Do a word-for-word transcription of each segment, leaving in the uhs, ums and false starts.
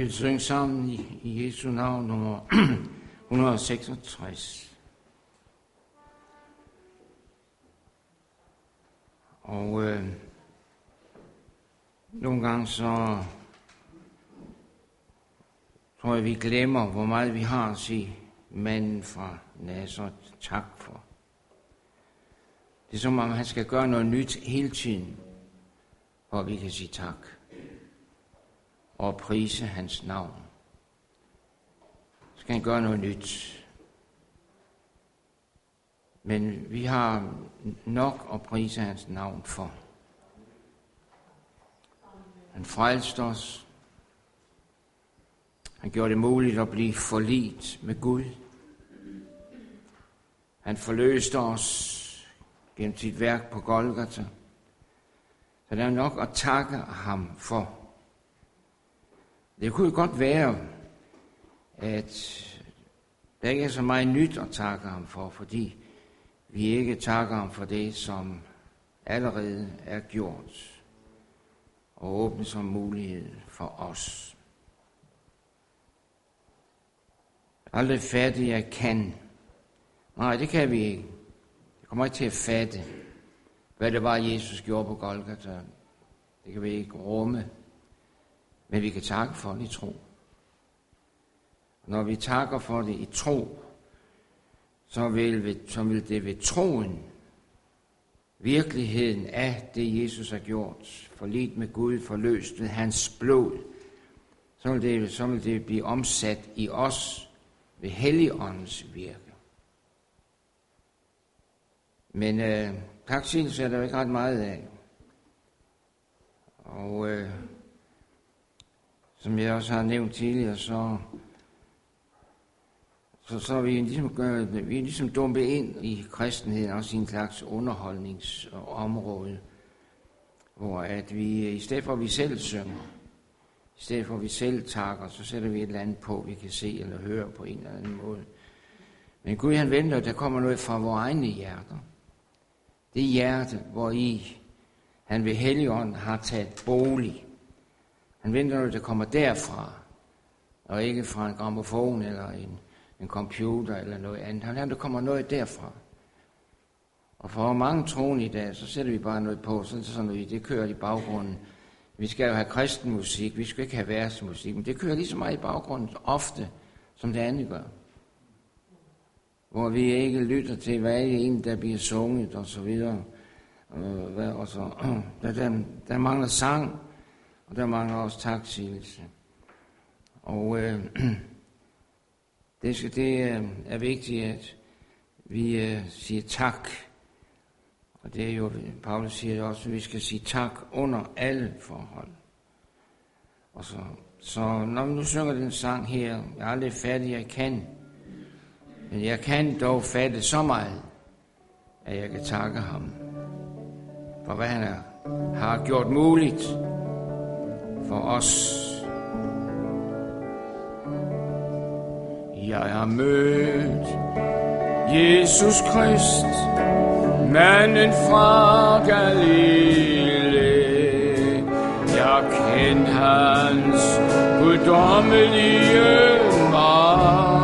vil synge sammen i, i Jesu navn nummer et hundrede og seksogtres. Og øh, nogle gange så tror jeg, vi glemmer, hvor meget vi har at sige manden fra Nazaret tak for. Det er som om, han skal gøre noget nyt hele tiden, for vi kan sige tak og prise hans navn. Så skal han gøre noget nyt. Men vi har nok at prise hans navn for. Han frelste os. Han gjorde det muligt at blive forligt med Gud. Han forløste os gennem sit værk på Golgata. Så der er nok at takke ham for. Det kunne godt være, at der ikke er så meget nyt at takke ham for, fordi vi ikke takker ham for det, som allerede er gjort, og åbne som mulighed for os. Aldrig fatte, jeg kan. Nej, det kan vi ikke. Jeg kommer ikke til at fatte, hvad det var, Jesus gjorde på Golgata. Det kan vi ikke rumme. Men vi kan takke for det i tro. Når vi takker for det i tro, så vil, vi, så vil det ved troen, virkeligheden af det, Jesus har gjort, forligt med Gud, forløst ved hans blod, så vil det, så vil det blive omsat i os ved Helligåndens virke. Men øh, taksigelse er der jo ikke ret meget af. Og øh, som jeg også har nævnt tidligere, så, så, så er vi ligesom, vi er ligesom dumpet ind i kristenheden, også i en slags underholdningsområde, hvor at vi, i stedet for at vi selv synger, i stedet for at vi selv takker, så sætter vi et eller andet på, vi kan se eller høre på en eller anden måde. Men Gud, han venter, at der kommer noget fra vores egne hjerter. Det hjerte, hvor i han ved Helligånden har taget bolig. Han venter, at det kommer derfra, og ikke fra en grammofon eller en, en computer eller noget andet. Han venter, der kommer noget derfra. Og for mange troende i dag, så sætter vi bare noget på, så sådan noget, det kører i baggrunden. Vi skal jo have kristen musik, vi skal ikke have verdensmusik, men det kører lige så meget i baggrunden ofte, som det andet gør. Hvor vi ikke lytter til, hvad er en, der bliver sunget og så videre. Og så, der, der, der mangler sang, og der mangler også taksigelse. Og øh, det, skal, det er vigtigt, at vi øh, siger tak. Og det er jo, Paulus siger også, at vi skal sige tak under alle forhold. Og så, så når vi nu synger den sang her, jeg er aldrig færdig, jeg kan. Men jeg kan dog fatte så meget, at jeg kan takke ham for hvad han er, har gjort muligt for os. Jeg har mødt Jesus Krist, manden fra Galilea. Jeg kendte hans guddommelige magt.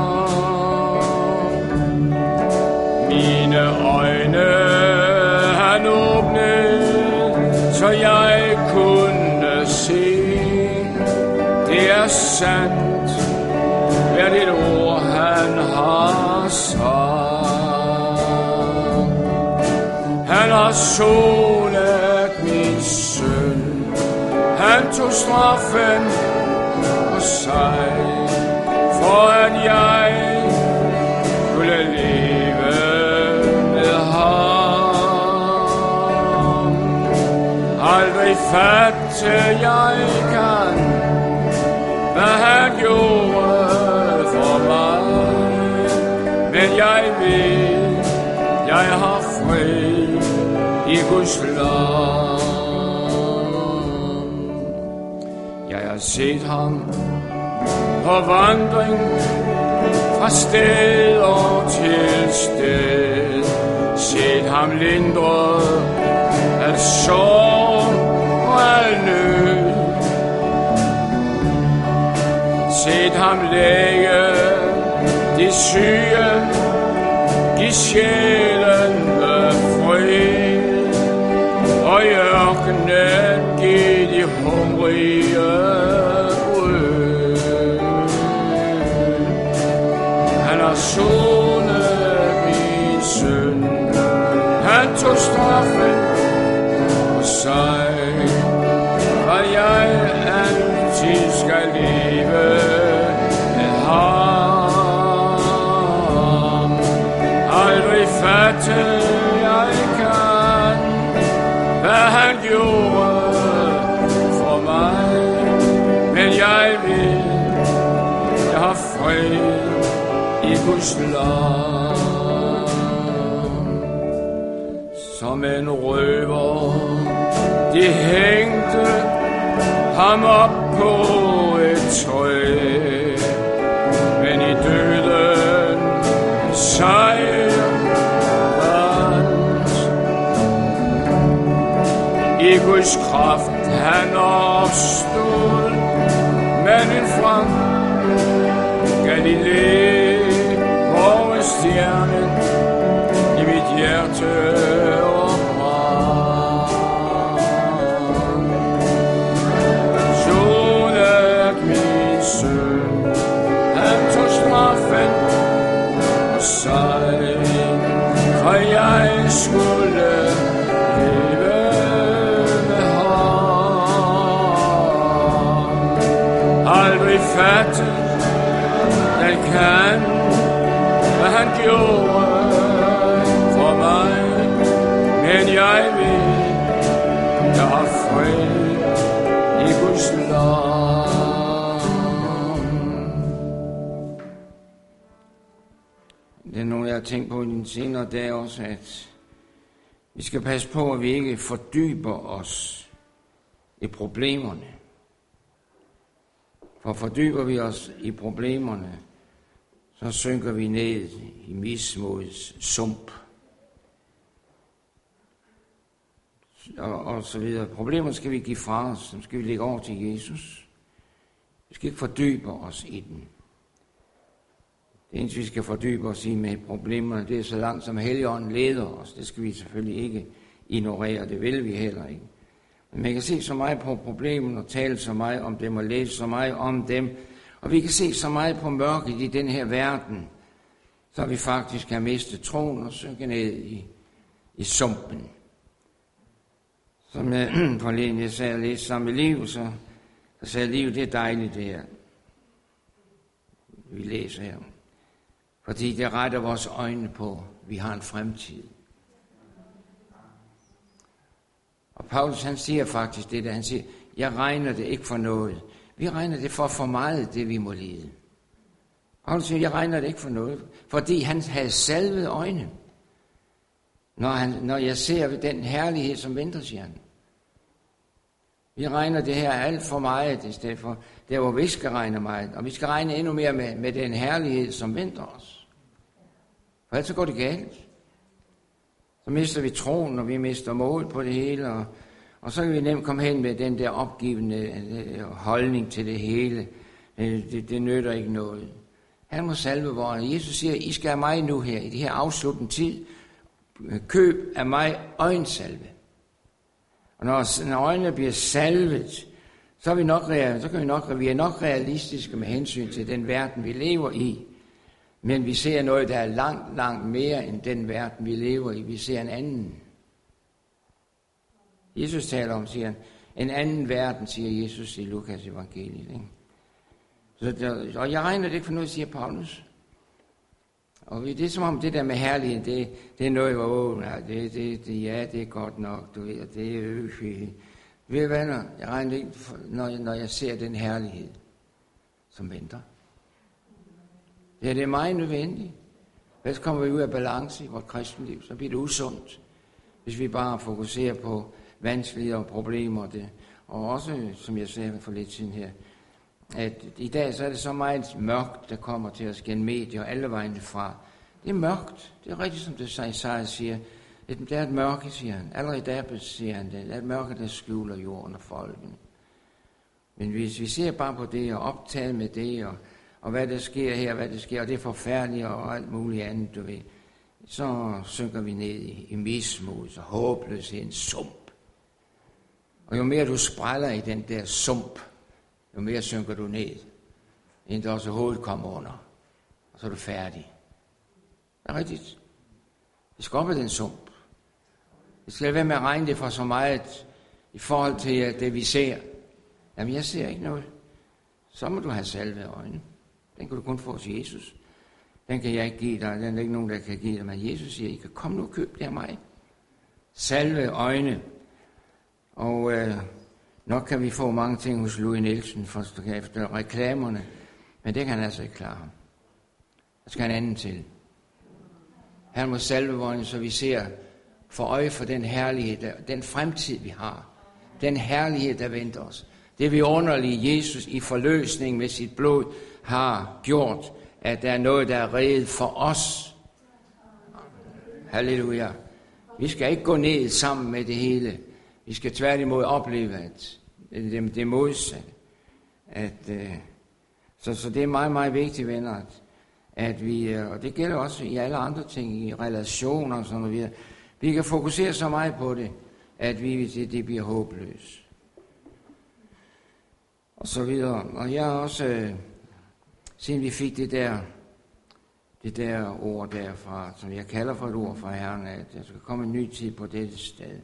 Mine øjne han åbnede, så jeg kunne se. Det er sandt, hvert et ord han har sagt. Han har sonet min synd, han tog straffen på sig, for at jeg skulle leve med ham. Aldrig fatte jeg kan, hvad han gjorde for mig, men jeg ved, jeg har fri i Guds land. Jeg har set ham på vandring fra steder til sted, set ham lindre al sorg og al nød. set ham læge de syge, giv sjælen fred, og i ørkenen giv de hungrige brød. Han har sonet min synd, han tog straffen på sig, og jeg altid skal leve med ham. Aldrig fatte jeg kan, hvad han gjorde for mig, men jeg vil, jeg har fred i Guds land. Som en røver, de hængte ham op på et træ, men i døden sejr vandt. I Guds kraft han opstod, manden fra Galilee, hvor stjernen i mit hjerte oprandt. Sonet min søn, han tog straffen på sig, for jeg skulle leve med ham. Aldrig fatte jeg kan, hvad han gjorde for mig, men jeg ved, jeg har fred i Guds land. Det er noget, jeg har tænkt på i den senere dag også, at vi skal passe på, at vi ikke fordyber os i problemerne. For fordyber vi os i problemerne, så synker vi ned i mismodets sump. Og, og så videre. Problemerne skal vi give fra os, dem skal vi lægge over til Jesus. Vi skal ikke fordybe os i den. Det eneste, vi skal fordybe os i med problemerne, det er så langt som Helligånden leder os. Det skal vi selvfølgelig ikke ignorere, det vil vi heller ikke. Men man kan se så meget på problemerne og tale så meget om dem og læse så meget om dem. Og vi kan se så meget på mørket i den her verden, så vi faktisk har mistet troen og synke ned i, i sumpen. Som jeg forleden jeg sagde, at læse sammen med Liv, så, så sagde Liv, det er dejligt det her. Vi læser her. Fordi det retter vores øjne på, vi har en fremtid. Og Paulus han siger faktisk det der, han siger, jeg regner det ikke for noget. Vi regner det for for meget, det vi må lide. Paulus siger, jeg regner det ikke for noget, fordi han havde salvet øjne. Når, han, når jeg ser den herlighed, som venter, siger han. Vi regner det her alt for meget, i stedet for der, hvor vi ikke skal regne meget. Og vi skal regne endnu mere med, med den herlighed, som venter os. For ellers så går det galt. Så mister vi troen, og vi mister mål på det hele, og, og så kan vi nemt komme hen med den der opgivende holdning til det hele. Det, det, det nytter ikke noget. Han må salve vores. Jesus siger, I skal have mig nu her, i det her afsluttende tid. Køb af mig øjensalve. Og når, når øjnene bliver salvet, så er vi nok, så kan vi nok, vi er nok realistiske med hensyn til den verden, vi lever i. Men vi ser noget, der er langt, langt mere end den verden, vi lever i. Vi ser en anden. Jesus taler om, siger han, en anden verden, siger Jesus i Lukas evangeliet. Ikke? Så der, og jeg regner det ikke for noget, siger Paulus. Og det er som om det der med herlighed, det, det er noget, hvor åh, ja, det, det, det, ja, det er godt nok, du ved, det er øh, ved du hvad, jeg regner det ikke, for, når, jeg, når jeg ser den herlighed, som venter. Ja, det er meget nødvendigt. Ellers kommer vi ud af balance i vores kristenliv, så bliver det usundt, hvis vi bare fokuserer på vanskeligheder og problemer. Det. Og også, som jeg sagde for lidt siden her, at i dag så er det så meget mørkt, der kommer til os gennem medier og alle vejen fra. Det er mørkt. Det er rigtigt, som det Isaiah siger. Det er et mørke, siger han. Allerede der siger han det. Det er et mørke, der skjuler jorden og folkene. Men hvis vi ser bare på det og optaget med det, og, og hvad der sker her, hvad der sker, og det er forfærdeligt og alt muligt andet, du ved, så synker vi ned i, i mismod og håbløshed, en sump. Og jo mere du spræller i den der sump, jo mere synker du ned, indtil også hovedet kommer under, og så er du færdig. Det er rigtigt. Vi skal op ad den sump. Vi skal være med at regne det for så meget i forhold til det, vi ser. Jamen, jeg ser ikke noget. Så må du have salve i øjnene. Den kan du kun få hos Jesus. Den kan jeg ikke give dig. Den er ikke nogen, der kan give dig. Men Jesus siger, I kan komme nu og købe det af mig. Salve i øjne. Og øh, nok kan vi få mange ting hos Louis Nielsen for efter reklamerne. Men det kan han altså ikke klare ham. Der skal en anden til. Han må salve i øjne, så vi ser for øje for den herlighed, den fremtid, vi har. Den herlighed, der venter os. Det vidunderlige Jesus i forløsning med sit blod har gjort, at der er noget, der er reddet for os. Halleluja. Vi skal ikke gå ned sammen med det hele. Vi skal tværtimod opleve, at det, det modsatte. At, uh, så, så det er meget, meget vigtigt, venner, at, at vi, og det gælder også i alle andre ting, i relationer og sådan noget. Vi kan fokusere så meget på det, at vi, det, det bliver håbløst. Og så videre. Og jeg har også, øh, siden vi fik det der, det der ord derfra, som jeg kalder for et ord fra Herren, at der skal komme en ny tid på dette sted.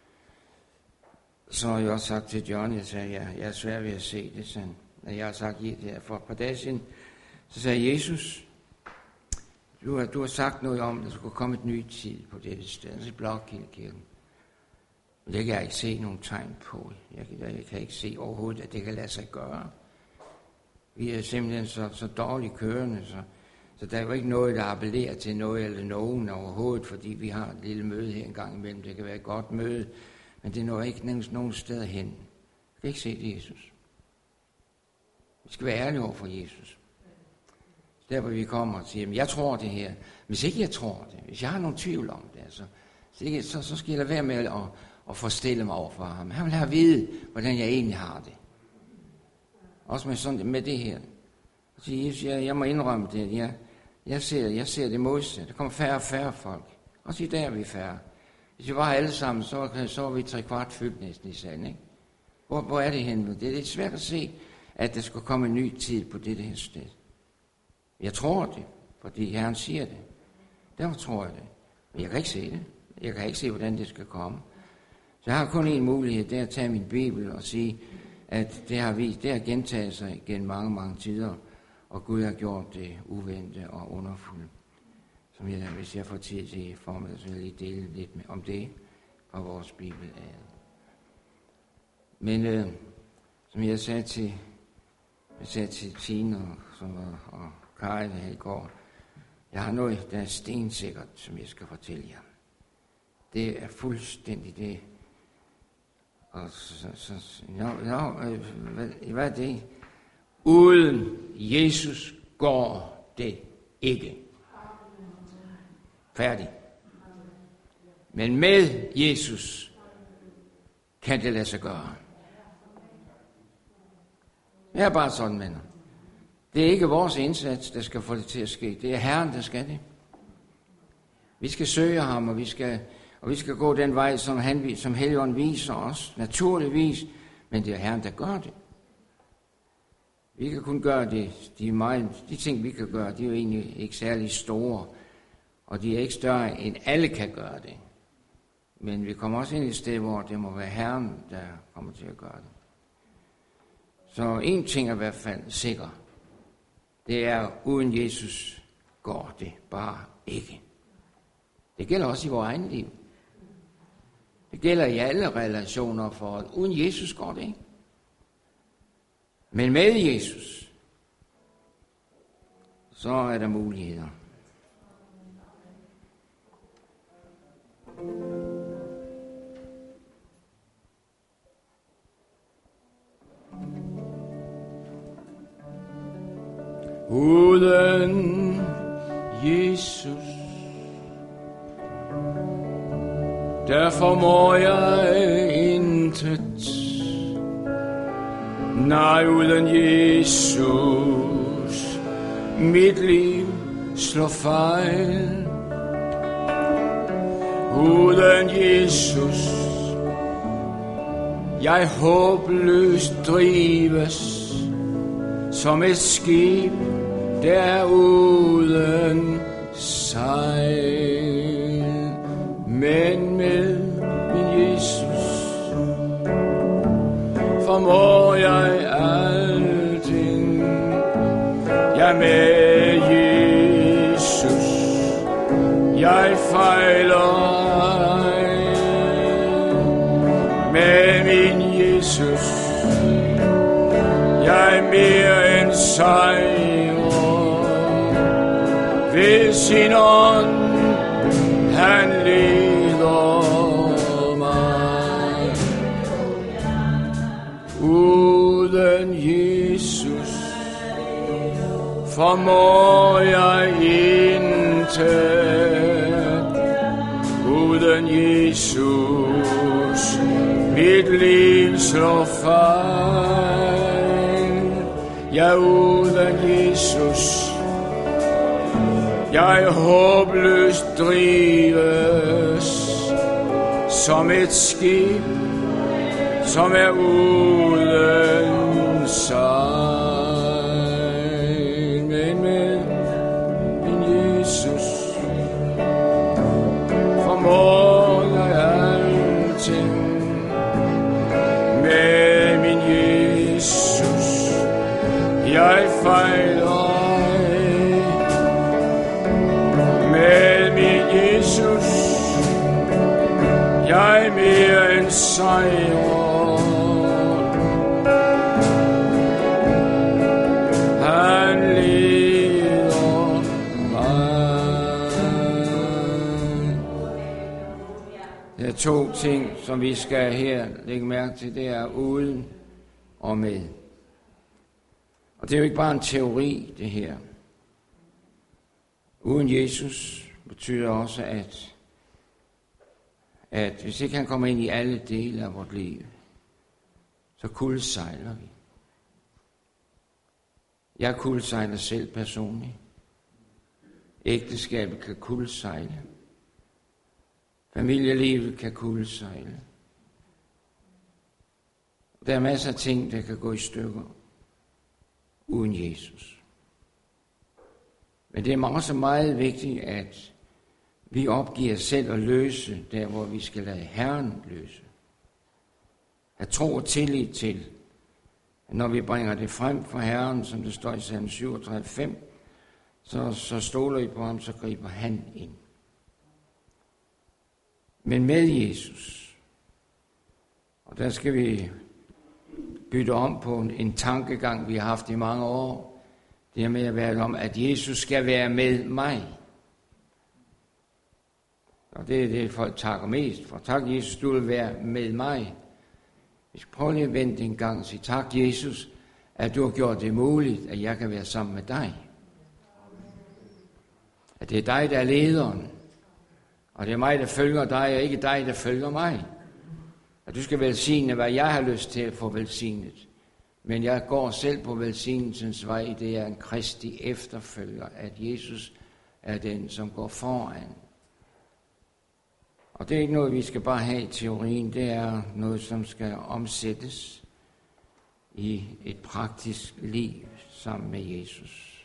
Så har jeg også sagt til John, jeg sagde, ja, jeg er svær ved at se det, sådan. Når jeg har sagt det her for et par dage siden, så sagde jeg, Jesus, du har, du har sagt noget om, at der skulle komme et ny tid på dette sted, altså i Blåkildekirken. Men det kan jeg ikke se nogen tegn på. Jeg kan, jeg kan ikke se overhovedet, at det kan lade sig gøre. Vi er simpelthen så, så dårligt kørende, så, så der er jo ikke noget, der appellerer til noget eller nogen overhovedet, fordi vi har et lille møde her en gang imellem. Det kan være et godt møde, men det når ikke nogen, nogen steder hen. Jeg kan ikke se det, Jesus. Vi skal være ærlige over for Jesus. Der hvor vi kommer og siger, jeg tror det her. Hvis ikke jeg tror det, hvis jeg har nogen tvivl om det, så, så, så skal jeg lade være med at, at forstille mig over for ham. Han vil have at vide, hvordan jeg egentlig har det. Også med, sådan, med det her. Så Jesus, jeg, jeg må indrømme det. Jeg, jeg, ser, jeg ser det modsatte. Der kommer færre og færre folk. Også i dag er vi færre. Hvis vi var alle sammen, så, så var vi tre kvart fyldt næsten i salen. Ikke? Hvor, hvor er det henne? Det er lidt svært at se, at der skal komme en ny tid på dette her sted. Jeg tror det, fordi Herren siger det. Derfor tror jeg det. Men jeg kan ikke se det. Jeg kan ikke se, hvordan det skal komme. Så jeg har kun en mulighed, det er at tage min bibel og sige, at det har vist, det har gentaget sig gennem mange, mange tider, og Gud har gjort det uventede og underfulde. Som jeg, hvis jeg får tid til formiddag, så vil jeg lige dele lidt med, om det fra vores bibel. Men øh, som jeg sagde til, jeg sagde til Tine og, som var, og Karin her i går, jeg har noget, der er stensikkert, som jeg skal fortælle jer. Det er fuldstændig det. Og så, så, så ja, ja, hvad, hvad er det? Uden Jesus går det ikke. Færdig. Men med Jesus kan det lade sig gøre. Det er bare sådan, venner. Det er ikke vores indsats, der skal få det til at ske. Det er Herren, der skal det. Vi skal søge ham, og vi skal, og vi skal gå den vej, som, han, som Helligånden viser os, naturligvis. Men det er Herren, der gør det. Vi kan kun gøre det. De, meget, de ting, vi kan gøre, de er jo egentlig ikke særlig store. Og de er ikke større, end alle kan gøre det. Men vi kommer også ind i et sted, hvor det må være Herren, der kommer til at gøre det. Så en ting er i hvert fald sikker. Det er, uden Jesus går det bare ikke. Det gælder også i vores egen liv. Det gælder i alle relationer for, uden Jesus går det ikke. Men med Jesus, så er der muligheder. Uden Jesus, der formår jeg intet. Nej, uden Jesus, mit liv slår fejl. Uden Jesus, jeg håbløst drives som et skib, der er uden sejl. Men med min Jesus formår jeg alting. Jeg med Jesus, jeg fejler ej. Med min Jesus, jeg mere end sejrer. Ved sin ånd, han leder mig. Uden Jesus formår jeg intet. Uden Jesus, mit liv slår fejl. Ja, uden Jesus, jeg håbløst drives som et skib, som er uden sejl. Men med min Jesus formår jeg alting. Med min Jesus, jeg fejler ej. Med min Jesus, jeg mere end sejrer. Han leder mig. Der er to ting, som vi skal her lægge mærke til. Det er uden og med. Og det er jo ikke bare en teori, det her. Uden Jesus betyder også, at, at hvis ikke han kommer ind i alle dele af vores liv, så kuldsejler vi. Jeg kuldsejler selv personligt. Ægteskabet kan kuldsejle. Familielivet kan kuldsejle. Der er masser af ting, der kan gå i stykker uden Jesus. Men det er også meget vigtigt, at vi opgiver selv at løse der, hvor vi skal lade Herren løse. At tro og tillid til, at når vi bringer det frem for Herren, som det står i Salme syvogtredive fem, så, så stoler I på ham, så griber han ind. Men med Jesus, og der skal vi bytte om på en, en tankegang, vi har haft i mange år, det er med at være om, at Jesus skal være med mig. Og det er det, folk takker mest for. Tak, Jesus, du vil være med mig. Vi skal prøve lige at vente en gang og sige, tak, Jesus, at du har gjort det muligt, at jeg kan være sammen med dig. At det er dig, der er lederen. Og det er mig, der følger dig, og ikke dig, der følger mig. At du skal velsigne, hvad jeg har lyst til at få velsignet. Men jeg går selv på velsignelsens vej, det er en Kristi efterfølger, at Jesus er den, som går foran. Og det er ikke noget, vi skal bare have i teorien, det er noget, som skal omsættes i et praktisk liv sammen med Jesus.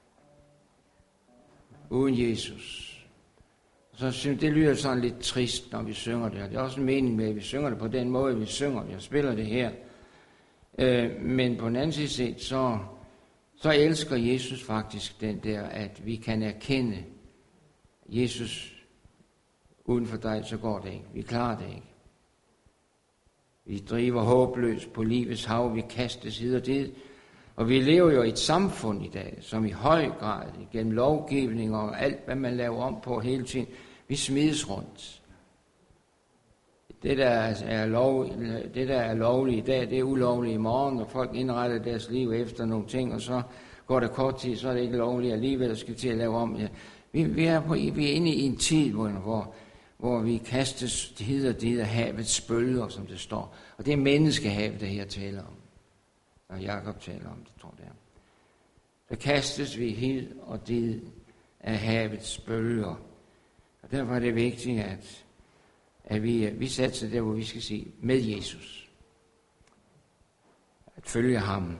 Uden Jesus. Så synes det lyder sådan lidt trist, når vi synger det. Det er også en mening med, at vi synger det på den måde, vi synger. Jeg spiller det her. Øh, men på den anden side set, så, så elsker Jesus faktisk den der, at vi kan erkende Jesus uden for dig, så går det ikke. Vi klarer det ikke. Vi driver håbløst på livets hav, vi kastes hid og dit. Og vi lever jo i et samfund i dag, som i høj grad, gennem lovgivning og alt, hvad man laver om på hele tiden, vi smides rundt. Det, der er, lov, det, der er lovligt i dag, det er ulovligt i morgen, og folk indretter deres liv efter nogle ting, og så går der kort tid, så er det ikke lovligt alligevel, der skal til at lave om. Ja. Vi, vi, er på, vi er inde i en tid, hvor, hvor vi kastes hid og dit af havets bølger, som det står. Og det er menneskehavet, der her taler om. og Jakob taler om det, tror jeg. Så kastes vi hid og did af havets bølger. Og derfor er det vigtigt, at, at vi, vi satser der, hvor vi skal sige, med Jesus. At følge ham.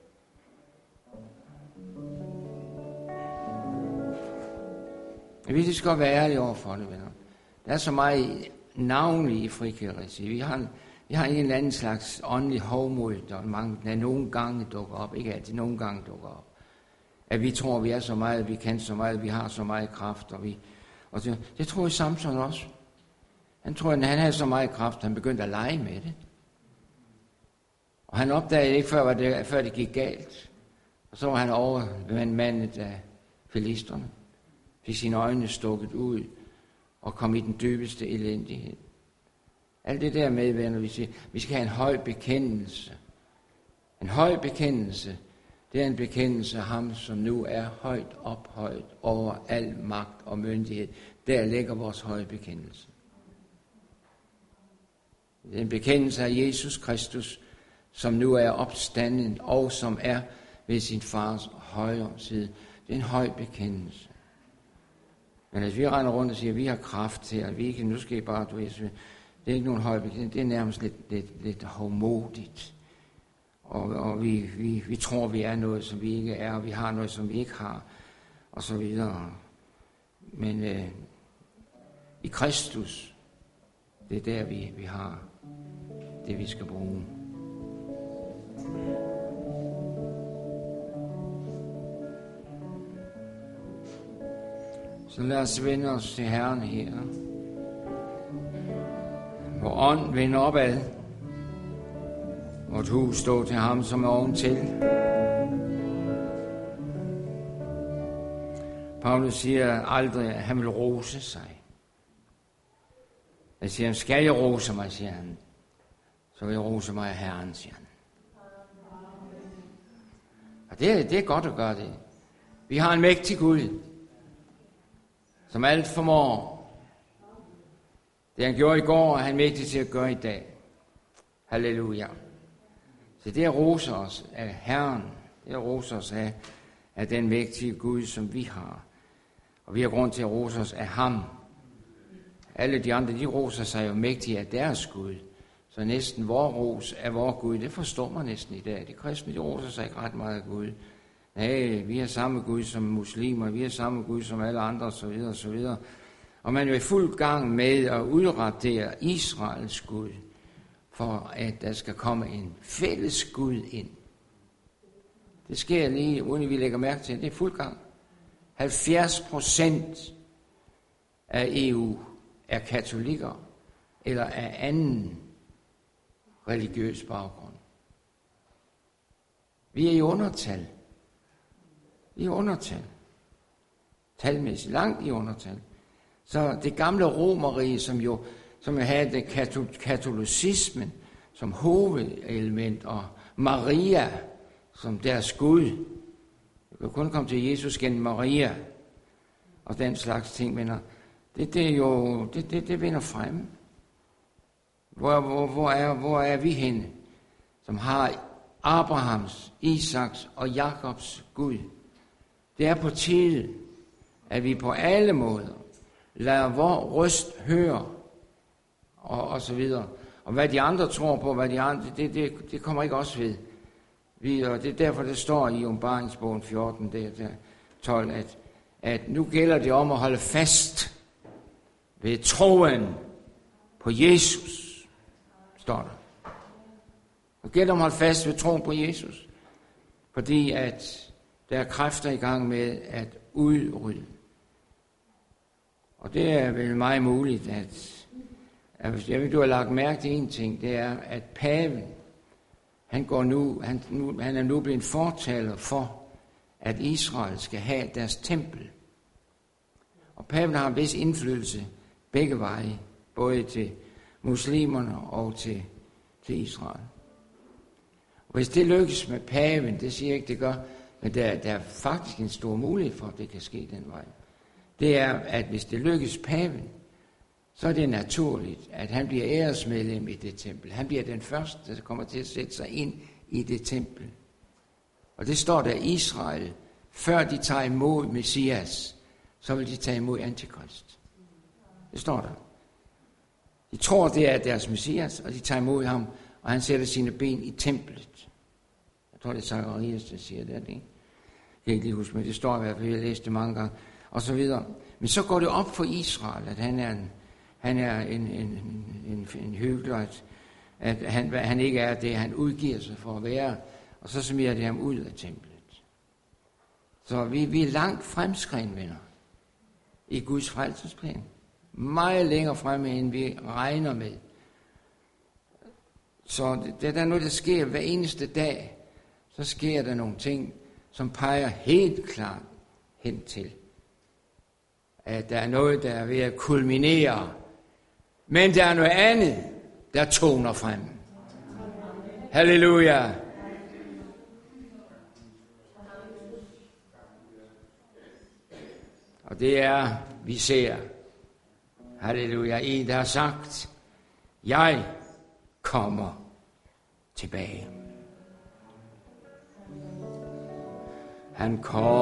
Vi skal godt være ærlige over for det, venner. Der er så meget navnlig i frikirkeregi. Vi har, vi har en eller anden slags åndelig hovmod, der, mange, der nogle gange dukker op. Ikke altid, nogle gange dukker op. At vi tror, vi er så meget, vi kan så meget, vi har så meget kraft. Og, vi, og det, det tror jeg Samson også. Han tror, at han havde så meget kraft, han begyndte at lege med det. Og han opdagede ikke, før det, før det gik galt. Og så var han overmandet af filisterne. Fik sine øjne stukket ud og kom i den dybeste elendighed. Alt det der med, venner, vi siger, vi skal have en høj bekendelse. En høj bekendelse, det er en bekendelse af ham, som nu er højt ophøjet over al magt og myndighed. Der ligger vores høje bekendelse. Det er en bekendelse af Jesus Kristus, som nu er opstanden og som er ved sin fars højre side. Det er en høj bekendelse. Men hvis vi render rundt og siger, at vi har kraft til, at vi ikke, nu skal I bare, du ved, det er ikke nogen høj bekendelse, det er nærmest lidt, lidt, lidt hovmodigt. Og, og vi, vi, vi tror, vi er noget, som vi ikke er, og vi har noget, som vi ikke har, og så videre. Men øh, i Kristus, det er der, vi, vi har det, vi skal bruge. Så lad os vende os til Herren her. Hvor ånd vender opad. Vort hus står til ham, som er oventil. Paulus siger aldrig, at han vil rose sig. Jeg siger, skal jeg rose mig, siger han. Så vil jeg rose mig af Herren, siger han. Og det, det er godt at gøre det. Vi har en mægtig Gud, som alt formår. Det han gjorde i går, er han mægtig til at gøre i dag. Halleluja. Så det er rose os af Herren. Det er rose os af, af den mægtige Gud, som vi har. Og vi har grund til at rose os af ham. Alle de andre, de roser sig jo mægtige af deres Gud. Så næsten vor ros af vor Gud, det forstår man næsten i dag. De kristne, de roser sig ikke ret meget af Gud. Nej, vi har samme Gud som muslimer, vi har samme Gud som alle andre, osv. osv. Og man er i fuld gang med at udradere Israels Gud, for at der skal komme en fælles Gud ind. Det sker lige, uden vi lægger mærke til det, det er fuld gang. halvfjerds procent af E U er katolikker, eller af anden religiøs baggrund. Vi er i undertal. Vi er i undertal. Talmæssigt langt i undertal. Så det gamle Romerrige, som jo som havde det katolicismen som hovedelement, og Maria som deres Gud. Du kan kun komme til Jesus gennem Maria, og den slags ting, men det, det er jo, det, det, det vinder frem. Hvor, hvor, hvor, er, hvor er vi henne, som har Abrahams, Isaks og Jakobs Gud? Det er på tide, at vi på alle måder lader vor røst høre, og, og så videre. Og hvad de andre tror på, hvad de andre, det, det, det kommer ikke også ved. Vi, og det er derfor, det står i Åbenbaringsbogen fjorten, der, der tolv, at, at nu gælder det om at holde fast ved troen på Jesus, står der. Nu gælder det om at holde fast ved troen på Jesus, fordi at der er kræfter i gang med at udrydde. Og det er vel meget muligt, at, at jeg ved, du har lagt mærke til en ting, det er, at paven, han, går nu, han, nu, han er nu blevet fortaler for, at Israel skal have deres tempel. Og paven har en vis indflydelse begge veje, både til muslimerne og til, til Israel. Og hvis det lykkes med paven, det siger jeg ikke, det gør, men der, der er faktisk en stor mulighed for, at det kan ske den vej. Det er, at hvis det lykkes paven, så er det naturligt, at han bliver æresmedlem i det tempel. Han bliver den første, der kommer til at sætte sig ind i det tempel. Og det står der i Israel, før de tager imod Messias, så vil de tage imod Antikrist. Det står der. De tror, det er deres Messias, og de tager imod ham, og han sætter sine ben i templet. Jeg tror, det er Zacharias, der siger det, er det ikke? Jeg kan ikke lige huske, men det står i hvert fald, jeg har læst det mange gange, og så videre. Men så går det op for Israel, at han er en, han er en, en, en, en hykler, at, at han, han ikke er det, han udgiver sig for at være, og så smider det ham ud af templet. Så vi, vi er langt fremskreden, venner, i Guds frelsesplan. Meget længere fremme, end vi regner med. Så det, det er der noget, der sker hver eneste dag. Så sker der nogle ting, som peger helt klart hen til, at der er noget, der er ved at kulminere. Men der er noget andet, der toner frem. Halleluja. Og det er, vi ser, halleluja, en, der har sagt, jeg kommer tilbage. Han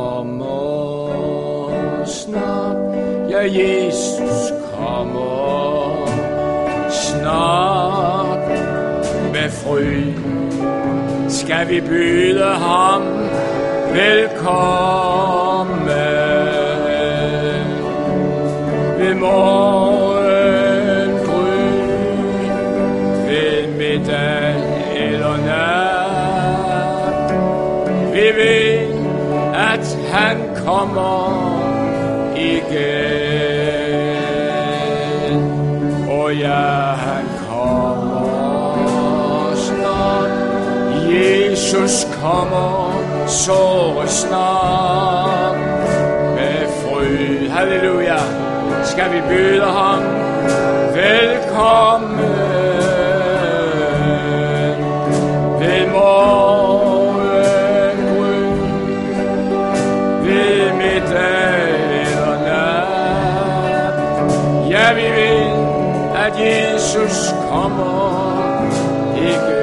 kommer snart, ja, Jesus kommer snart. Med fryd skal vi byde ham velkommen. Ved morgengry, ved middag eller nat, vi ved, at han kommer igen. Og ja, han kommer snart. Jesus kommer så snart. Med fryd, halleluja, skal vi byde ham velkommen. Ved morgengry, ved middag eller nat, ja, vi ved, at Jesus kommer igen.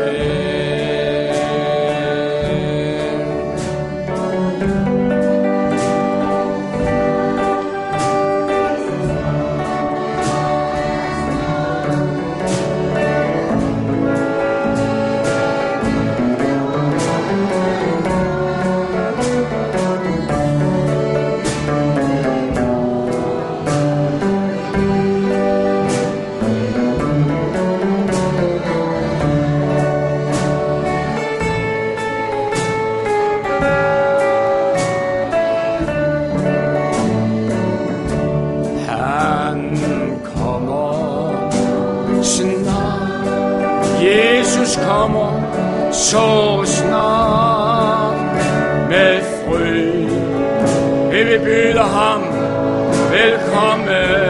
Kommer så snart. Med fryd vil vi byde ham velkommen.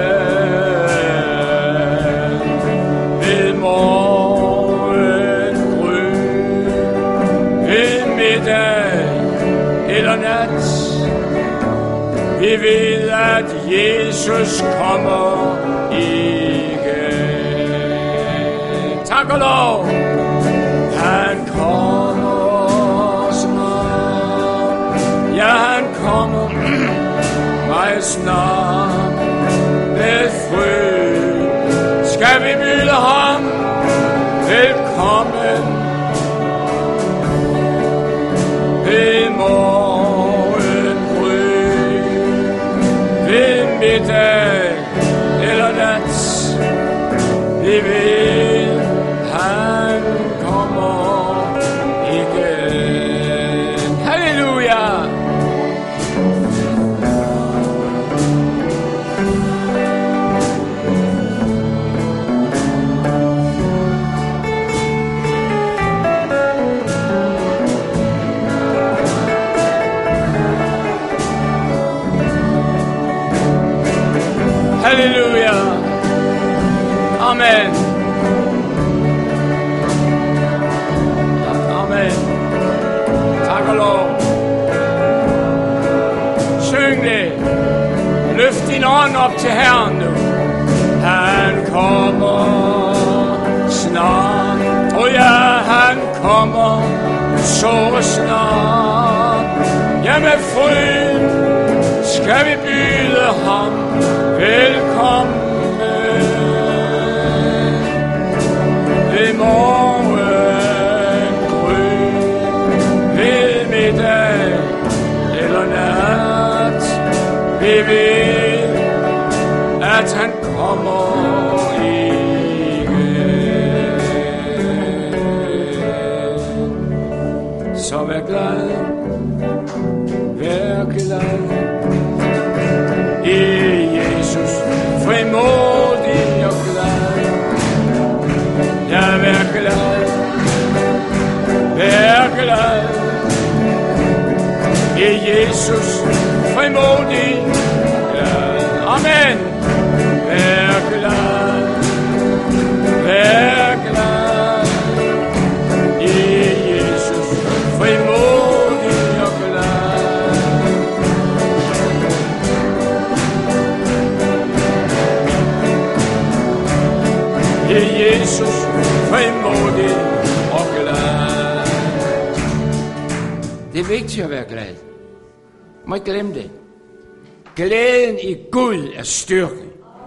Ved morgengry, ved middag eller nat, vi ved, at Jesus kommer igen. Tak og lov. Han kommer snart, ja, han kommer meget snart. Med fryd skal vi byde ham velkommen. Ved morgengry, ved middag eller nat, vi ved, han kommer igen. Halleluja! Halleluja! Amen! Tak og lov. Syng det. Løft din ånd op til Herren nu. Han kommer snart. Og ja, han kommer så snart. Ja, med fryd skal vi byde ham velkommen. Ved morgengry, ved middag eller nat, vi ved, at han kommer igen. Så vær glad, vær glad i Jesus, frimodig og glad. Ja, vær glad, vær glad i Jesus, frimodig glad. Amen. Vær glad, vær glad i Jesus, frimodig og glad. I Jesus, frimodig og glad. Det er vigtigt at være glad. Du må ikke glemme det. Glæden i Gud er styrke.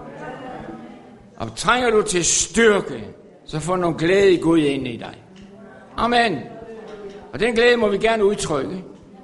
Og trænger du til styrke, så får du nogle glæde i Gud ind i dig. Amen. Og den glæde må vi gerne udtrykke.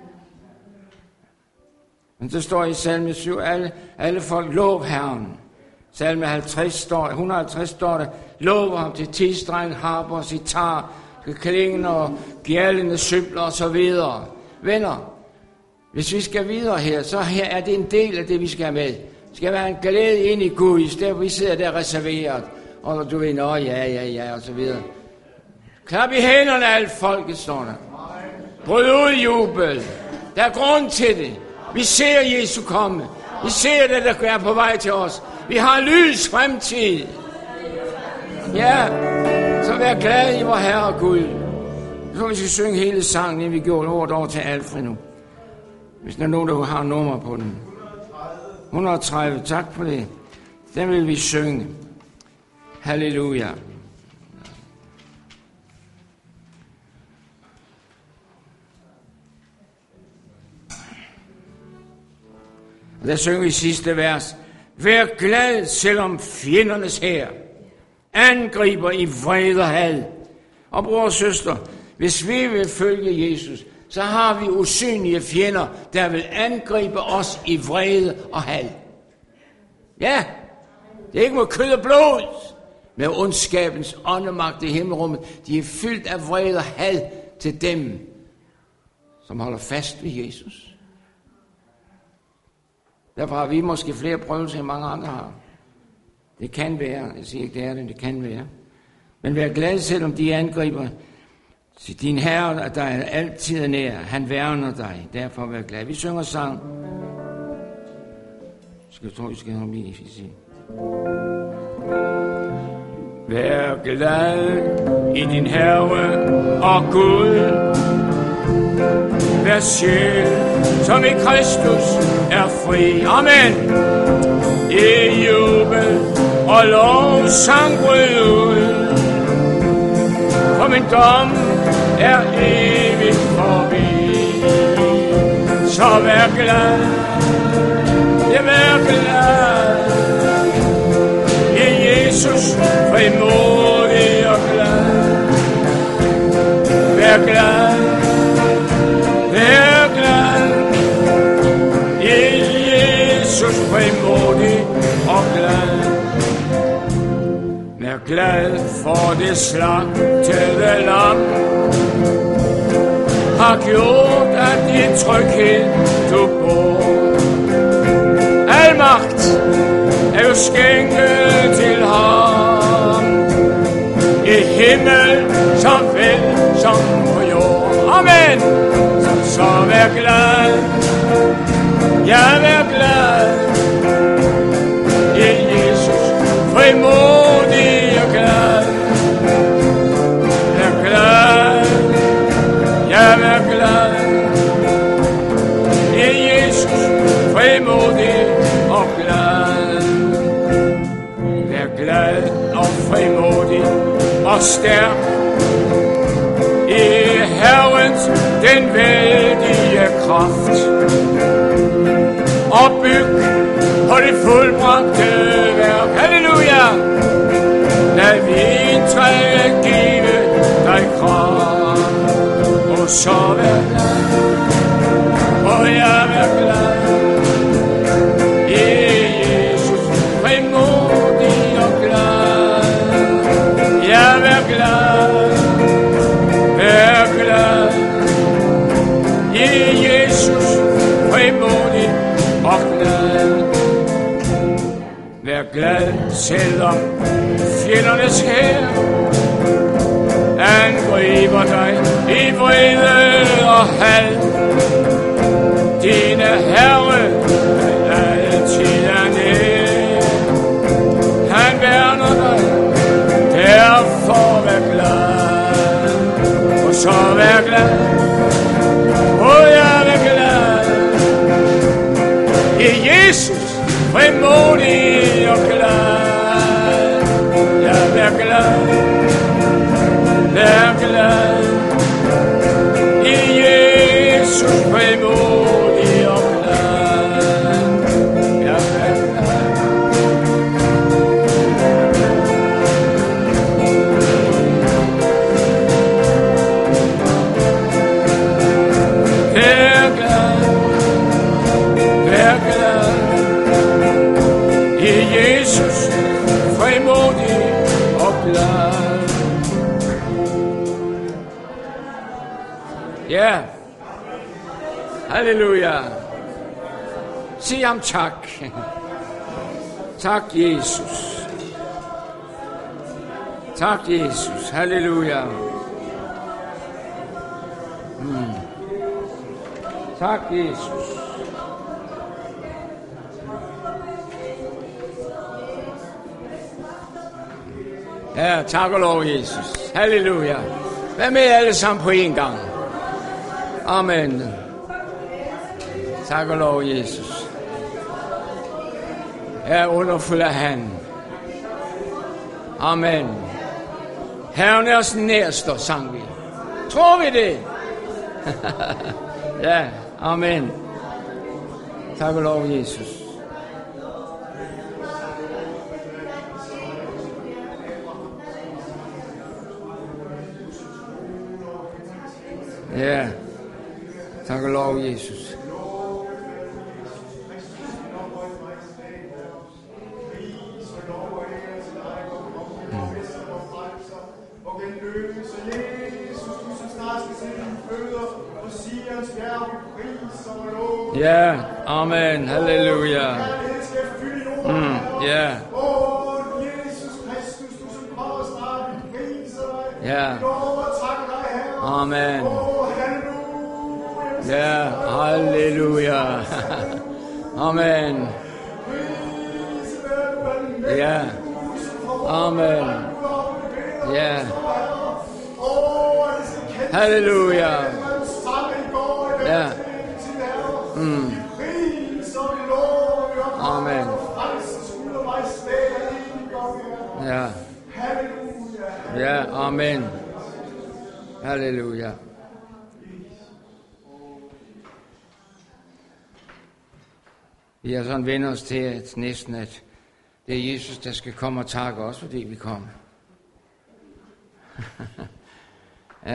Men så står i salme syv, alle, alle folk lov Herren. Salme halvtreds står, et hundrede og halvtreds står der, lov ham til tistreng, harper, sitar, klingen og gjaldende symbler og så videre. Venner, hvis vi skal videre her, så her er det en del af det, vi skal have med. Det skal være en glæde ind i Gud, i stedet for vi sidder der reserveret. Og du ved, nå ja, ja, ja, og så videre. Klap i hænderne, alt folket, står der. Bryd ud i jubel. Der er grund til det. Vi ser Jesu komme. Vi ser det, der er på vej til os. Vi har lys fremtid. Ja, så vær glad i vor Herre Gud. Så vi skal synge hele sangen, inden vi går ordet over til Alfred nu. Hvis der er nogen, der har nummer på den. et hundrede og tredive, tak for det. Den vil vi synge. Halleluja. Og der synger vi sidste vers. Vær glad, selvom fjendernes hær angriber i vrede og had. Og bror og søster, hvis vi vil følge Jesus, så har vi usynlige fjender, der vil angribe os i vrede og had. Ja, det er ikke med kød og blod, med ondskabens åndemagt i himmelrummet. De er fyldt af vrede og had til dem, som holder fast ved Jesus. Derfor har vi måske flere prøvelser, end mange andre har. Det kan være, jeg siger ikke, det er det, det kan være. Men vær glad, selvom de angriber. Så din Herre, der er altid nær, han værner dig. Derfor vær glad. Vi synger sang. Skal jeg tro, vi skal have min i sige. Vær glad i din Herre og Gud. Vær sjæl, som i Kristus er fri. Amen. I jubel og lovsang bryd ud. For min dom er evigt forbi. Så vær glad, ja vær glad i Jesus, frimodig og glad. Vær glad, vær glad i Jesus, frimodig og glad. Vær glad for det slagtede lam har gjort, at din tryghed du bor. Al magt er jo skænket til ham, i himmel som vel som på jord. Amen. Så, så vær glad, ja vær glad i Jesus, frimodig og glad. Vær glad, ja vær glad i Jesus, frimodig og glad. Vær glad og frimodig og stærk i Herrens den vældige kraft og byg på det fuldbragte værk. Halleluja! Lad vintræet give dig kraft, og så vær glad, og jeg vær glad. I Jesus, frimodig og glad. Jeg vær glad, vær glad. I Jesus, frimodig og glad. Vær glad, selvom fjendernes hær angriber dig i vrede og had. Dine Herre altid er nær. Han værner dig, derfor vær glad. Og så vær glad, og jeg vær glad. I Jesus, frimodig og glad. Jeg vær glad, vær glad. I Jesus, frimodig og glad. Jeg vær glad. Vær glad, vær glad. I Jesus, frimodig og glad. Ja. Yeah. Halleluja. Sig ham tak. Tak, Jesus. Tak, Jesus. Halleluja. Mm. Tak, Jesus. Ja, tak og lov, Jesus. Halleluja. Vær med alle sammen på en gang. Amen. Tak og lov, Jesus. Her underfuld er han. Amen. Herren er os nærster, sang vi. Tror vi det? Ja, amen. Tak og lov, Jesus. Ja, tak og lov, Jesus. Ja, amen, halleluja. Mm, ja. Ja. Amen. Ja, halleluja. Amen. Ja. Amen. Ja. Halleluja. Ja. Mm. Amen. Ja. Ja, amen. Halleluja. Vi har sådan vendt os til at næsten, at det er Jesus, der skal komme og takke os, fordi vi kommer. Ja.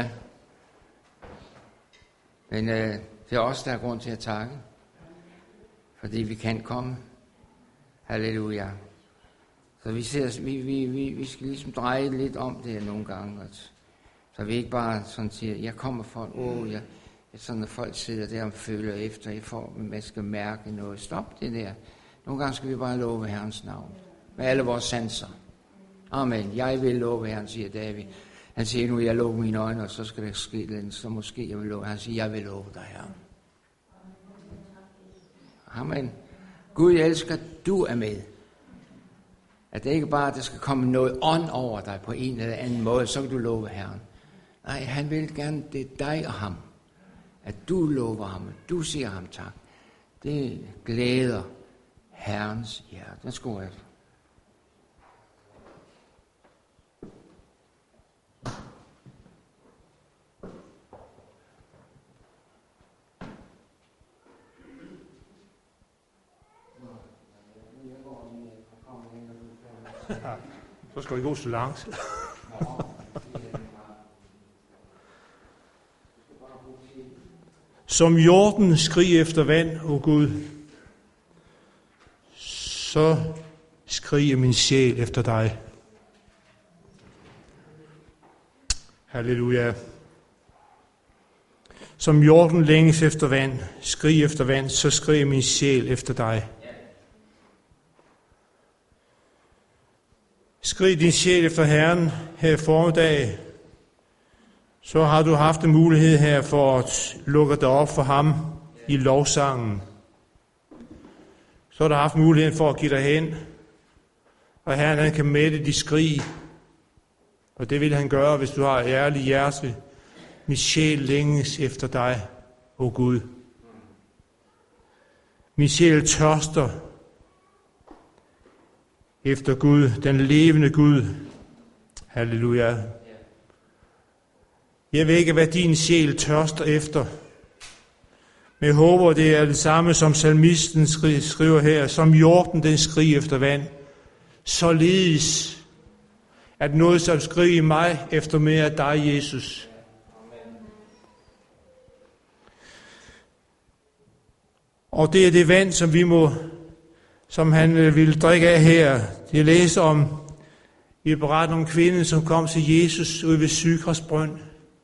Men øh, det er os, der er grund til at takke, fordi vi kan komme. Halleluja. Så vi, ser, vi, vi, vi, vi skal ligesom dreje lidt om det nogle gange, at, så vi ikke bare sådan siger, jeg kommer for en åh, jeg, sådan at folk sidder der og føler efter, jeg får, man skal mærke noget. Stop det der. Nogle gange skal vi bare love Herrens navn, med alle vores sanser. Amen. Jeg vil love Herren, siger David. Han siger nu, jeg lukker mine øjne, og så skal der ske lidt, så måske jeg vil love. Han siger, jeg vil love dig, Herren. Amen. Gud, jeg elsker, at du er med. At det ikke bare, at der skal komme noget ånd over dig på en eller anden måde, så kan du love Herren. Nej, han vil gerne, det er dig og ham. At du lover ham, at du siger ham tak. Det glæder Herrens hjerte. Værsgo efter. Ja, så skal vi gå så langt. Som jorden skriger efter vand, o Gud, så skriger min sjæl efter dig. Halleluja. Som jorden længes efter vand, skriger efter vand, så skriger min sjæl efter dig. Skrig din sjæl efter Herren her i formiddag, så har du haft en mulighed her for at lukke dig op for ham i lovsangen. Så har du haft muligheden for at give dig hen, og Herren han kan mætte dit skrig, og det vil han gøre, hvis du har et ærligt hjerte. Min sjæl længes efter dig, o Gud. Min sjæl tørster efter Gud, den levende Gud. Halleluja. Jeg ved ikke, hvad din sjæl tørster efter, men jeg håber, det er det samme, som salmisten skriver her. Som jorden, den skriger efter vand, således at noget, som skriger mig efter mere af dig, Jesus. Og det er det vand, som vi må, som han vil drikke af her. Jeg læser om i beretningen om kvinden, som kom til Jesus ude ved Sykras brønd.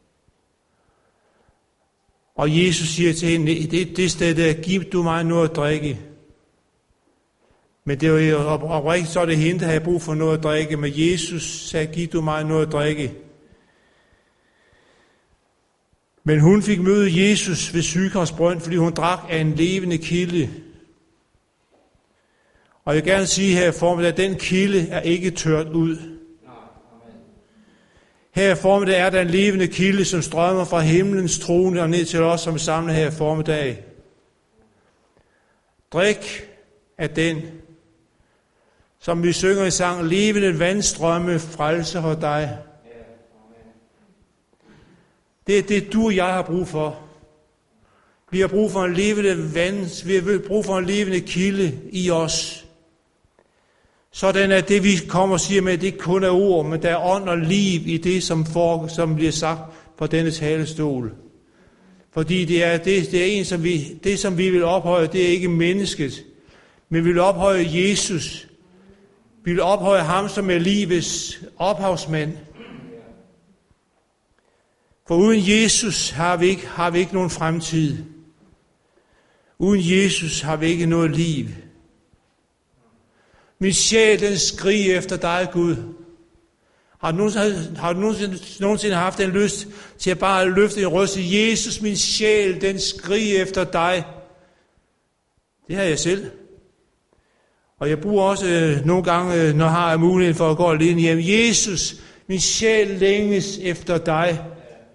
Og Jesus siger til hende, det, det sted der, giv du mig noget at drikke. Men det var jo oprigtigt, så er det hende, der havde brug for noget at drikke. Men Jesus sagde, giv du mig noget at drikke. Men hun fik møde Jesus ved Sykras brønd, fordi hun drak af en levende kilde. Og jeg vil gerne sige her i formiddag, at den kilde er ikke tørt ud. Her i formiddag er der en levende kilde, som strømmer fra himlens trone og ned til os, som er samlet her i formiddag. Drik af den, som vi synger i sang, levende vandstrømme frelser for dig. Det er det, du og jeg har brug for. Vi har brug for en levende vand, vi har brug for en levende kilde i os. Sådan at det, vi kommer og siger med, det ikke kun er ord, men der er ånd og liv i det, som, for, som bliver sagt fra denne talestol. Fordi det er, det, det er en, som vi, det, som vi vil ophøje, det er ikke mennesket, men vi vil ophøje Jesus. Vi vil ophøje ham, som er livets ophavsmand. For uden Jesus har vi ikke, har vi ikke nogen fremtid. Uden Jesus har vi ikke noget liv. Min sjæl, den skriger efter dig, Gud. Har du nogensinde, har du nogensinde, nogensinde haft en lyst til at bare løfte en røst til Jesus, min sjæl, den skriger efter dig? Det har jeg selv. Og jeg bruger også øh, nogle gange, øh, når jeg har mulighed for at gå alene hjem. Jesus, min sjæl længes efter dig.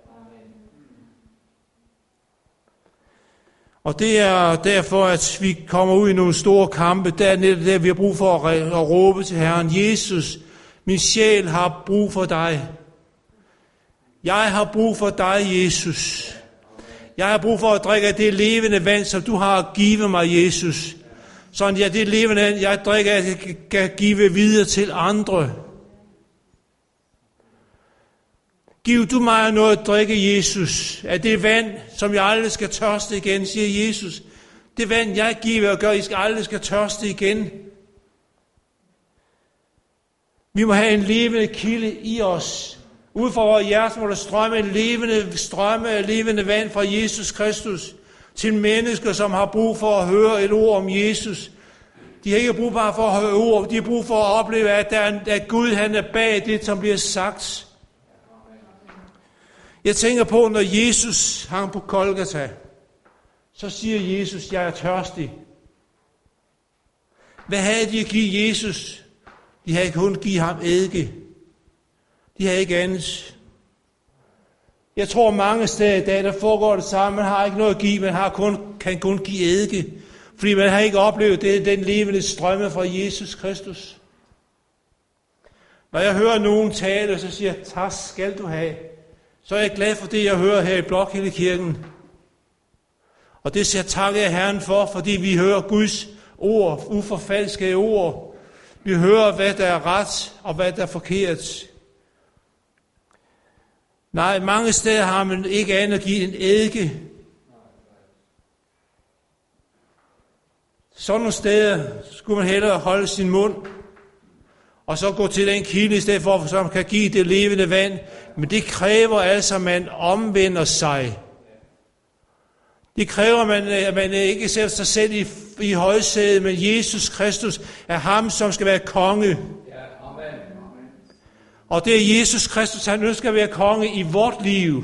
Og det er derfor, at vi kommer ud i nogle store kampe. Der er netop der, vi har brug for at, at råbe til Herren. Jesus, min sjæl har brug for dig. Jeg har brug for dig, Jesus. Jeg har brug for at drikke af det levende vand, som du har givet mig, Jesus. Sådan at ja, det levende vand, jeg drikker af, kan give videre til andre. Giv du mig noget at drikke, Jesus, af det vand, som jeg aldrig skal tørste igen, siger Jesus. Det vand, jeg giver og gør, I skal aldrig skal tørste igen. Vi må have en levende kilde i os. Ud fra vores hjerte må der strømme en levende strømme af levende vand fra Jesus Kristus til mennesker, som har brug for at høre et ord om Jesus. De har ikke brug bare for at høre ord, de har brug for at opleve, at, der er, at Gud han er bag det, som bliver sagt. Jeg tænker på, når Jesus hang på Golgata, så siger Jesus, jeg er tørstig. Hvad havde de at give Jesus? De havde kun givet ham eddike. De havde ikke andet. Jeg tror mange steder i dag, der foregår det samme. Man har ikke noget at give, man har kun, kan kun give eddike. Fordi man har ikke oplevet det, den levende strømme fra Jesus Kristus. Når jeg hører nogen tale, så siger jeg, tak skal du have. Så er jeg glad for det, jeg hører her i Blokhildekirken. Og det siger jeg takke Herren for, fordi vi hører Guds ord, uforfalskede ord, Vi hører, hvad der er ret, og hvad der er forkert. Nej, mange steder har man ikke andet at give en eddike. Sådan nogle steder skulle man hellere holde sin mund, og så gå til den kilde i stedet for, så man kan give det levende vand. Men det kræver altså, at man omvender sig. Det kræver, at man, at man ikke sætter sig selv i, i højsædet, men Jesus Kristus er ham, som skal være konge. Og det er Jesus Kristus, han ønsker at være konge i vort liv.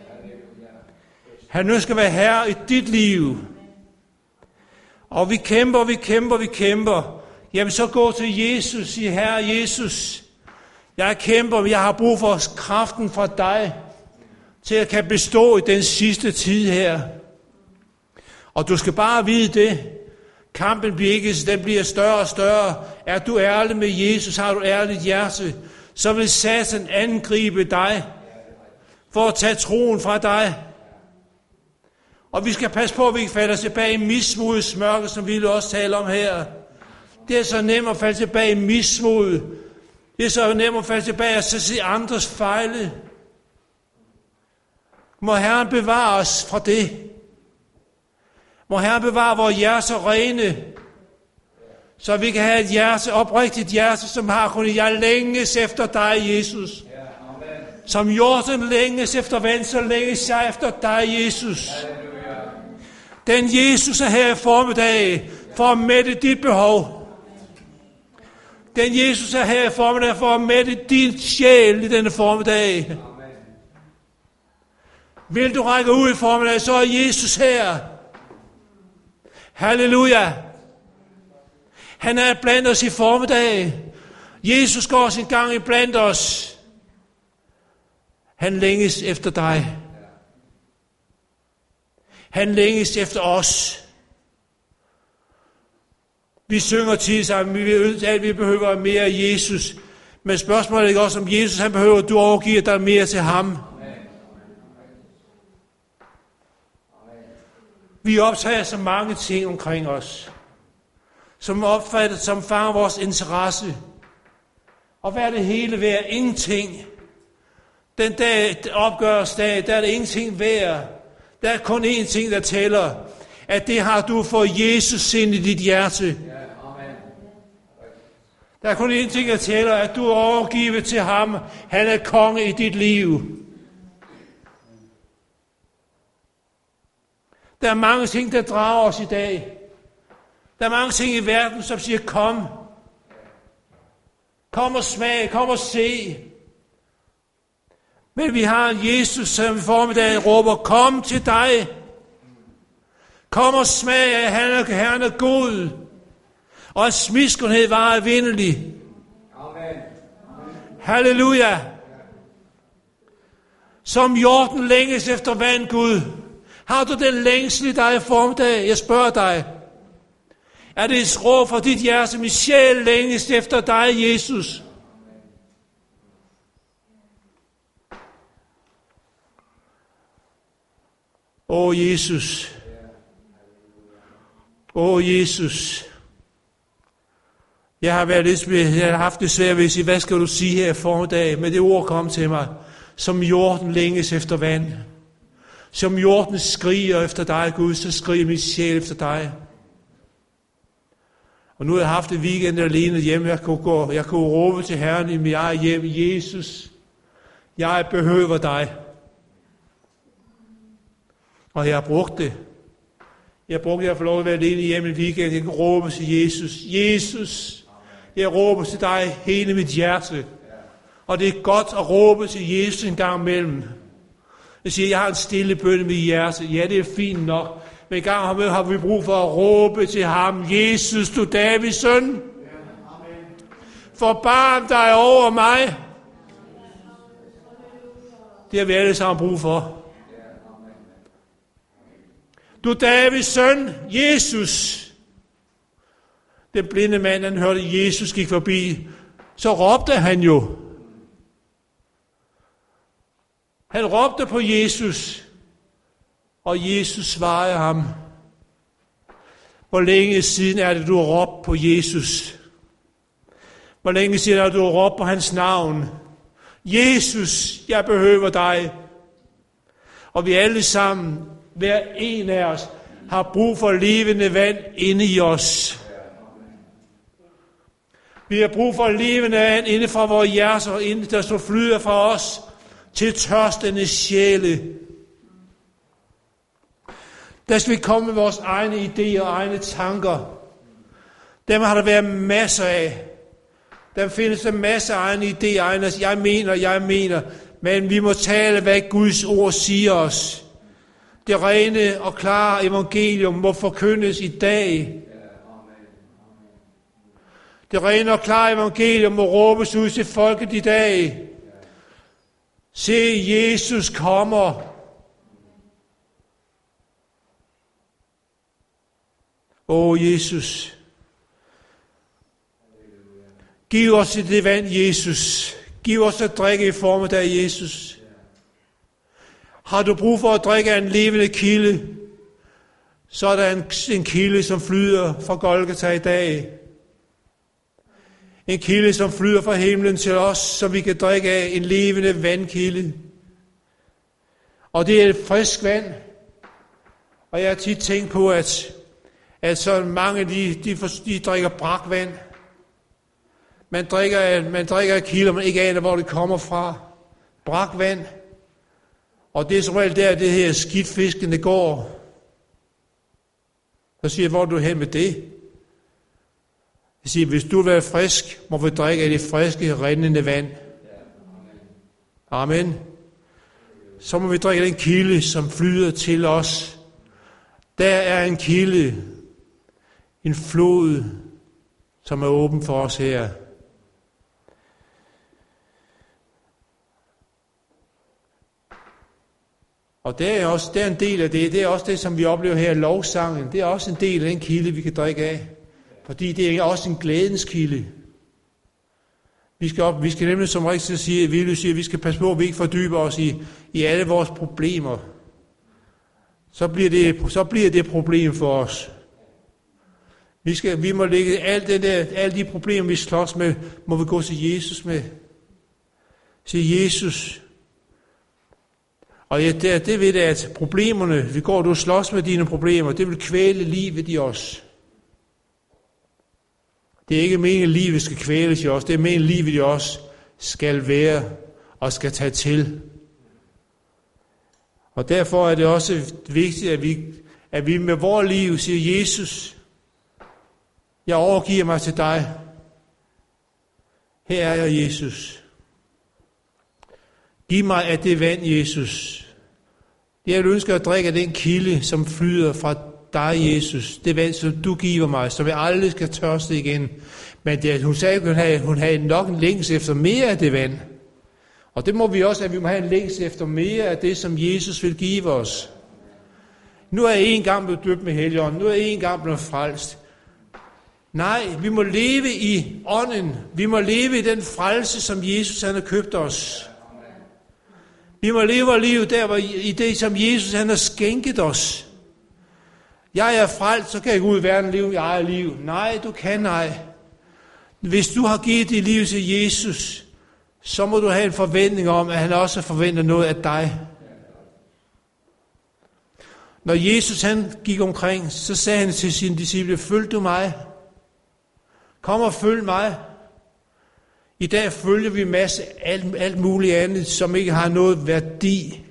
Han ønsker at være herre i dit liv. Og vi kæmper, vi kæmper, vi kæmper. Jamen så gå til Jesus, sig Herre Jesus, jeg kæmper, men jeg har brug for kraften fra dig, til at kan bestå i den sidste tid her. Og du skal bare vide det. Kampen bliver ikke, den bliver større og større. Er du ærlig med Jesus, har du ærligt hjerte, så vil Satan angribe dig, for at tage troen fra dig. Og vi skal passe på, at vi ikke falder tilbage i mismodets mørke, som vi vil også tale om her. Det er så nemt at falde tilbage i mismod. Det er så nemt at falde tilbage og så se andres fejle. Må Herren bevare os fra det. Må Herren bevare vores hjerter rene, så vi kan have et hjerte, oprigtigt hjerte, som har kun jeg længes efter dig, Jesus. Som jorden længes efter vand, så længes jeg efter dig, Jesus. Den Jesus er her i formiddag for at mætte dit behov. Den Jesus er her i formiddag for at mætte din sjæl i denne formiddag. Vil du række ud i formiddag, så er Jesus her. Halleluja. Han er blandt os i formiddag. Jesus går sin gang i blandt os. Han længes efter dig. Han længes efter os. Vi synger tit sammen, vi ved, at vi behøver mere af Jesus. Men spørgsmålet er ikke også, om Jesus han behøver, at du overgiver dig mere til ham. Vi optager så mange ting omkring os, som opfatter, som fanger vores interesse. Og hvad er det hele værd? Ingenting. Den dag opgøres dag, der er det ingenting værd. Der er kun én ting, der tæller. At det har du fået Jesus ind i dit hjerte. Der er kun én ting, der tæller, at du er overgivet til ham. Han er konge i dit liv. Der er mange ting, der drager os i dag. Der er mange ting i verden, som siger, kom. Kom og smag, kom og se. Men vi har en Jesus, som i formiddag råber, kom til dig. Kom og smag, at han er, han er god. Og at smiskenhed var evindelig. Amen. Halleluja. Som jorden længes efter vand, Gud. Har du den længsel i dig i formiddag? Jeg spørger dig. Er det et råb fra dit hjerte, min sjæl længes efter dig, Jesus? Åh, oh, Jesus. Åh, oh, Jesus. Jeg har været lidt, jeg har haft det svært ved at sige, hvad skal du sige her i formiddag? Men det ord kom til mig. Som jorden længes efter vand. Som jorden skriger efter dig, Gud, så skriger min sjæl efter dig. Og nu har jeg haft en weekend alene hjemme. Jeg kunne, gå, jeg kunne råbe til Herren i mit eget hjem. Jesus, jeg behøver dig. Og jeg har brugt det. Jeg har brugt det, at jeg får lov at være alene hjemme i weekend. Jeg kan råbe til Jesus. Jesus, jeg råber til dig hele mit hjerte. Og det er godt at råbe til Jesus en gang imellem. Jeg siger, jeg har en stille bøn i mit hjerte. Ja, det er fint nok. Men en gang har vi brug for at råbe til ham. Jesus, du Davids søn. Forbarm dig over mig. Det har vi alle sammen brug for. Du Davids søn, Jesus. Den blinde mand, han hørte, Jesus gik forbi. Så råbte han jo. Han råbte på Jesus. Og Jesus svarede ham. Hvor længe siden er det, du har råbt på Jesus? Hvor længe siden du råbt på hans navn? Jesus, jeg behøver dig. Og vi alle sammen, hver en af os, har brug for levende vand inde i os. Vi har brug for levende vand inde fra vores hjerter, inde der så flyder fra os til tørstende sjæle. Der skal vi komme med vores egne idéer og egne tanker. Dem har der været masser af. Der findes der masser af egne idéer, egne, jeg mener, jeg mener. Men vi må tale, hvad Guds ord siger os. Det rene og klare evangelium må forkyndes i dag. Det rene og klare evangelium må råbes ud til folket i dag. Se, Jesus kommer. Åh, Jesus. Giv os det vand, Jesus. Giv os at drikke i form af Jesus. Har du brug for at drikke af en levende kilde, så er der en, en kilde, som flyder fra Golgata i dag. En kilde, som flyder fra himlen til os, så vi kan drikke af en levende vandkilde. Og det er et frisk vand. Og jeg har tit tænkt på, at, at så mange de, de, de drikker brakvand. Man drikker, man drikker af kilder, man ikke aner, hvor det kommer fra. Brakvand. Og det er som regel der, det her skidtfiskene går. Så siger jeg, hvor er du hen med det? Jeg siger, hvis du vil være frisk, må vi drikke af det friske, rindende vand. Amen. Så må vi drikke den kilde, som flyder til os. Der er en kilde, en flod, som er åben for os her. Og det er også det er en del af det. Det er også det, som vi oplever her i lovsangen. Det er også en del af den kilde, vi kan drikke af. Fordi det er også en glædens kilde. Vi skal, op, vi skal nemlig som rigtig sige, vi sige, at vi skal passe på, at vi ikke fordyber os i, i alle vores problemer. Så bliver det, så bliver det et problem for os. Vi, skal, vi må lægge alt det der, alle de problemer, vi slås med, må vi gå til Jesus med. Sige, Jesus. Og ja, det, det ved jeg, at problemerne, vi går, du slås med dine problemer, det vil kvæle livet i os. Det er ikke meningen, at livet skal kvæles i os. Det er meningen, at livet i os skal være og skal tage til. Og derfor er det også vigtigt, at vi, at vi med vores liv siger, Jesus, jeg overgiver mig til dig. Her er jeg, Jesus. Giv mig af det vand, Jesus. Jeg ønsker at drikke af den kilde, som flyder fra dig, Jesus. Det vand, som du giver mig, som jeg aldrig skal tørste igen. Men det, hun sagde, at hun havde, hun havde nok en længes efter mere af det vand. Og det må vi også, at vi må have en længes efter mere af det, som Jesus vil give os. Nu er jeg en gang blevet døbt med Helligånden. Nu er jeg en gang blevet frelst. Nej, vi må leve i ånden. Vi må leve i den frelse, som Jesus han har købt os. Vi må leve vores liv der, hvor i det, som Jesus han har skænket os. Jeg er frelst, så kan jeg gå ud i verden og leve i eget liv. Nej, du kan ej. Hvis du har givet dit liv til Jesus, så må du have en forventning om, at han også forventer noget af dig. Når Jesus han gik omkring, så sagde han til sine disciple, følg du mig. Kom og følg mig. I dag følger vi masse alt, alt muligt andet, som ikke har noget værdi.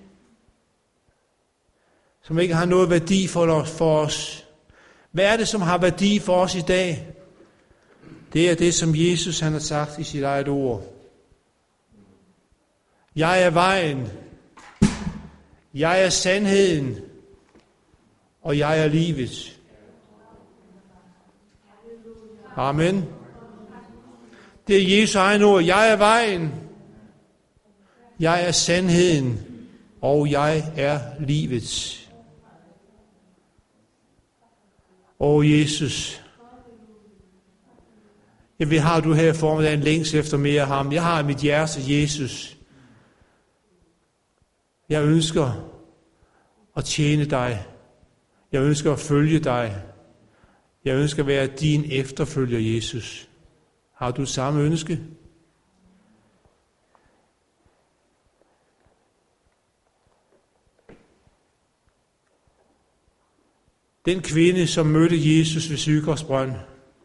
Som ikke har noget værdi for os, for os. Hvad er det, som har værdi for os i dag? Det er det, som Jesus han har sagt i sit eget ord. Jeg er vejen. Jeg er sandheden. Og jeg er livet. Amen. Det er Jesu egen ord. Jeg er vejen. Jeg er sandheden. Og jeg er livet. Åh Jesus. Jeg vil have du her for mig en længs efter mere af ham. Jeg har mit hjerte Jesus. Jeg ønsker at tjene dig. Jeg ønsker at følge dig. Jeg ønsker at være din efterfølger, Jesus. Har du samme ønske? Den kvinde, som mødte Jesus ved Sykars brønd,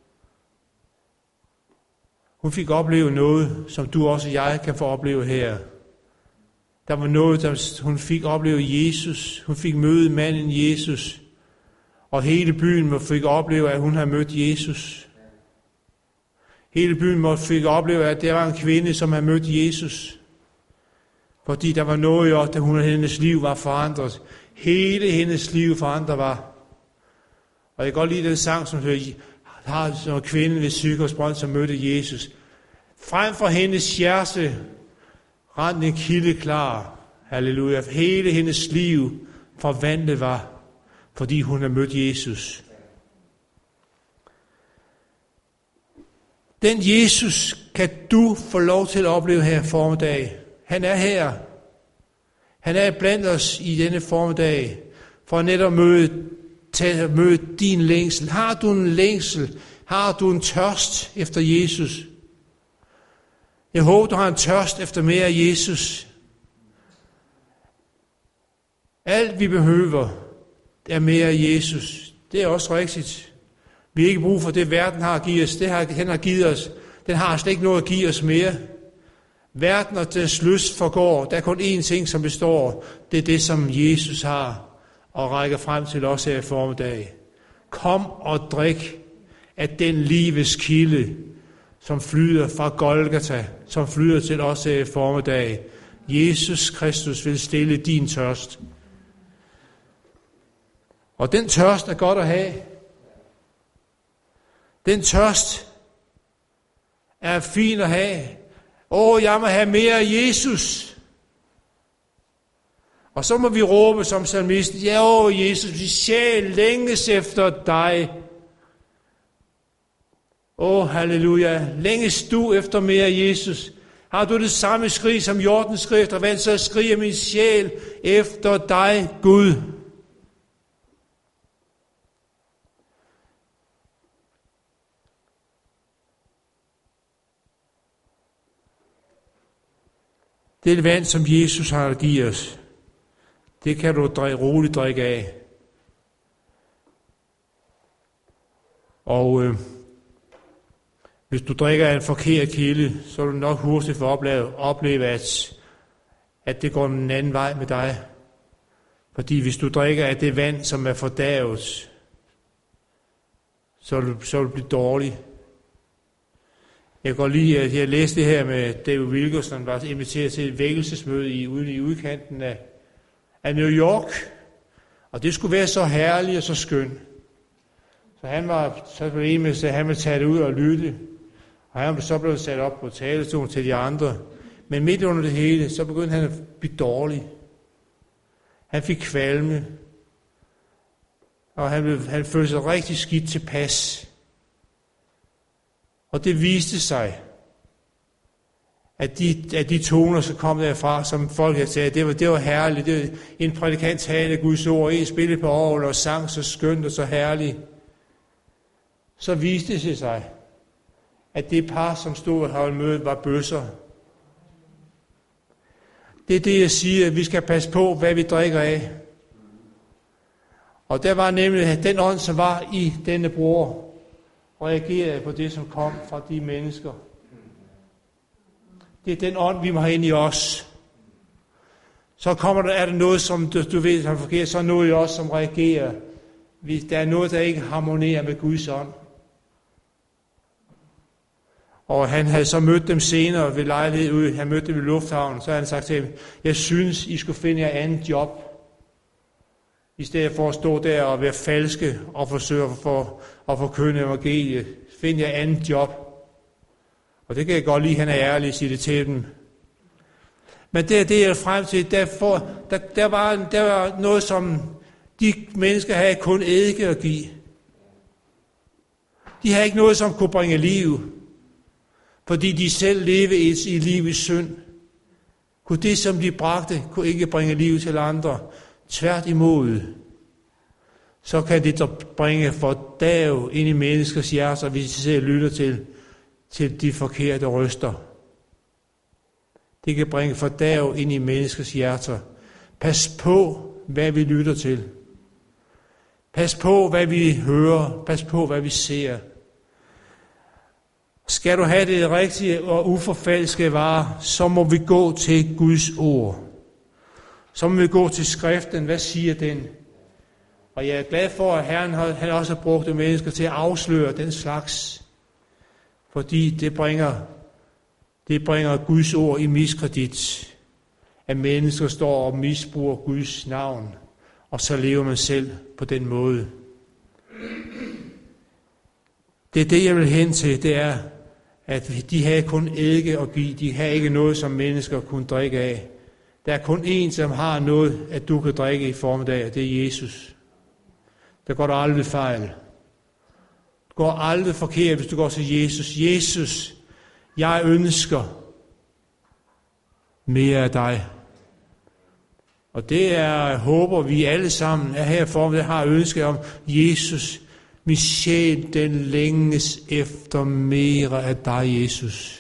hun fik opleve noget, som du også og jeg kan få opleve her. Der var noget, der hun fik opleve Jesus. Hun fik møde manden Jesus. Og hele byen fik opleve, at hun havde mødt Jesus. Hele byen fik opleve, at der var en kvinde, som havde mødt Jesus. Fordi der var noget, og da hun og hendes liv var forandret. Hele hendes liv forandret var. Og jeg kan godt lide den sang, som har som kvinden ved Sykars brønd, som mødte Jesus. Frem for hendes hjerte rent en kilde klar. Halleluja. Hele hendes liv forvandlet var, fordi hun har mødt Jesus. Den Jesus kan du få lov til at opleve her formiddag. Han er her. Han er blandt os i denne formiddag, for at netop møde, tage, møde din længsel. Har du en længsel? Har du en tørst efter Jesus? Jeg håber, du har en tørst efter mere af Jesus. Alt vi behøver er mere af Jesus. Det er også rigtigt. Vi har ikke brug for det, verden har givet os. Det har, han har givet os. Den har slet ikke noget at give os mere. Verden og dens lyst forgår. Der er kun én ting, som består. Det er det, som Jesus har og rækker frem til os her i formiddag. Kom og drik af den livets kilde, som flyder fra Golgata, som flyder til os her i formiddag. Jesus Kristus vil stille din tørst. Og den tørst er godt at have. Den tørst er fin at have. Åh, jeg må have mere af Jesus. Og så må vi råbe som salmisten, ja, åh Jesus, vi sjæl længes efter dig. Åh, halleluja, længes du efter mere af Jesus? Har du det samme skrig som Jordens skrig efter vand, så skriger min sjæl efter dig, Gud. Det vand, som Jesus har at give os, det kan du roligt drikke af. Og øh, hvis du drikker af en forkert kilde, så vil du nok hurtigt få opleve, opleve at, at det går en anden vej med dig. Fordi hvis du drikker af det vand, som er fordærvet, så vil du, så vil du blive dårlig. Jeg kan godt lide, at jeg læste det her med David Wilkerson, var inviteret til et vækkelsesmøde i, ude i udkanten af, af New York. Og det skulle være så herligt og så skønt. Så han var så blev en med, at han ville tage det ud og lytte. Og han så blev sat op på talerstolen til de andre. Men midt under det hele, så begyndte han at blive dårlig. Han fik kvalme. Og han, blev, han følte sig rigtig skidt tilpas. Og det viste sig, at de, at de toner, som kom derfra, som folk havde sagt, det var, det var herligt. Det var en prædikant talte Guds ord, en spillede på orgel og sang så skønt og så herligt. Så viste det sig, at det par, som stod og holdt mødet, var bøsser. Det er det, jeg siger, at vi skal passe på, hvad vi drikker af. Og der var nemlig den ånd, som var i denne bror, reagerede på det, som kom fra de mennesker. Det er den ånd, vi må have ind i os. Så kommer der, er der noget, som du, du ved, som er forkert, så er noget i os, som reagerer. Hvis der er noget, der ikke harmonerer med Guds ånd. Og han havde så mødt dem senere ved lejlighed ude. Han mødte dem i lufthavnen. Så havde han sagt til dem, jeg synes, I skulle finde jer andet job. I stedet for at stå der og være falske og forsøge for, at forkynde evangeliet. Find jer andet job. Og det kan jeg godt lide, han er ærlig at sige det til dem. Men det er det, jeg er frem til. Der, for, der, der, var, der var noget, som de mennesker havde kun eddike at give. De havde ikke noget, som kunne bringe liv. Fordi de selv levede i, i liv i synd. Kunne det, som de bragte, kunne ikke bringe liv til andre. Tværtimod, så kan det bringe fordav ind i menneskers hjerter, hvis de selv lytter til til de forkerte røster. Det kan bringe fordærv ind i menneskers hjerter. Pas på, hvad vi lytter til. Pas på, hvad vi hører. Pas på, hvad vi ser. Skal du have det rigtige og uforfalskede varer, så må vi gå til Guds ord. Så må vi gå til skriften. Hvad siger den? Og jeg er glad for, at Herren han også har brugt mennesker til at afsløre den slags. Fordi det bringer, det bringer Guds ord i miskredit. At mennesker står og misbruger Guds navn. Og så lever man selv på den måde. Det er det, jeg vil hen til. Det er, at de havde kun eddike at give. De havde ikke noget, som mennesker kunne drikke af. Der er kun én, som har noget, at du kan drikke i formiddag, og det er Jesus. Der går der aldrig fejl. Du går aldrig forkert, hvis du går til Jesus. Jesus, jeg ønsker mere af dig. Og det er, håber vi alle sammen er her for, der har ønsket om, Jesus, min sjæl, den længes efter mere af dig, Jesus.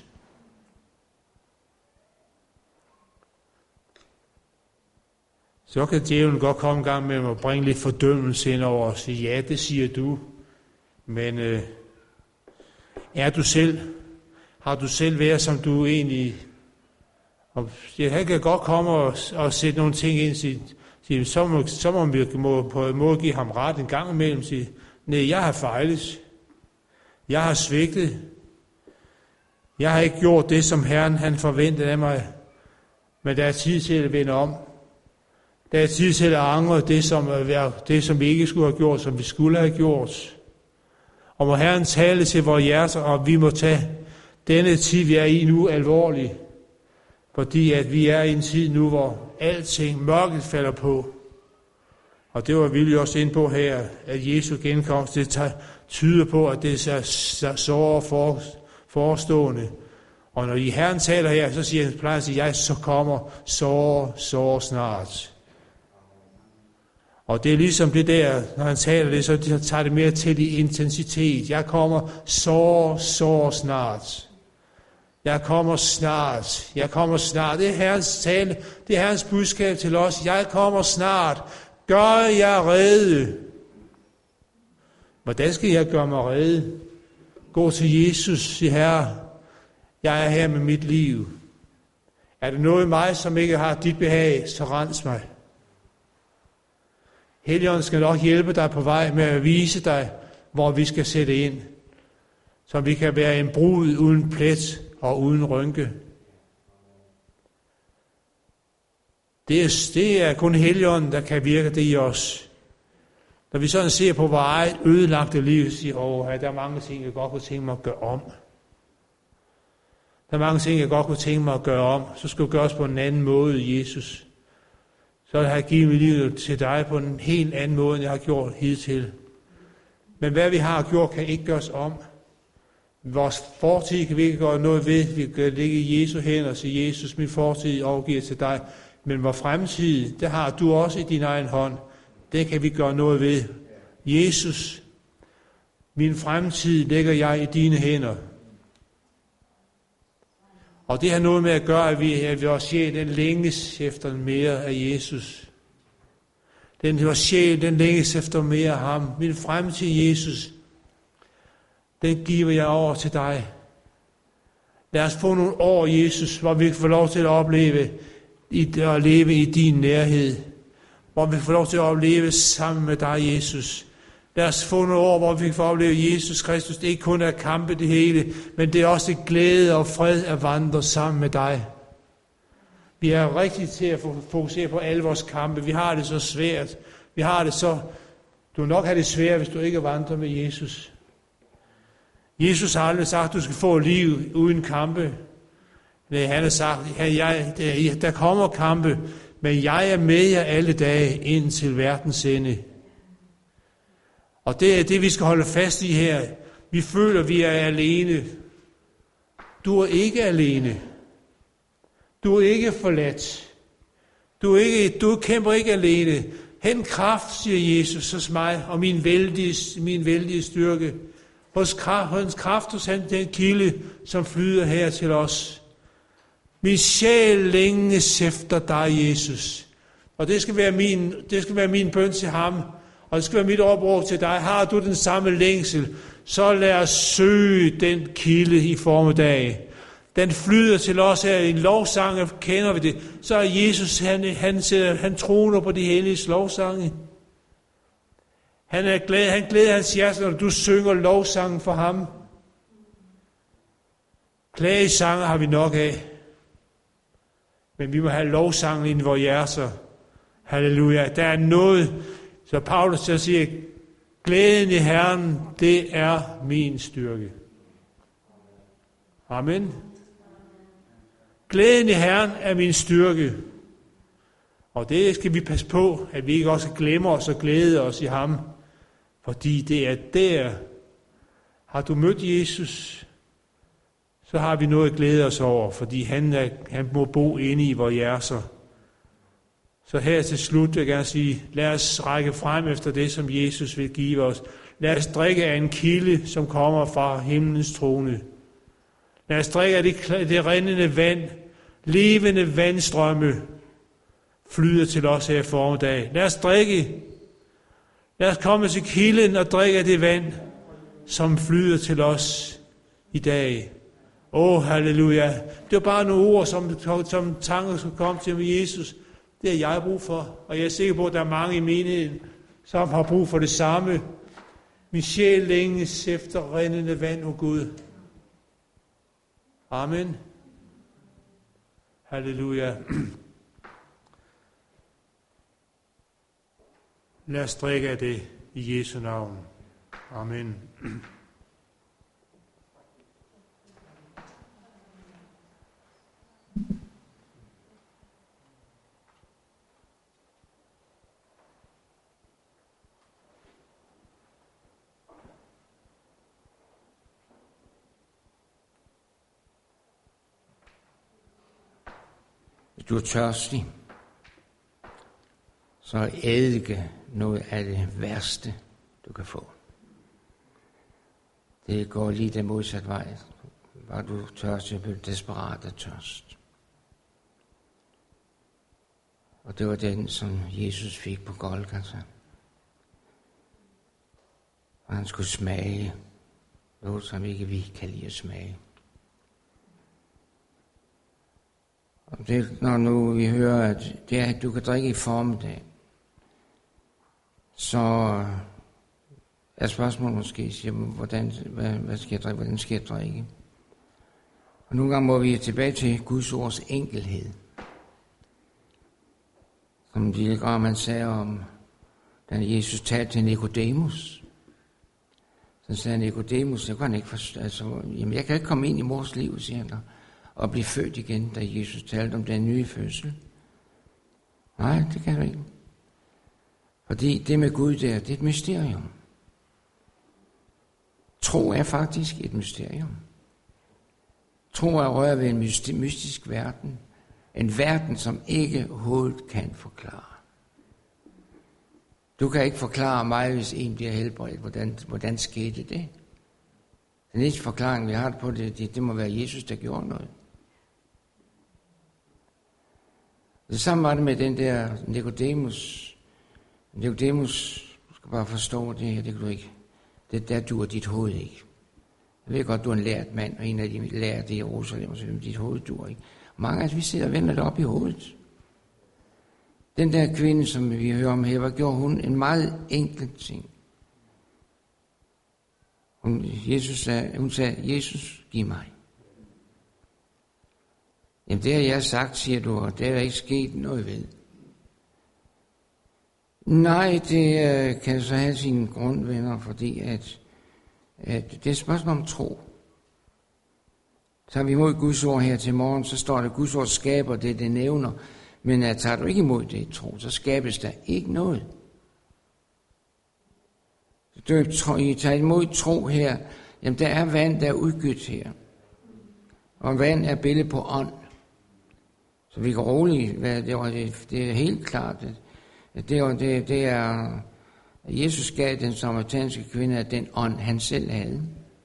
Så kan djævlen godt komme en gang med at bringe lidt fordømmelse ind over og sige, ja, det siger du, men øh, er du selv, har du selv været, som du egentlig, og ja, han kan godt komme og, og sætte nogle ting ind, sige, sige, så, må, så må vi må, på en måde give ham ret en gang imellem, sige, nej, jeg har fejlet, jeg har svigtet, jeg har ikke gjort det, som Herren han forventede af mig, men der er tid til at vende om. Der er tid til at angre det som, det, som vi ikke skulle have gjort, som vi skulle have gjort. Og må Herren tale til vores hjerter, og vi må tage denne tid, vi er i nu, alvorligt. Fordi at vi er i en tid nu, hvor alting mørket falder på. Og det var vi jo også inde på her, at Jesu genkomst, det tyder på, at det er så for, forestående. Og når I Herren taler her, så siger han, plejer at sige, jeg så kommer så, så snart. Og det er ligesom det der, når han taler det, så tager det mere til i intensitet. Jeg kommer så, så snart. Jeg kommer snart. Jeg kommer snart. Det er Herrens tale. Det er Herrens budskab til os. Jeg kommer snart. Gør jeg rede. Hvordan skal jeg gøre mig rede? Gå til Jesus, sig Herre, jeg er her med mit liv. Er det noget i mig, som ikke har dit behag, så rens mig. Helligånden skal nok hjælpe dig på vej med at vise dig, hvor vi skal sætte ind. Så vi kan være en brud uden plet og uden rynke. Det er, det er kun Helligånden, der kan virke det i os. Når vi sådan ser på vores eget ødelagte liv, siger åh, der er mange ting, jeg godt kunne tænke mig at gøre om. Der er mange ting, jeg godt kunne tænke mig at gøre om. Så skal du gøres på en anden måde, Jesus. Så har jeg givet mit liv til dig på en helt anden måde, end jeg har gjort hidtil. Men hvad vi har gjort, kan ikke gøres om. Vores fortid kan vi ikke gøre noget ved. Vi kan ligge i Jesu hænder og sige, Jesus, min fortid overgiver til dig. Men vores fremtid, det har du også i din egen hånd. Det kan vi gøre noget ved. Jesus, min fremtid lægger jeg i dine hænder. Og det har noget med at gøre, at vi, at vores sjæl, den længes efter mere af Jesus. Den vores sjæl, den længes efter mere af ham. Min fremtid, Jesus, den giver jeg over til dig. Lad os få nogle år, Jesus, hvor vi kan få lov til at opleve, at leve i din nærhed. Hvor vi får lov til at opleve sammen med dig, Jesus. Lad os få nogle år, hvor vi kan få opleve Jesus Kristus. Det er ikke kun at kampe det hele, men det er også glæde og fred at vandre sammen med dig. Vi er rigtig til at fokusere på alle vores kampe. Vi har det så svært. Vi har det så... Du vil nok have det svært, hvis du ikke vandrer med Jesus. Jesus har aldrig sagt, at du skal få liv uden kampe. Nej, han har sagt, at jeg, der kommer kampe, men jeg er med jer alle dage ind til verdens ende. Og det er det, vi skal holde fast i her. Vi føler, at vi er alene. Du er ikke alene. Du er ikke forladt. Du, er ikke, du kæmper ikke alene. Hent kraft, siger Jesus hos mig, og min vældige, min vældige styrke hos hans kraft hos han, den kilde, som flyder her til os. Min sjæl længes efter dig, Jesus. Og det skal være min, det skal være min bøn til ham. Og det skal være mit opråb til dig. Har du den samme længsel, så lad os søge den kilde i formiddag. Den flyder til os her i en lovsang, kender vi det. Så er Jesus, han, han, han, han troner på de helliges lovsange. Han er glad, han glæder hans hjerte, når du synger lovsangen for ham. Klagesange har vi nok af. Men vi må have lovsangen i vores hjerter. Halleluja. Der er noget, så Paulus så siger, glæden i Herren, det er min styrke. Amen. Glæden i Herren er min styrke. Og det skal vi passe på, at vi ikke også glemmer os og glæder os i ham. Fordi det er der, har du mødt Jesus, så har vi noget at glæde os over, fordi han, er, han må bo inde i vores hjerter. Så her til slut vil jeg gerne sige, lad os række frem efter det, som Jesus vil give os. Lad os drikke af en kilde, som kommer fra himlens trone. Lad os drikke af det, det rindende vand, levende vandstrømme, flyder til os her i formiddag. Lad os drikke. Lad os komme til kilden og drikke af det vand, som flyder til os i dag. Åh, oh, halleluja. Det var bare nogle ord, som, som tanker skulle komme til med Jesus. Det har jeg brug for, og jeg er sikker på, at der er mange i menigheden, som har brug for det samme. Min sjæl længes efter rindende vand, o Gud. Amen. Halleluja. Lad os drikke af det i Jesu navn. Amen. Hvis du er tørstig, så er eddike noget af det værste, du kan få. Det går lige den modsatte vej. Var du tørstig, blev desperat af tørst. Og det var den, som Jesus fik på Golgata. Og han skulle smage noget, som ikke vi kan lide at smage. Og det, når nu vi hører, at det er, at du kan drikke i formiddag, så er spørgsmålet måske, siger, hvordan, hvad, hvad skal jeg drikke, hvordan skal jeg drikke? Og nogle gange må vi tilbage til Guds ords enkelhed. Som de man sagde om, da Jesus talte til Nikodemus. Så sagde Nikodemus, jeg kan ikke forstå, altså, jamen jeg kan ikke komme ind i mors liv, siger han, og blive født igen, da Jesus talte om den nye fødsel. Nej, det kan du ikke. Fordi det med Gud der, det er et mysterium. Tro er faktisk et mysterium. Tro er rørt ved en mystisk verden. En verden, som ikke overhovedet kan forklare. Du kan ikke forklare mig, hvis en bliver helbredt. Hvordan, hvordan skete det? Den eneste forklaring, vi har på det, det, det må være Jesus, der gjorde noget. Det samme var det med den der Nikodemus. Nikodemus, du skal bare forstå det her, det kan du ikke. Det der duer dit hoved ikke. Jeg ved godt, du er en lært mand, og en af de lærte i Jerusalem, og så dit hoved duer ikke. Mange af os, vi sidder og vender det op i hovedet. Den der kvinde, som vi hører om her, hvad gjorde hun? En meget enkel ting. Hun, Jesus sagde, hun sagde, Jesus, giv mig. Jamen det har jeg sagt, siger du, og det er der ikke sket noget ved. Nej, det øh, kan så have sine grundvenner, fordi at, at det er et spørgsmål om tro. Tager vi imod Guds ord her til morgen, så står der, Guds ord skaber det, det nævner. Men at tager du ikke imod det i tro, så skabes der ikke noget. Du tager imod tro her, jamen der er vand, der er udgydt her. Og vand er billede på ånd. Så vi kan roligt, det, var, det, det er helt klart, at det, var, det, det er, Jesus gav den samaritanske kvinde af den ånd, han selv havde.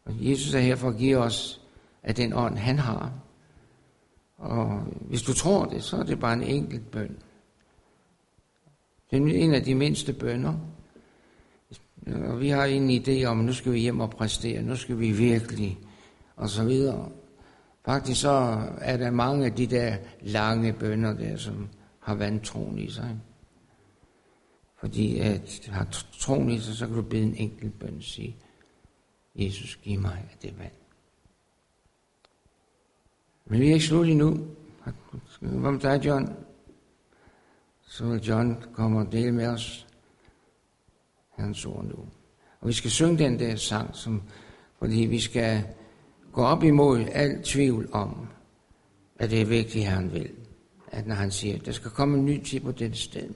Og Jesus er her for at give os af den ånd, han har. Og hvis du tror det, så er det bare en enkelt bøn. Det er en af de mindste bønner. Og vi har en idé om, nu skal vi hjem og præstere, nu skal vi virkelig, og så videre. Faktisk så er der mange af de der lange bønner der, som har vandtroen i sig. Fordi at har troen i sig, så kan du bede en enkelt bøn og sige, Jesus, giv mig af det vand. Men vi er ikke slut endnu. Hvad med dig, John? Så vil John komme og dele med os hans ord nu. Og vi skal synge den der sang, som, fordi vi skal gå op imod al tvivl om, at det er vigtigt, han vil. At når han siger, at der skal komme en ny tid på dette sted.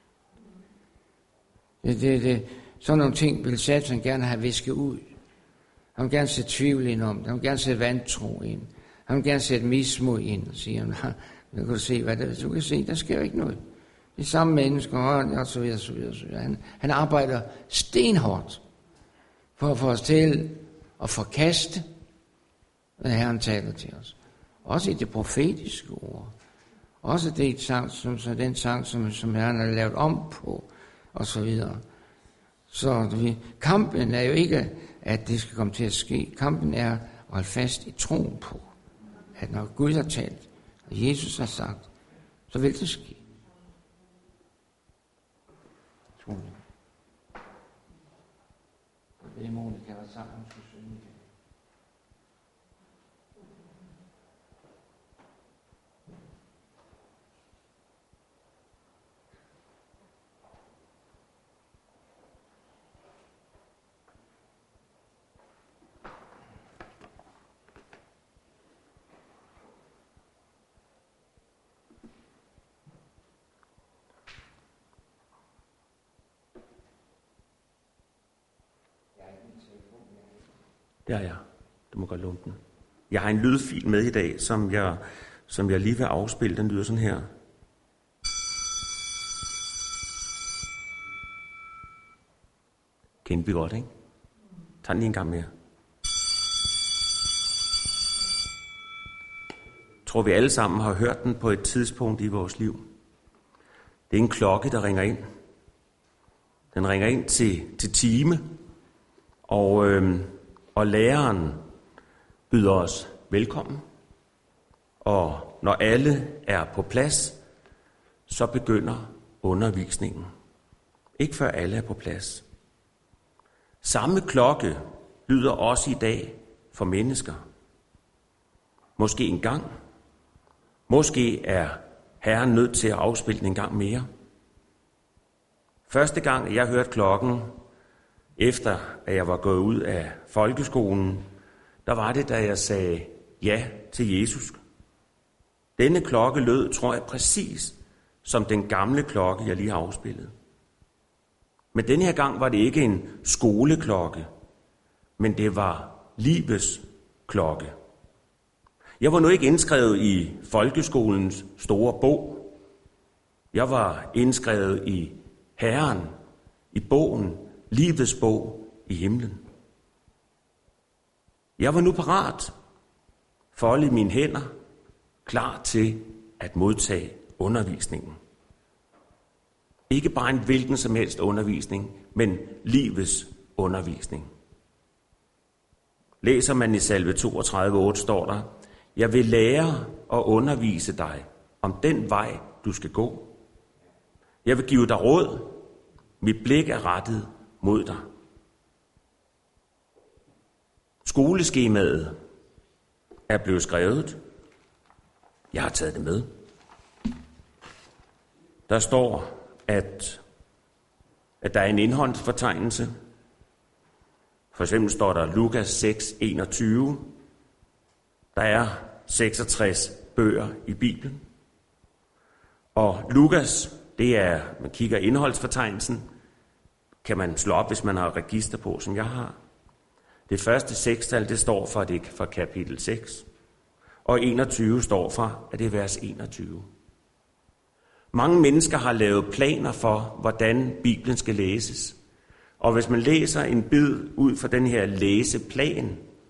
Det, det, det, sådan nogle ting vil Satan gerne have visket ud. Han vil gerne sætte tvivl ind om det. Han vil gerne sætte vantro ind. Han vil gerne sætte mismod ind og sige, nu kan du se, hvad det er. Du kan se, der sker jo ikke noget. De samme mennesker, og så videre, så videre, så videre. Han, han arbejder stenhårdt for at få os til at forkaste, hvad Herren taler til os. Også i det profetiske ord. Også det sang, som, så den sang, som, som Herren har lavet om på, og så videre. Så vi, kampen er jo ikke, at det skal komme til at ske. Kampen er at holde fast i troen på, at når Gud har talt, og Jesus har sagt, så vil det ske. Troen. Det er Monika, der sammen skulle synge. Ja, ja. Du må godt låne den. Jeg har en lydfil med i dag, som jeg, som jeg lige vil afspille. Den lyder sådan her. Kendte vi godt, ikke? Tag den lige en gang mere. Jeg tror, vi alle sammen har hørt den på et tidspunkt i vores liv. Det er en klokke, der ringer ind. Den ringer ind til, til time, og... Øh, Og læreren byder os velkommen. Og når alle er på plads, så begynder undervisningen. Ikke før alle er på plads. Samme klokke lyder også i dag for mennesker. Måske en gang. Måske er Herren nødt til at afspille den en gang mere. Første gang jeg hørte klokken, efter at jeg var gået ud af folkeskolen, der var det, da jeg sagde ja til Jesus. Denne klokke lød, tror jeg, præcis som den gamle klokke, jeg lige har afspillet. Men denne her gang var det ikke en skoleklokke, men det var livets klokke. Jeg var nu ikke indskrevet i folkeskolens store bog. Jeg var indskrevet i Herren, i bogen, livets bog i himlen. Jeg var nu parat, foldet mine hænder, klar til at modtage undervisningen. Ikke bare en hvilken som helst undervisning, men livets undervisning. Læser man i salme toogtredive otte, står der, jeg vil lære og undervise dig om den vej, du skal gå. Jeg vil give dig råd, mit blik er rettet mod dig. Skoleskemaet er blevet skrevet. Jeg har taget det med. Der står, at, at der er en indholdsfortegnelse. For eksempel står der Lukas seks enogtyve. Der er seksogtres bøger i Bibelen. Og Lukas, det er, man kigger indholdsfortegnelsen, kan man slå op, hvis man har register på, som jeg har. Det første sekstal, det står for, det for kapitel seks. Og enogtyve står for, at det er vers enogtyve. Mange mennesker har lavet planer for, hvordan Bibelen skal læses. Og hvis man læser en bid ud fra den her læseplan,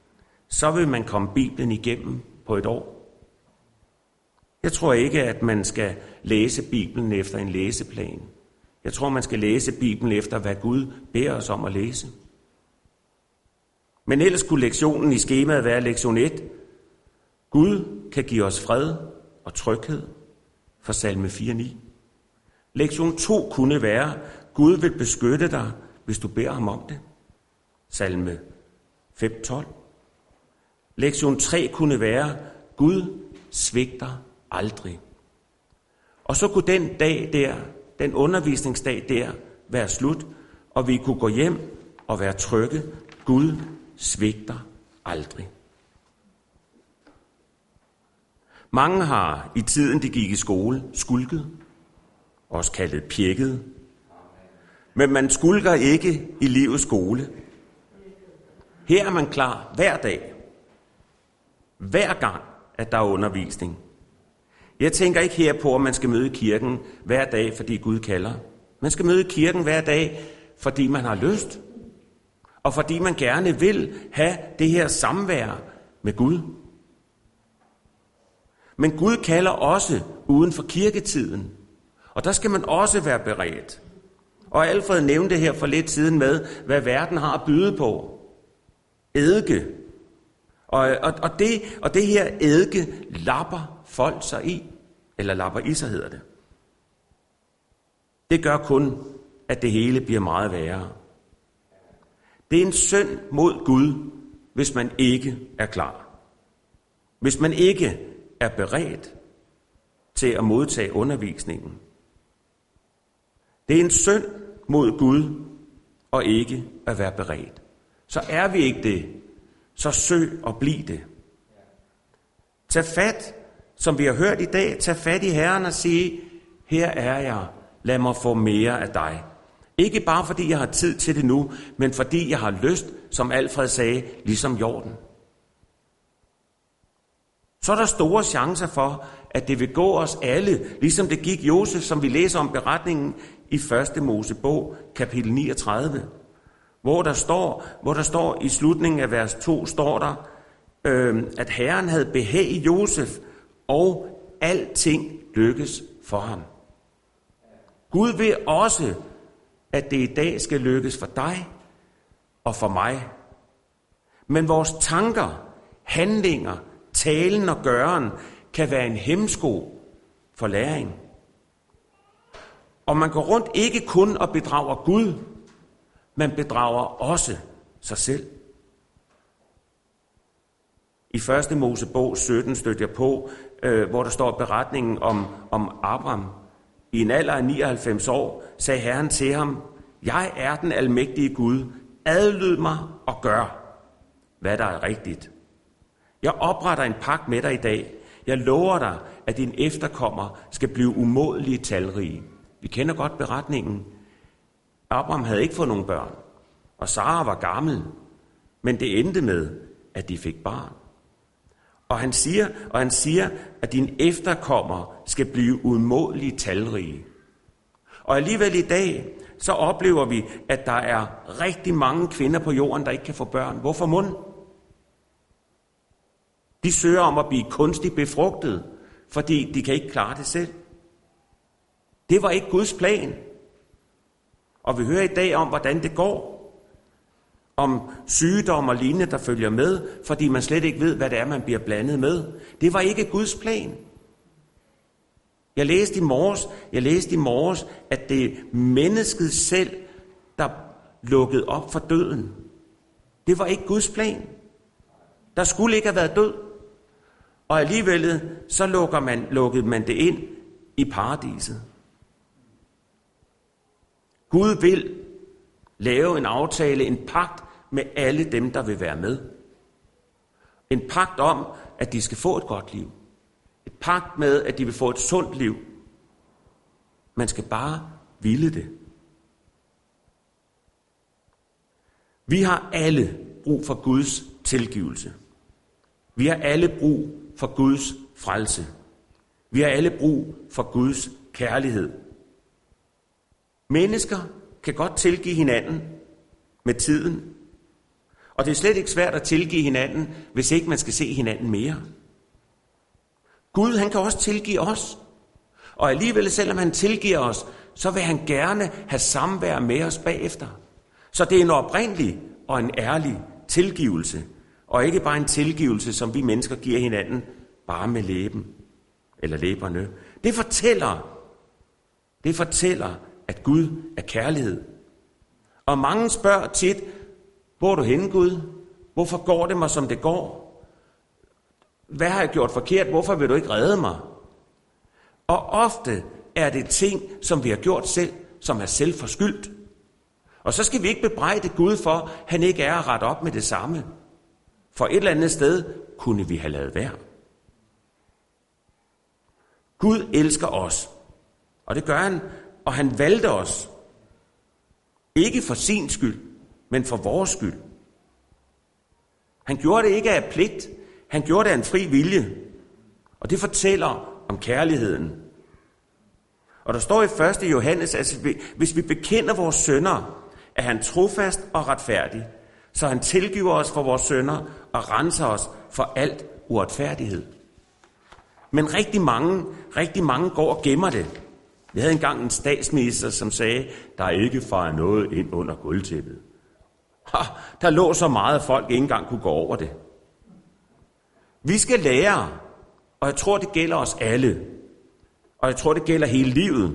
så vil man komme Bibelen igennem på et år. Jeg tror ikke, at man skal læse Bibelen efter en læseplan. Jeg tror, man skal læse Bibelen efter, hvad Gud beder os om at læse. Men ellers kunne lektionen i skemaet være lektion et. Gud kan give os fred og tryghed for salme fire ni. Lektion to kunne være, Gud vil beskytte dig, hvis du beder ham om det. Salme fem tolv. Lektion tre kunne være, Gud svigter aldrig. Og så kunne den dag der, den undervisningsdag der, være slut, og vi kunne gå hjem og være trygge. Gud svigter aldrig. Mange har i tiden, de gik i skole, skulket, også kaldet pjekket. Men man skulker ikke i livets skole. Her er man klar hver dag. Hver gang, at der er undervisning. Jeg tænker ikke her på, at man skal møde i kirken hver dag, fordi Gud kalder. Man skal møde i kirken hver dag, fordi man har lyst. Og fordi man gerne vil have det her samvær med Gud. Men Gud kalder også uden for kirketiden. Og der skal man også være beredt. Og Alfred nævnte her for lidt siden med, hvad verden har at byde på. Eddike. Og, og, og, det, og det her eddike lapper folk sig i. Eller lapper i sig hedder det. Det gør kun, at det hele bliver meget værre. Det er en synd mod Gud, hvis man ikke er klar. Hvis man ikke er beredt til at modtage undervisningen. Det er en synd mod Gud og ikke at være beredt. Så er vi ikke det, så søg og bliv det. Tag fat, som vi har hørt i dag, tag fat i Herren og sige, her er jeg, lad mig få mere af dig. Ikke bare fordi jeg har tid til det nu, men fordi jeg har lyst, som Alfred sagde, ligesom jorden. Så er der store chancer for, at det vil gå os alle, ligesom det gik Josef, som vi læser om beretningen i første Mosebog, kapitel niogtredive. Hvor der står, hvor der står i slutningen af vers to, står der, øh, at Herren havde behag i Josef, og alting lykkes for ham. Gud vil også, at det i dag skal lykkes for dig og for mig. Men vores tanker, handlinger, talen og gøren kan være en hæmsko for læring. Og man går rundt ikke kun og bedrager Gud, man bedrager også sig selv. I første Mosebog sytten stødte jeg på, øh, hvor der står beretningen om, om Abraham. I en alder af nioghalvfems år sagde Herren til ham, jeg er den almægtige Gud, adlyd mig og gør, hvad der er rigtigt. Jeg opretter en pagt med dig i dag. Jeg lover dig, at din efterkommer skal blive umådelige talrige. Vi kender godt beretningen. Abraham havde ikke fået nogen børn, og Sara var gammel, men det endte med, at de fik barn. Og han siger, og han siger, at din efterkommer skal blive umådelige talrige. Og alligevel i dag, så oplever vi, at der er rigtig mange kvinder på jorden, der ikke kan få børn. Hvorfor mon? De søger om at blive kunstigt befrugtet, fordi de kan ikke klare det selv. Det var ikke Guds plan. Og vi hører i dag om, hvordan det går. Om sygdom og lignende, der følger med, fordi man slet ikke ved, hvad det er, man bliver blandet med. Det var ikke Guds plan. Jeg læste i morges, jeg læste i morges, at det er mennesket selv, der lukkede op for døden. Det var ikke Guds plan. Der skulle ikke have været død. Og alligevel så lukker man, lukkede man det ind i paradiset. Gud vil lave en aftale, en pagt med alle dem, der vil være med. En pagt om, at de skal få et godt liv. Et pagt med, at de vil få et sundt liv. Man skal bare ville det. Vi har alle brug for Guds tilgivelse. Vi har alle brug for Guds frelse. Vi har alle brug for Guds kærlighed. Mennesker kan godt tilgive hinanden med tiden. Og det er slet ikke svært at tilgive hinanden, hvis ikke man skal se hinanden mere. Gud, han kan også tilgive os. Og alligevel, selvom han tilgiver os, så vil han gerne have samvær med os bagefter. Så det er en oprindelig og en ærlig tilgivelse, og ikke bare en tilgivelse, som vi mennesker giver hinanden, bare med læben eller læberne. Det fortæller, det fortæller, at Gud er kærlighed. Og mange spørger tit, hvor er du henne, Gud? Hvorfor går det mig, som det går? Hvad har jeg gjort forkert? Hvorfor vil du ikke redde mig? Og ofte er det ting, som vi har gjort selv, som er selvforskyldt. Og så skal vi ikke bebrejde Gud for, at han ikke er at rette op med det samme. For et eller andet sted kunne vi have lavet være. Gud elsker os, og det gør han, og han valgte os. Ikke for sin skyld, men for vores skyld. Han gjorde det ikke af pligt, han gjorde det af en fri vilje. Og det fortæller om kærligheden. Og der står i første Johannes, at hvis vi bekender vores synder, er han trofast og retfærdig, så han tilgiver os for vores synder og renser os for alt uretfærdighed. Men rigtig mange, rigtig mange går og gemmer det. Vi havde engang en statsminister, som sagde, der er ikke faret noget ind under gulvtæppet. Ha, der lå så meget, at folk ikke engang kunne gå over det. Vi skal lære, og jeg tror, det gælder os alle, og jeg tror, det gælder hele livet,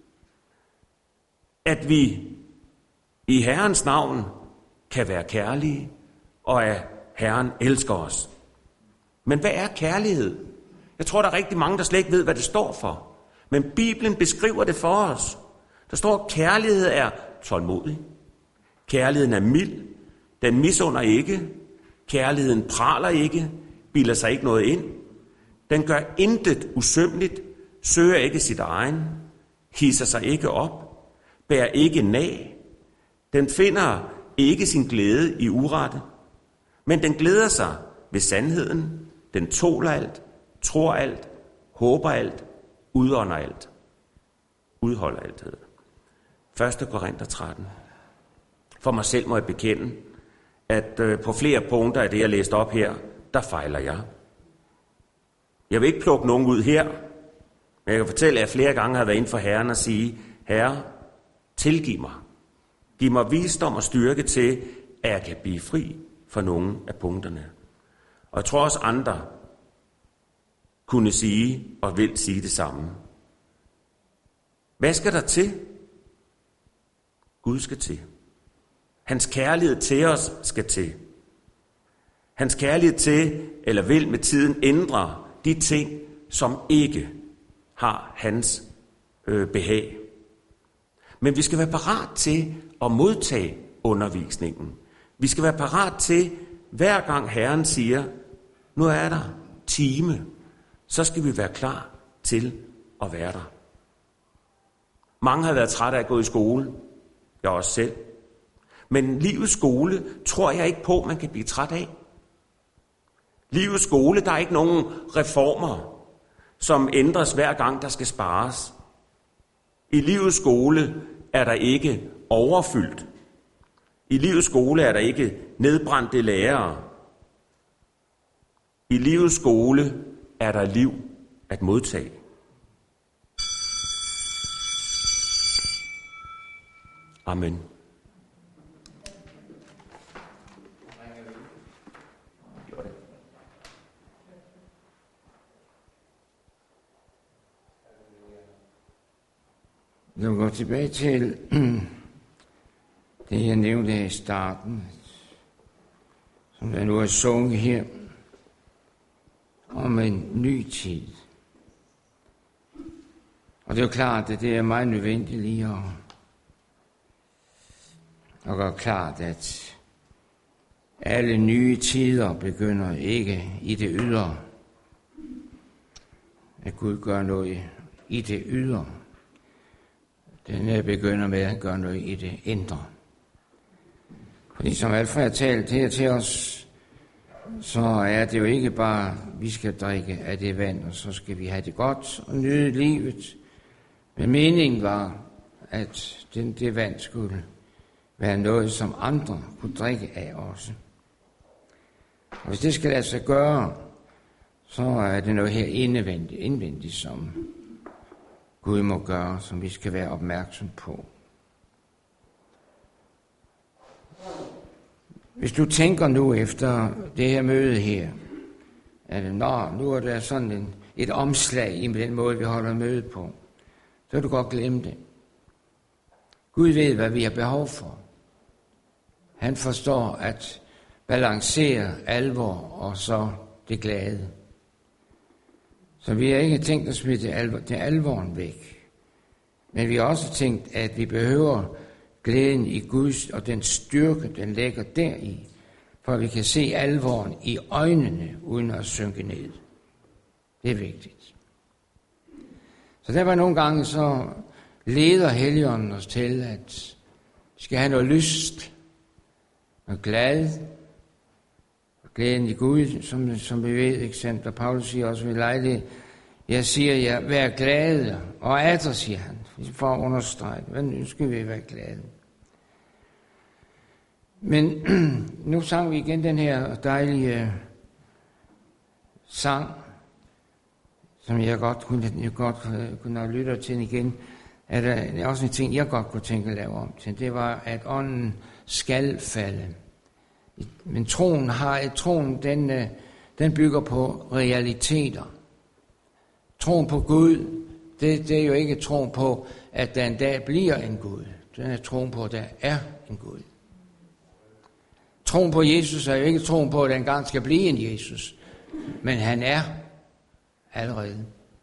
at vi i Herrens navn kan være kærlige, og at Herren elsker os. Men hvad er kærlighed? Jeg tror, der er rigtig mange, der slet ikke ved, hvad det står for. Men Bibelen beskriver det for os. Der står, at kærlighed er tålmodig. Kærligheden er mild. Den misunder ikke. Kærligheden praler ikke. Bilder sig ikke noget ind. Den gør intet usømmeligt. Søger ikke sit egen. Hisser sig ikke op. Bærer ikke nag. Den finder ikke sin glæde i urette. Men den glæder sig ved sandheden. Den tåler alt. Tror alt. Håber alt. Udånder alt. Udholder alt, hedder det. første Korinther tretten. For mig selv må jeg bekende, at øh, på flere punkter af det, jeg læste op her, der fejler jeg. Jeg vil ikke plukke nogen ud her, men jeg kan fortælle, at jeg flere gange har været inde for Herren og sige, Herre, tilgiv mig. Giv mig visdom og styrke til, at jeg kan blive fri for nogle af punkterne. Og jeg tror også andre kunne sige og vil sige det samme. Hvad skal der til? Gud skal til. Hans kærlighed til os skal til. Hans kærlighed til, eller vil med tiden ændre de ting, som ikke har hans øh, behag. Men vi skal være parat til at modtage undervisningen. Vi skal være parat til, hver gang Herren siger, nu er der time, så skal vi være klar til at være der. Mange har været trætte af at gå i skole. Jeg også selv. Men livets skole tror jeg ikke på, man kan blive træt af. Livets skole, der er ikke nogen reformer, som ændres hver gang, der skal spares. I livets skole er der ikke overfyldt. I livets skole er der ikke nedbrændte lærere. I livets skole er der liv at modtage. Amen. Nu går tilbage til det, jeg nævnte i starten, som der nu er sunget her, om en ny tid. Og det er jo klart, at det er meget nødvendigt lige at, at gøre klart, at alle nye tider begynder ikke i det ydre. At Gud gør noget i det ydre. Den begynder med at gøre noget i det indre. Fordi som Alfred har talt her til os, så er det jo ikke bare, vi skal drikke af det vand, og så skal vi have det godt og nyde livet. Men meningen var, at den, det vand skulle være noget, som andre kunne drikke af også. Og hvis det skal lade sig gøre, så er det noget her indvendigt, indvendigt, som Gud må gøre, som vi skal være opmærksom på. Hvis du tænker nu efter det her møde her, at nå, nu er der sådan en, et omslag i den måde, vi holder møde på, så kan du godt glemme det. Gud ved, hvad vi har behov for. Han forstår at balancere alvor og så det glade. Så vi har ikke tænkt at smide det, alvor, det alvoren væk. Men vi har også tænkt, at vi behøver glæden i Guds og den styrke, den ligger deri, for at vi kan se alvoren i øjnene, uden at synke ned. Det er vigtigt. Så der var nogle gange, så leder Helligånden os til, at vi skal have noget lyst, noget glad, og glæden i Gud, som, som vi ved, eksempel Paulus siger også ved lejlighed, jeg siger jer, vær glade, og atter, siger han, for at understrege, hvad nu skal vi være glade. Men nu sang vi igen den her dejlige sang, som jeg godt kunne, jeg godt kunne lytte til igen. Er der også en ting, jeg godt kunne tænke at lave om til. Det var, at ånden skal falde. Men troen, har, troen den, den bygger på realiteter. Troen på Gud, det, det er jo ikke troen på, at der en dag bliver en Gud. Den er troen på, at der er en Gud. Troen på Jesus er jo ikke troen på, at der engang skal blive en Jesus. Men han er allerede.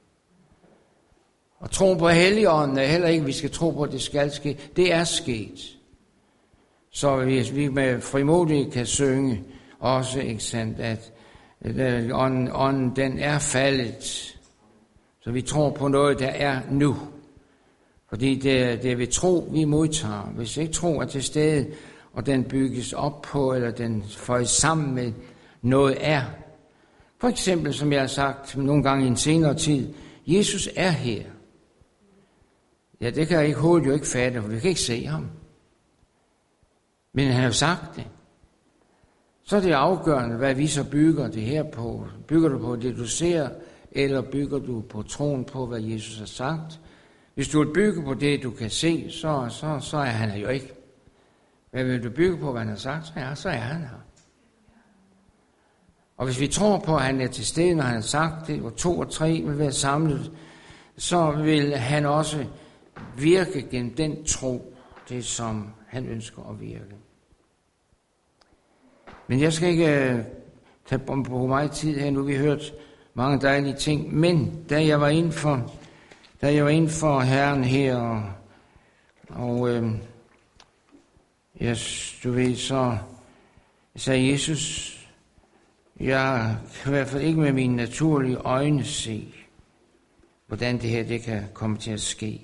Og troen på Helligånden er heller ikke, at vi skal tro på, at det skal ske. Det er sket. Så hvis vi med frimodighed kan synge også, ikke sandt, at ånden, ånden den er faldet. Så vi tror på noget, der er nu. Fordi det, det er ved tro, vi modtager. Hvis ikke tro er til stede, og den bygges op på, eller den føjes sammen med noget er. For eksempel, som jeg har sagt nogle gange i en senere tid, Jesus er her. Ja, det kan jeg ikke hovedet jo ikke fatte, for vi kan ikke se ham. Men han har sagt det. Så er det afgørende, hvad vi så bygger det her på. Bygger du på det, du ser, eller bygger du på troen på, hvad Jesus har sagt? Hvis du vil bygge på det, du kan se, så, så, så er han her jo ikke. Men vil du bygge på, hvad han har sagt, så er, så er han her. Og hvis vi tror på, at han er til stede, når han har sagt det, og to og tre vil være samlet, så vil han også virke gennem den tro, det som han ønsker at virke. Men jeg skal ikke uh, tage på mig tid her nu. Vi har hørt mange dejlige ting. Men da jeg var inden for, da jeg var inden for Herren her, og, og uh, jeg, du ved, så sagde Jesus, jeg kan i hvert fald ikke med mine naturlige øjne se, hvordan det her det kan komme til at ske.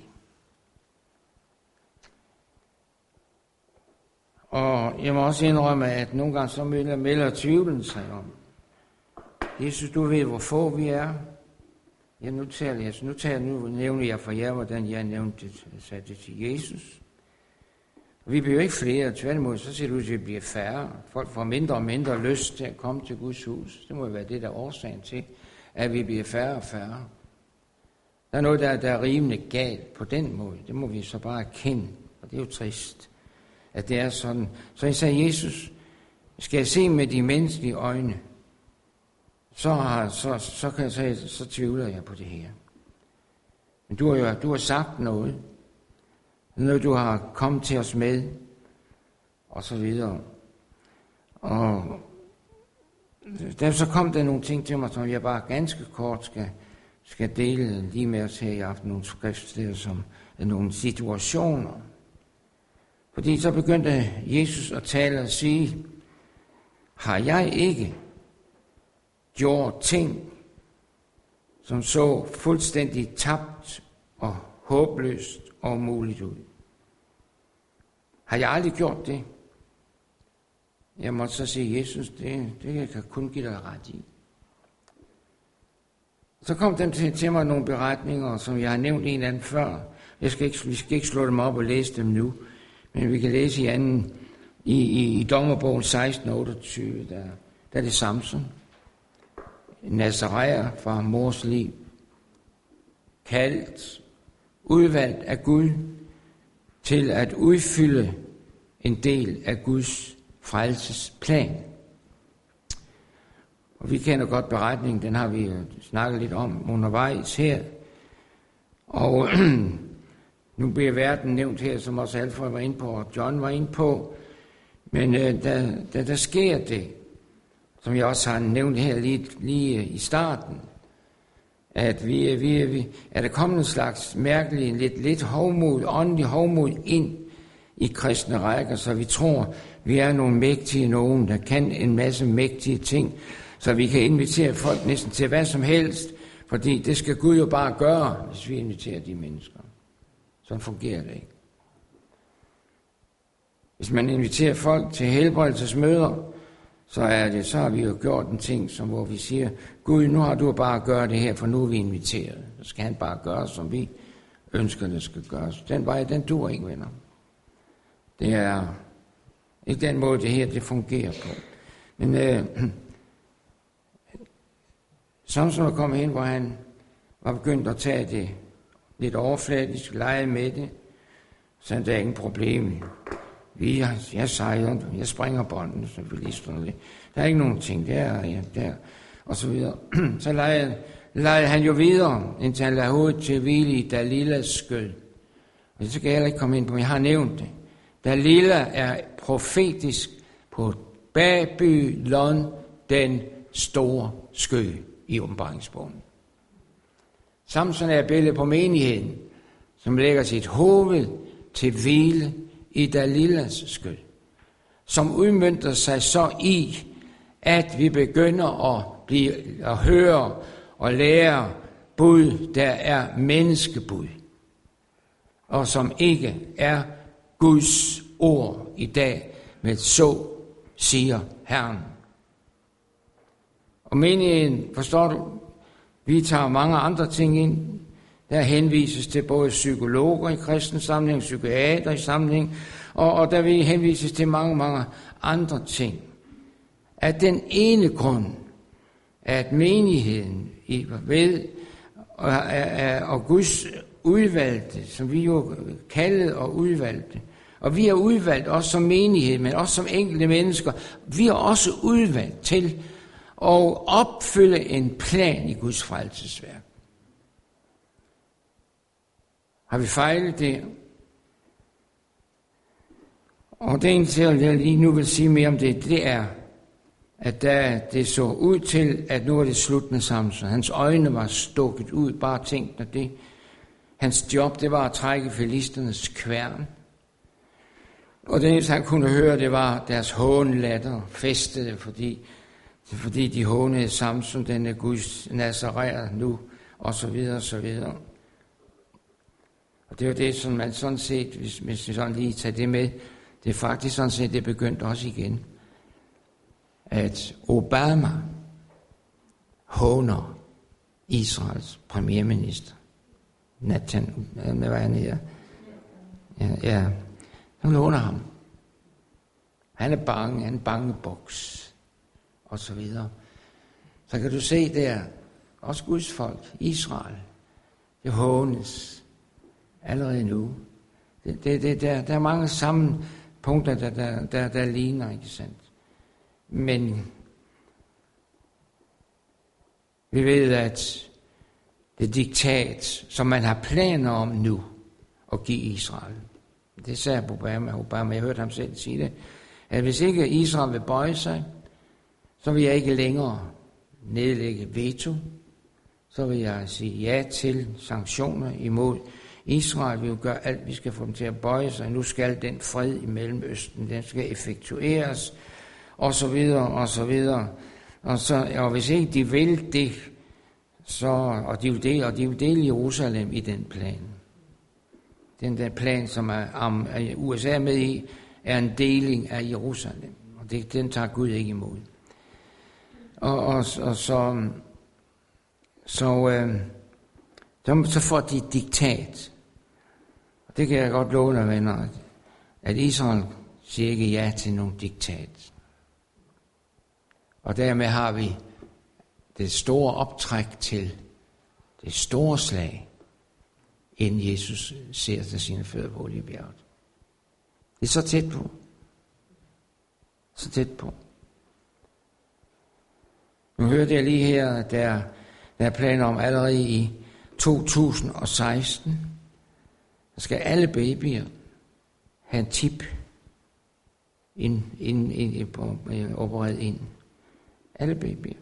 Og jeg må også indrømme, at nogle gange så melder, melder tvivlen sig om. Jesus, du ved, hvor få vi er. Ja, nu taler jeg, nu, taler, nu nævner jeg for jer, hvordan jeg nævnte det, sagde det til Jesus. Og vi bliver ikke flere, tværtimod, så ser det ud til, at vi bliver færre. Folk får mindre og mindre lyst til at komme til Guds hus. Det må være det, der er årsagen til, at vi bliver færre og færre. Der er noget, der, der er rimelig galt på den måde. Det må vi så bare erkende, og det er jo trist, at det er sådan. Så jeg sagde, Jesus, skal jeg se med de menneskelige øjne, så, har, så, så, kan jeg, så, så tvivler jeg på det her. Men du har jo du har sagt noget, noget du har kommet til os med, og så videre. Og der så kom der nogle ting til mig, som jeg bare ganske kort skal, skal dele lige med os her i aften, nogle skriftsteder, som er nogle situationer. Fordi så begyndte Jesus at tale og sige, har jeg ikke gjort ting, som så fuldstændig tabt og håbløst og umuligt ud? Har jeg aldrig gjort det? Jeg måtte så sige, Jesus, det, det kan kun give dig ret i. Så kom der til, til mig nogle beretninger, som jeg har nævnt en anden før. Jeg skal ikke, vi skal ikke slå dem op og læse dem nu, men vi kan læse i anden, i, i, i Dommerbogen seksten otteogtyve, der der er det Samson, Nazaræer fra mors liv, kaldt, udvalgt af Gud til at udfylde en del af Guds frelsesplan. Og vi kender godt beretningen, den har vi jo snakket lidt om undervejs her. Og nu bliver verden nævnt her, som også Alfred var inde på, og John var inde på. Men øh, der, der, der sker det, som jeg også har nævnt her lige, lige i starten, at vi, vi, vi er der kommet en slags mærkelig, lidt, lidt hovmod, åndelig hovmod ind i kristne rækker, så vi tror, vi er nogle mægtige nogen, der kan en masse mægtige ting, så vi kan invitere folk næsten til hvad som helst, fordi det skal Gud jo bare gøre, hvis vi inviterer de mennesker. Sådan fungerer det ikke. Hvis man inviterer folk til helbredelsesmøder, så er det, så har vi jo gjort en ting, som hvor vi siger, Gud, nu har du bare gøre det her, for nu er vi inviteret. Så skal han bare gøre, som vi ønsker, det skal gøres. Den vej, den duer ikke, venner. Det er ikke den måde, det her det fungerer på. Men øh, Samson er kommet hen, hvor han var begyndt at tage det lidt overfladisk, lege med det, så der er ingen problem. Vi, jeg sejler, jeg springer bånden, så vi lige står lidt. Der er ikke nogen ting der, ja, der, og så videre. Så legede, legede han jo videre, indtil han lagde hovedet til at hvile i Dalilas skød. Og så kan jeg heller ikke komme ind på, men jeg har nævnt det. Dalila er profetisk på Babylon, den store skø i åbenbaringsbogen. Samson er et billede på menigheden, som lægger sit hoved til hvile i Dalilas skød, som udmønter sig så i, at vi begynder at, blive, at høre og lære bud, der er menneskebud, og som ikke er Guds ord i dag, men så siger Herren. Og menigheden, forstår du, vi tager mange andre ting ind. Der henvises til både psykologer i kristen sammenhæng, psykiater i sammenhæng, og, og der vil henvises til mange, mange andre ting. Af den ene grund, at menigheden i ved og, og Guds udvalgte, som vi jo kaldede og udvalgte, og vi er udvalgt også som menighed, men også som enkelte mennesker, vi er også udvalgt til at opfylde en plan i Guds frelsesværk. Har vi fejlet det? Og det eneste, jeg lige nu vil sige mere om det, det er, at da det så ud til, at nu var det slut med Samson. Hans øjne var stukket ud, bare tænkt når det. Hans job, det var at trække filisternes kværn. Og det eneste, han kunne høre, det var deres hånlatter, festede, fordi, fordi de hånede Samson, den er Guds Nazaræer nu, og så videre, og så videre. Og det er jo det, som man sådan set, hvis, hvis vi sådan lige tager det med, det er faktisk sådan set, det begyndte også igen, at Obama håner Israels premierminister. Nathan, hvad var han her? Ja, ja. Han håner ham. Han er bange, han er bangebuks, og så videre. Så kan du se der, også Guds folk, Israel, det hånes allerede nu. Det, det, det, der, der er mange sammenpunkter, der, der, der, der ligner, ikke sandt? Men vi ved, at det diktat, som man har planer om nu, at give Israel, det sagde Obama, Obama, jeg hørte ham selv sige det, at hvis ikke Israel vil bøje sig, så vil jeg ikke længere nedlægge veto, så vil jeg sige ja til sanktioner imod Israel. Vi vil gøre alt, vi skal få dem til at bøje sig. Nu skal den fred i Mellemøsten, den skal effektueres, og så videre, og så videre. Og, så, og hvis ikke de vil det, så, og de vil dele, og de vil dele Jerusalem i den plan. Den der plan, som er, um, U S A er med i, er en deling af Jerusalem. Og det, den tager Gud ikke imod. Og, og, og så, så, øh, så, så får de et diktat. Og det kan jeg godt love dig, venner, at Israel siger ikke ja til nogen diktat. Og dermed har vi det store optræk til det store slag, inden Jesus ser til sine fødder på Oliebjerget. Det er så tæt på. Så tæt på. Nu hørte jeg lige her, at der, der er planer om allerede i to tusind og seksten, der skal alle babyer have en tip ind, ind, ind, ind, opereret ind. Alle babyer.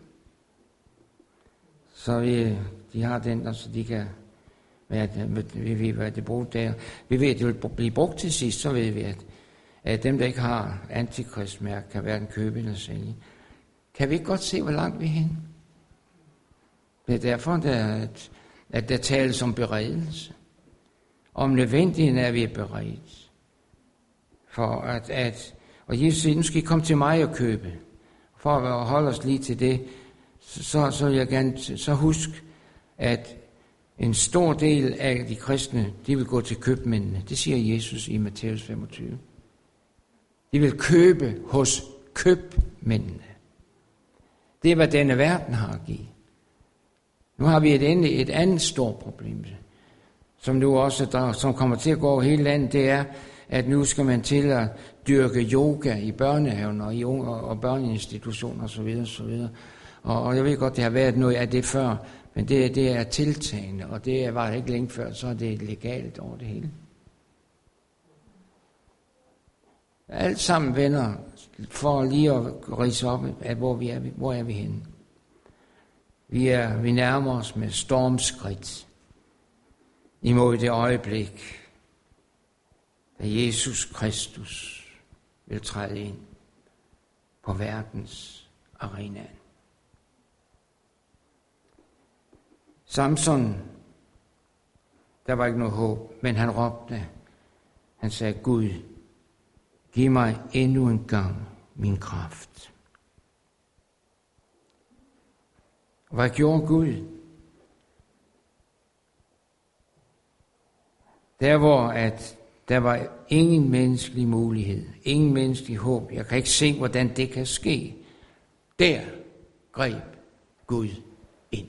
Så vi, de har den, og så de kan være, vi ved, hvad det brugt der. Vi ved, at det vil blive brugt til sidst, så ved vi, at, at dem, der ikke har antikristmærke, kan hverken købe eller sælge. Kan vi ikke godt se, hvor langt vi er hen? Det er derfor, at, at der tales om beredelse. Om nødvendigheden er, at vi er beredt. For at, at og Jesus siger, nu skal I komme til mig og købe. For at holde os lige til det, så, så vil jeg gerne så husk, at en stor del af de kristne, de vil gå til købmændene. Det siger Jesus i Matthæus femogtyve. De vil købe hos købmændene. Det er, hvad denne verden har at give. Nu har vi et, ende, et andet stort problem, som nu også der, som kommer til at gå over hele landet, det er, at nu skal man til at dyrke yoga i børnehaven og i unge og børneinstitutioner osv. osv. Og, og jeg ved godt, det har været noget af det før, men det, det er tiltagende, og det var ikke længe før, så er det legalt over det hele. Alt sammen venner, for lige at ridse op, at hvor, vi er, hvor er vi henne. Vi, er, vi nærmer os med stormskridt imod det øjeblik, da Jesus Kristus vil træde ind på verdens arena. Samson, der var ikke noget håb, men han råbte, han sagde, Gud, giv mig endnu en gang min kraft. Hvad gjorde Gud? Der hvor at der var ingen menneskelig mulighed, ingen menneskelig håb. Jeg kan ikke se, hvordan det kan ske. Der greb Gud ind.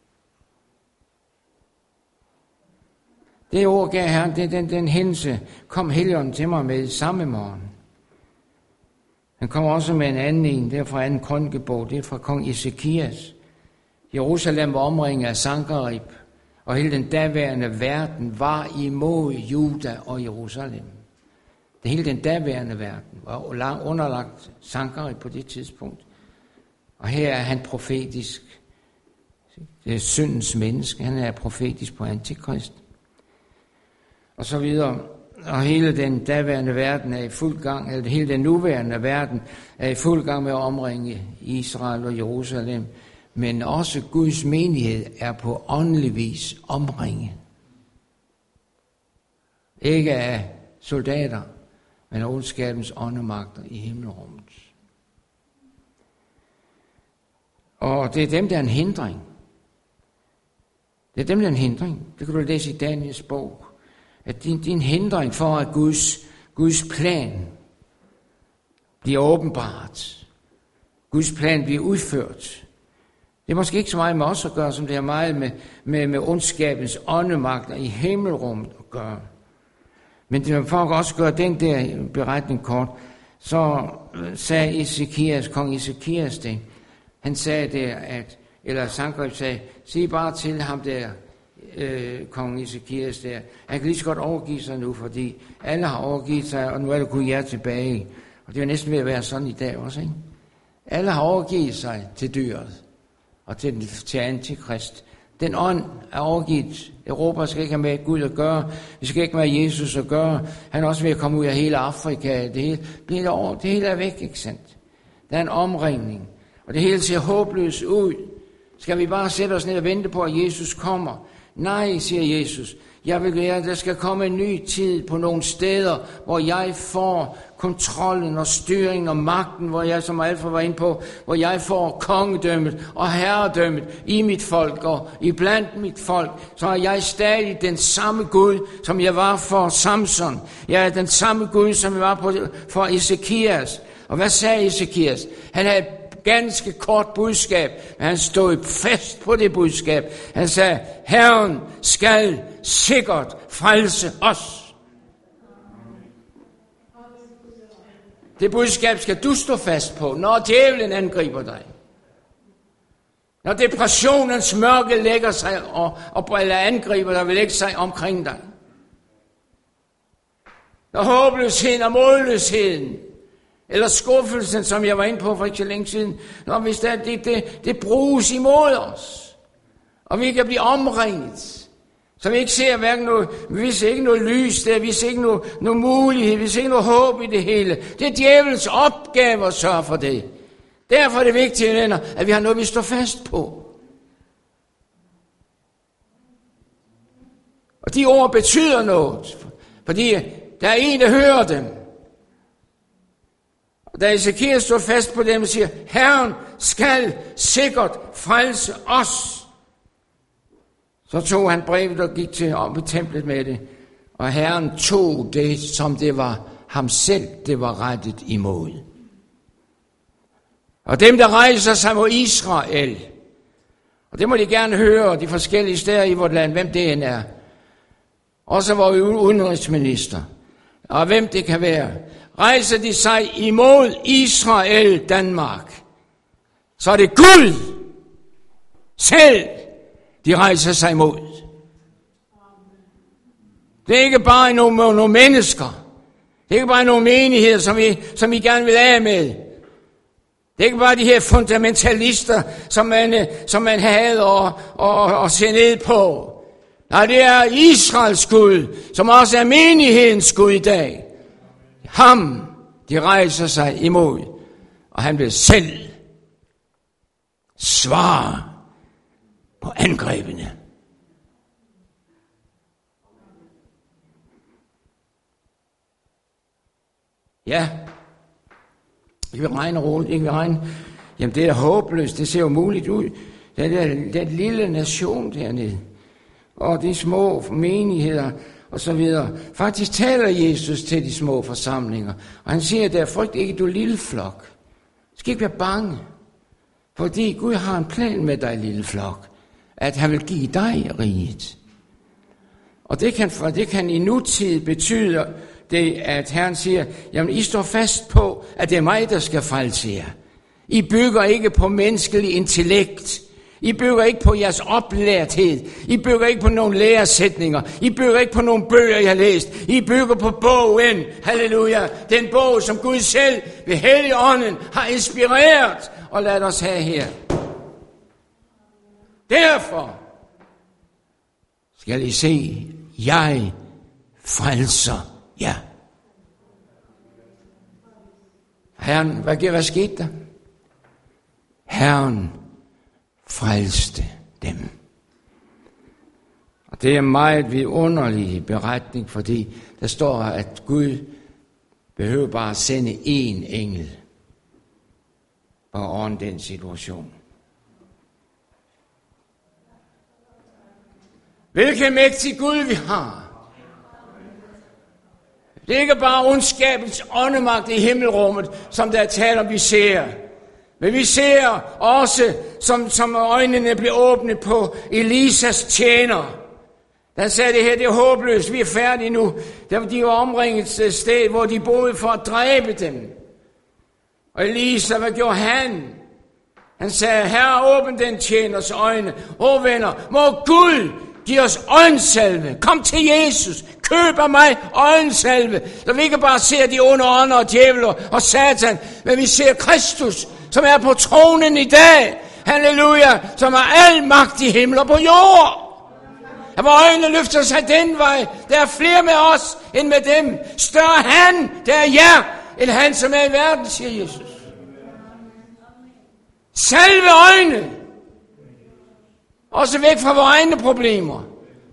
Det ord gav Herren, det, den, den hændelse kom Helligånden til mig med samme morgen. Han kom også med en anden en, det er fra anden krønikebog, det er fra kong Ezekias. Jerusalem var omringet af Sankerib, og hele den daværende verden var imod Juda og Jerusalem. Det hele den daværende verden var underlagt Sankerib på det tidspunkt. Og her er han profetisk. Det er syndens menneske, han er profetisk på Antikrist. Og så videre. Og hele den daværende verden er i fuld gang, eller hele den nuværende verden er i fuld gang med at omringe Israel og Jerusalem. Men også Guds menighed er på åndelig vis omringet. Ikke af soldater, men af ondskabens åndemagter i himmelrummet. Og det er dem, der er en hindring. Det er dem, der er en hindring. Det kan du læse i Daniels bog. At din, din hindring for, at Guds, Guds plan bliver åbenbart. Guds plan bliver udført. Det er måske ikke så meget med os at gøre, som det er meget med, med, med ondskabens åndemagter i himmelrummet at gøre. Men det er for at også gøre den der beretning kort, så sagde Ezekias, kong Ezekias det. Han sagde det, at, eller Sankerib sagde, sig bare til ham der, øh, kong Ezekias der, han kan lige så godt overgive sig nu, fordi alle har overgivet sig, og nu er det kun jer tilbage. Og det er næsten ved at være sådan i dag også, ikke? Alle har overgivet sig til dyret og til, til Antikrist. Den ånd er overgivet. Europa skal ikke have med Gud at gøre. Vi skal ikke med Jesus at gøre. Han er også ved at komme ud af hele Afrika. Det hele, det over, det hele er væk, ikke sandt? Der er en omringning. Og det hele ser håbløst ud. Skal vi bare sætte os ned og vente på, at Jesus kommer? Nej, siger Jesus. Jeg vil være, der skal komme en ny tid på nogle steder, hvor jeg får kontrollen og styringen og magten, hvor jeg, som Alfa var inde på, hvor jeg får kongedømmet og herredømmet i mit folk og i blandt mit folk, så er jeg stadig den samme Gud, som jeg var for Samson. Jeg er den samme Gud, som jeg var på, for Ezekias. Og hvad sagde Ezekias? Han havde ganske kort budskab, men han stod fast på det budskab. Han sagde, Herren skal sikkert frelse os. Det budskab skal du stå fast på, når djævlen angriber dig. Når depressionens mørke lægger sig og, og eller angriber dig, vil lægge sig omkring dig. Når håbløsheden og målløsheden, eller skuffelsen, som jeg var inde på for ikke så længe siden, når hvis det, det, det, det bruges imod os, og vi kan blive omringet, så vi ikke ser hverken noget, vi ser ikke noget lys der, vi ser ikke noget, noget mulighed, vi ser ikke noget håb i det hele. Det er djævelens opgave at sørge for det. Derfor er det vigtigt, venner, at vi har noget, vi står fast på. Og de ord betyder noget, fordi der er en, der hører dem. Og da Ezekiel stod fast på dem og siger, Herren skal sikkert frelse os, så tog han brevet og gik til om i templet med det. Og Herren tog det, som det var ham selv, det var rettet imod. Og dem, der rejser sig mod Israel, og det må de gerne høre, de forskellige steder i vort land, hvem det end er. Også vores udenrigsminister, og hvem det kan være. Rejser de sig imod Israel, Danmark, så er det Gud selv, de rejser sig imod. Det er ikke bare nogle, nogle mennesker. Det er ikke bare nogle menigheder, som vi, som vi gerne vil af med. Det er ikke bare de her fundamentalister, som man, som man havde og, og, og ser ned på. Nej, det er Israels Gud, som også er menighedens Gud i dag. Ham, de rejser sig imod, og han vil selv svare på angrebene. Ja, ikke vil regne roligt, ikke vil regne. Jamen det er håbløst, det ser jo muligt ud. Det er den lille nation dernede, og de små menigheder og så videre. Faktisk taler Jesus til de små forsamlinger, og han siger, der frygt ikke, du lille flok. Du skal ikke være bange, fordi Gud har en plan med dig, lille flok, at han vil give dig riget. Og det kan, for det kan i nutid betyde det, at Herren siger, jamen I står fast på, at det er mig, der skal frelse jer. I bygger ikke på menneskelig intellekt. I bygger ikke på jeres oplærthed. I bygger ikke på nogle læresætninger. I bygger ikke på nogle bøger, jeg har læst. I bygger på bogen. Halleluja. Den bog, som Gud selv ved Helligånden har inspireret og ladet os have her. Derfor skal I se, jeg frelser jer. Herren, hvad, hvad skete der? Herren frelste dem. Og det er en meget vidunderlig beretning, fordi der står, at Gud behøver bare at sende én engel for at ordne den situation. Hvilken mægtig Gud vi har. Det er ikke bare ondskabens åndemagt i himmelrummet, som der er tale om, vi ser. Men vi ser også, som, som øjnene blev åbnet på Elisas tjener. Han sagde, det her det er håbløst, vi er færdige nu. Der, de var omringet et sted, hvor de boede for at dræbe dem. Og Elisa, hvad gjorde han? Han sagde, Herre, åbn den tjeners øjne. Åh venner, må Gud give os øjensalve. Kom til Jesus. Køb af mig øjensalve. Så vi ikke bare ser de onde ånder og djævler og satan, men vi ser Kristus, som er på tronen i dag. Halleluja. Som har al magt i himmel og på jord. Og hvor øjnene løfter sig den vej. Der er flere med os end med dem. Større han, der er jer, end han, som er i verden, siger Jesus. Salve øjne. Også væk fra vores egne problemer.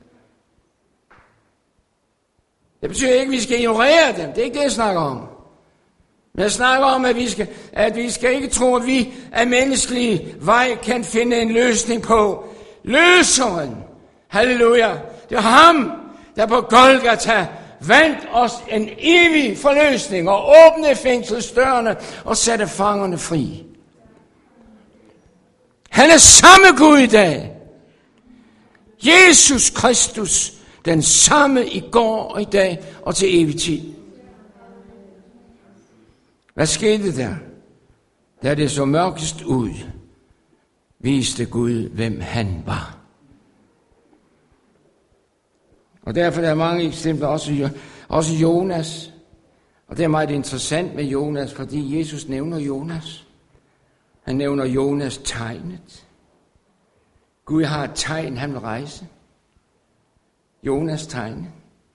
Det betyder ikke, at vi skal ignorere dem. Det er ikke det, jeg snakker om. Men jeg snakker om, at vi skal, at vi skal ikke tro, at vi af menneskelig vej kan finde en løsning på. Løseren, halleluja, det er ham, der på Golgata vandt os en evig forløsning og åbnede fængselsdørene og satte fangerne fri. Han er samme Gud i dag. Jesus Kristus, den samme i går og i dag og til evig tid. Hvad skete der? Da det så mørkest ud, viste Gud, hvem han var. Og derfor er der mange eksempler, også, også Jonas. Og det er meget interessant med Jonas, fordi Jesus nævner Jonas. Han nævner Jonas tegnet. Gud har et tegn, han vil rejse. Jonas tegnet.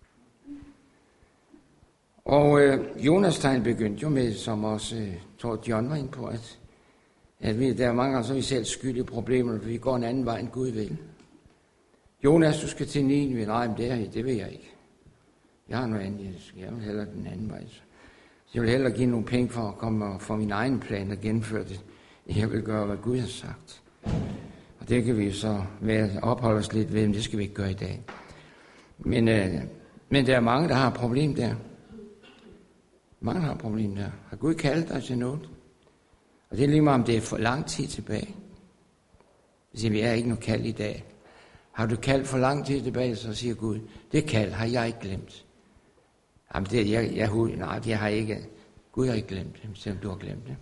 Og øh, Jonas tegn begyndte jo med, som også øh, Thor John var inde på, at, at vi, der er mange gange, så er vi selv skyld i problemerne, for vi går en anden vej, end Gud vil. Jonas, du skal til Nineve. Nej, men det, er, det vil jeg ikke. Jeg har noget andet. Jeg vil hellere den anden vej. Så jeg vil hellere give nogle penge for at komme og få min egen plan og gennemføre det. Jeg vil gøre, hvad Gud har sagt. Og det kan vi så være, opholde os lidt ved, men det skal vi ikke gøre i dag. Men, øh, men der er mange, der har et problem der. Mange har et problem der. Har Gud kaldt dig til noget? Og det er lige meget, om det er for lang tid tilbage. Det siger, vi er ikke noget kald i dag. Har du kaldt for lang tid tilbage, så siger Gud, det kald har jeg ikke glemt. Jamen, det, jeg, jeg, nej, det har jeg ikke. Gud har ikke glemt det, selvom du har glemt det.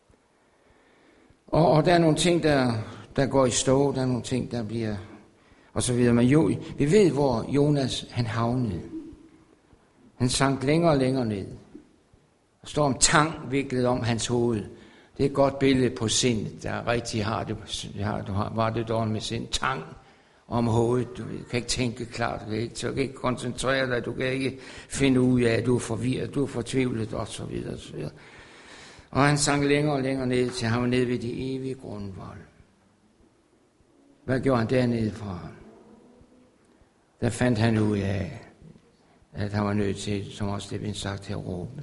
Og, og der er nogle ting, der, der går i stå, der er nogle ting, der bliver, og så videre. Men jo, vi ved, hvor Jonas, han havnede. Han sank længere og længere ned. Der står om tang viklet om hans hoved. Det er et godt billede på sindet, der rigtig har det, har, du har, var det dårligt med sind. Tang om hovedet. Du kan ikke tænke klart, du kan ikke, du kan ikke koncentrere dig, du kan ikke finde ud af, at du er forvirret, du er fortvivlet, og så videre, og så videre. Og han sang længere og længere ned, til han var nede ved de evige grundvold. Hvad gjorde han dernede fra? Der fandt han ud af, at han var nødt til, som også det blev sagt, til at råbe.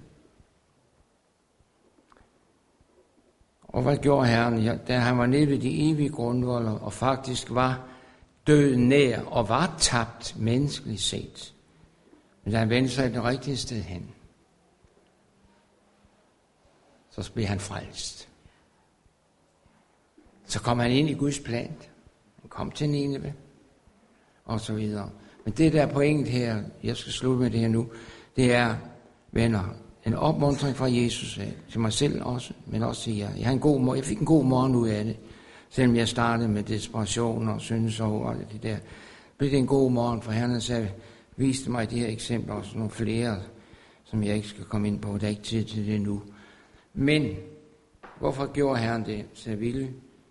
Og hvad gjorde Herren? Ja, da han var nede ved de evige grundvolder, og faktisk var død nær, og var tabt menneskeligt set. Men da han vendte sig det rigtige sted hen, så blev han frelst. Så kom han ind i Guds plan. Han kom til Nineve, og så videre. Men det der pointet her, jeg skal slutte med det her nu, det er, venner, en opmuntring fra Jesus af, til mig selv også, men også til jer. Jeg, har en god mor- jeg fik en god morgen ud af det, selvom jeg startede med desperation og syndesår og det der. Blev det en god morgen, for Herren sagde, viste mig de her eksempler, også nogle flere, som jeg ikke skal komme ind på, der er ikke tid til det nu. Men hvorfor gjorde Herren det? Så jeg ville.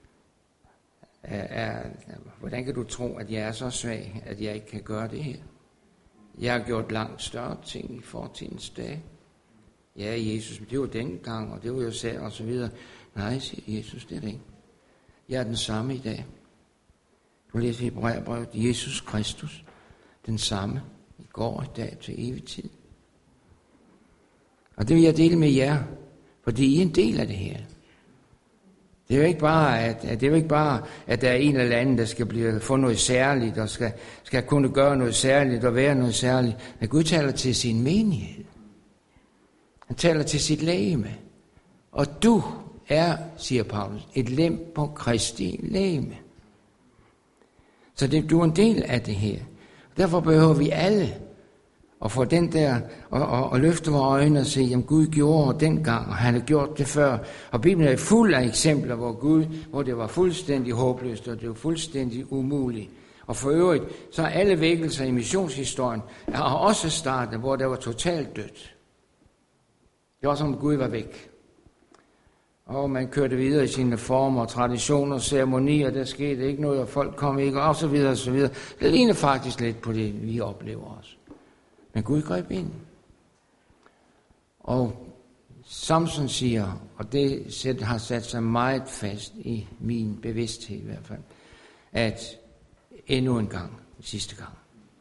Er, er, hvordan kan du tro, at jeg er så svag, at jeg ikke kan gøre det her? Jeg har gjort langt større ting i fortidens dag. Ja, Jesus, men det var dengang, og det var jo selv, og så videre. Nej, siger Jesus, det er det ikke. Jeg er den samme i dag. Du læser i Hebræerbrevet, Jesus Kristus, den samme i går i dag til evig tid. Og det vil jeg dele med jer, fordi I er en del af det her. Det er jo ikke bare, at, at, det er jo ikke bare, at der er en eller anden, der skal blive, få noget særligt, og skal, skal kunne gøre noget særligt, og være noget særligt. Men Gud taler til sin menighed. Han taler til sit legeme. Og du er, siger Paulus, et lem på Kristi legeme. Så det, du er en del af det her. Derfor behøver vi alle at få den der, og, og, og løfte vores øjne og se, jamen Gud gjorde det dengang, og han har gjort det før. Og Bibelen er fuld af eksempler, hvor Gud, hvor det var fuldstændig håbløst, og det var fuldstændig umuligt. Og for øvrigt, så er alle vækkelser i missionshistorien er også startet, hvor der var totalt dødt. Det var som om Gud var væk. Og man kørte videre i sine former, traditioner, ceremonier, der skete ikke noget, og folk kom ikke, og så videre, og så videre. Det ligner faktisk lidt på det, vi oplever også. Men Gud greb ind. Og Samson siger, og det har sat sig meget fast i min bevidsthed i hvert fald, at endnu en gang, sidste gang.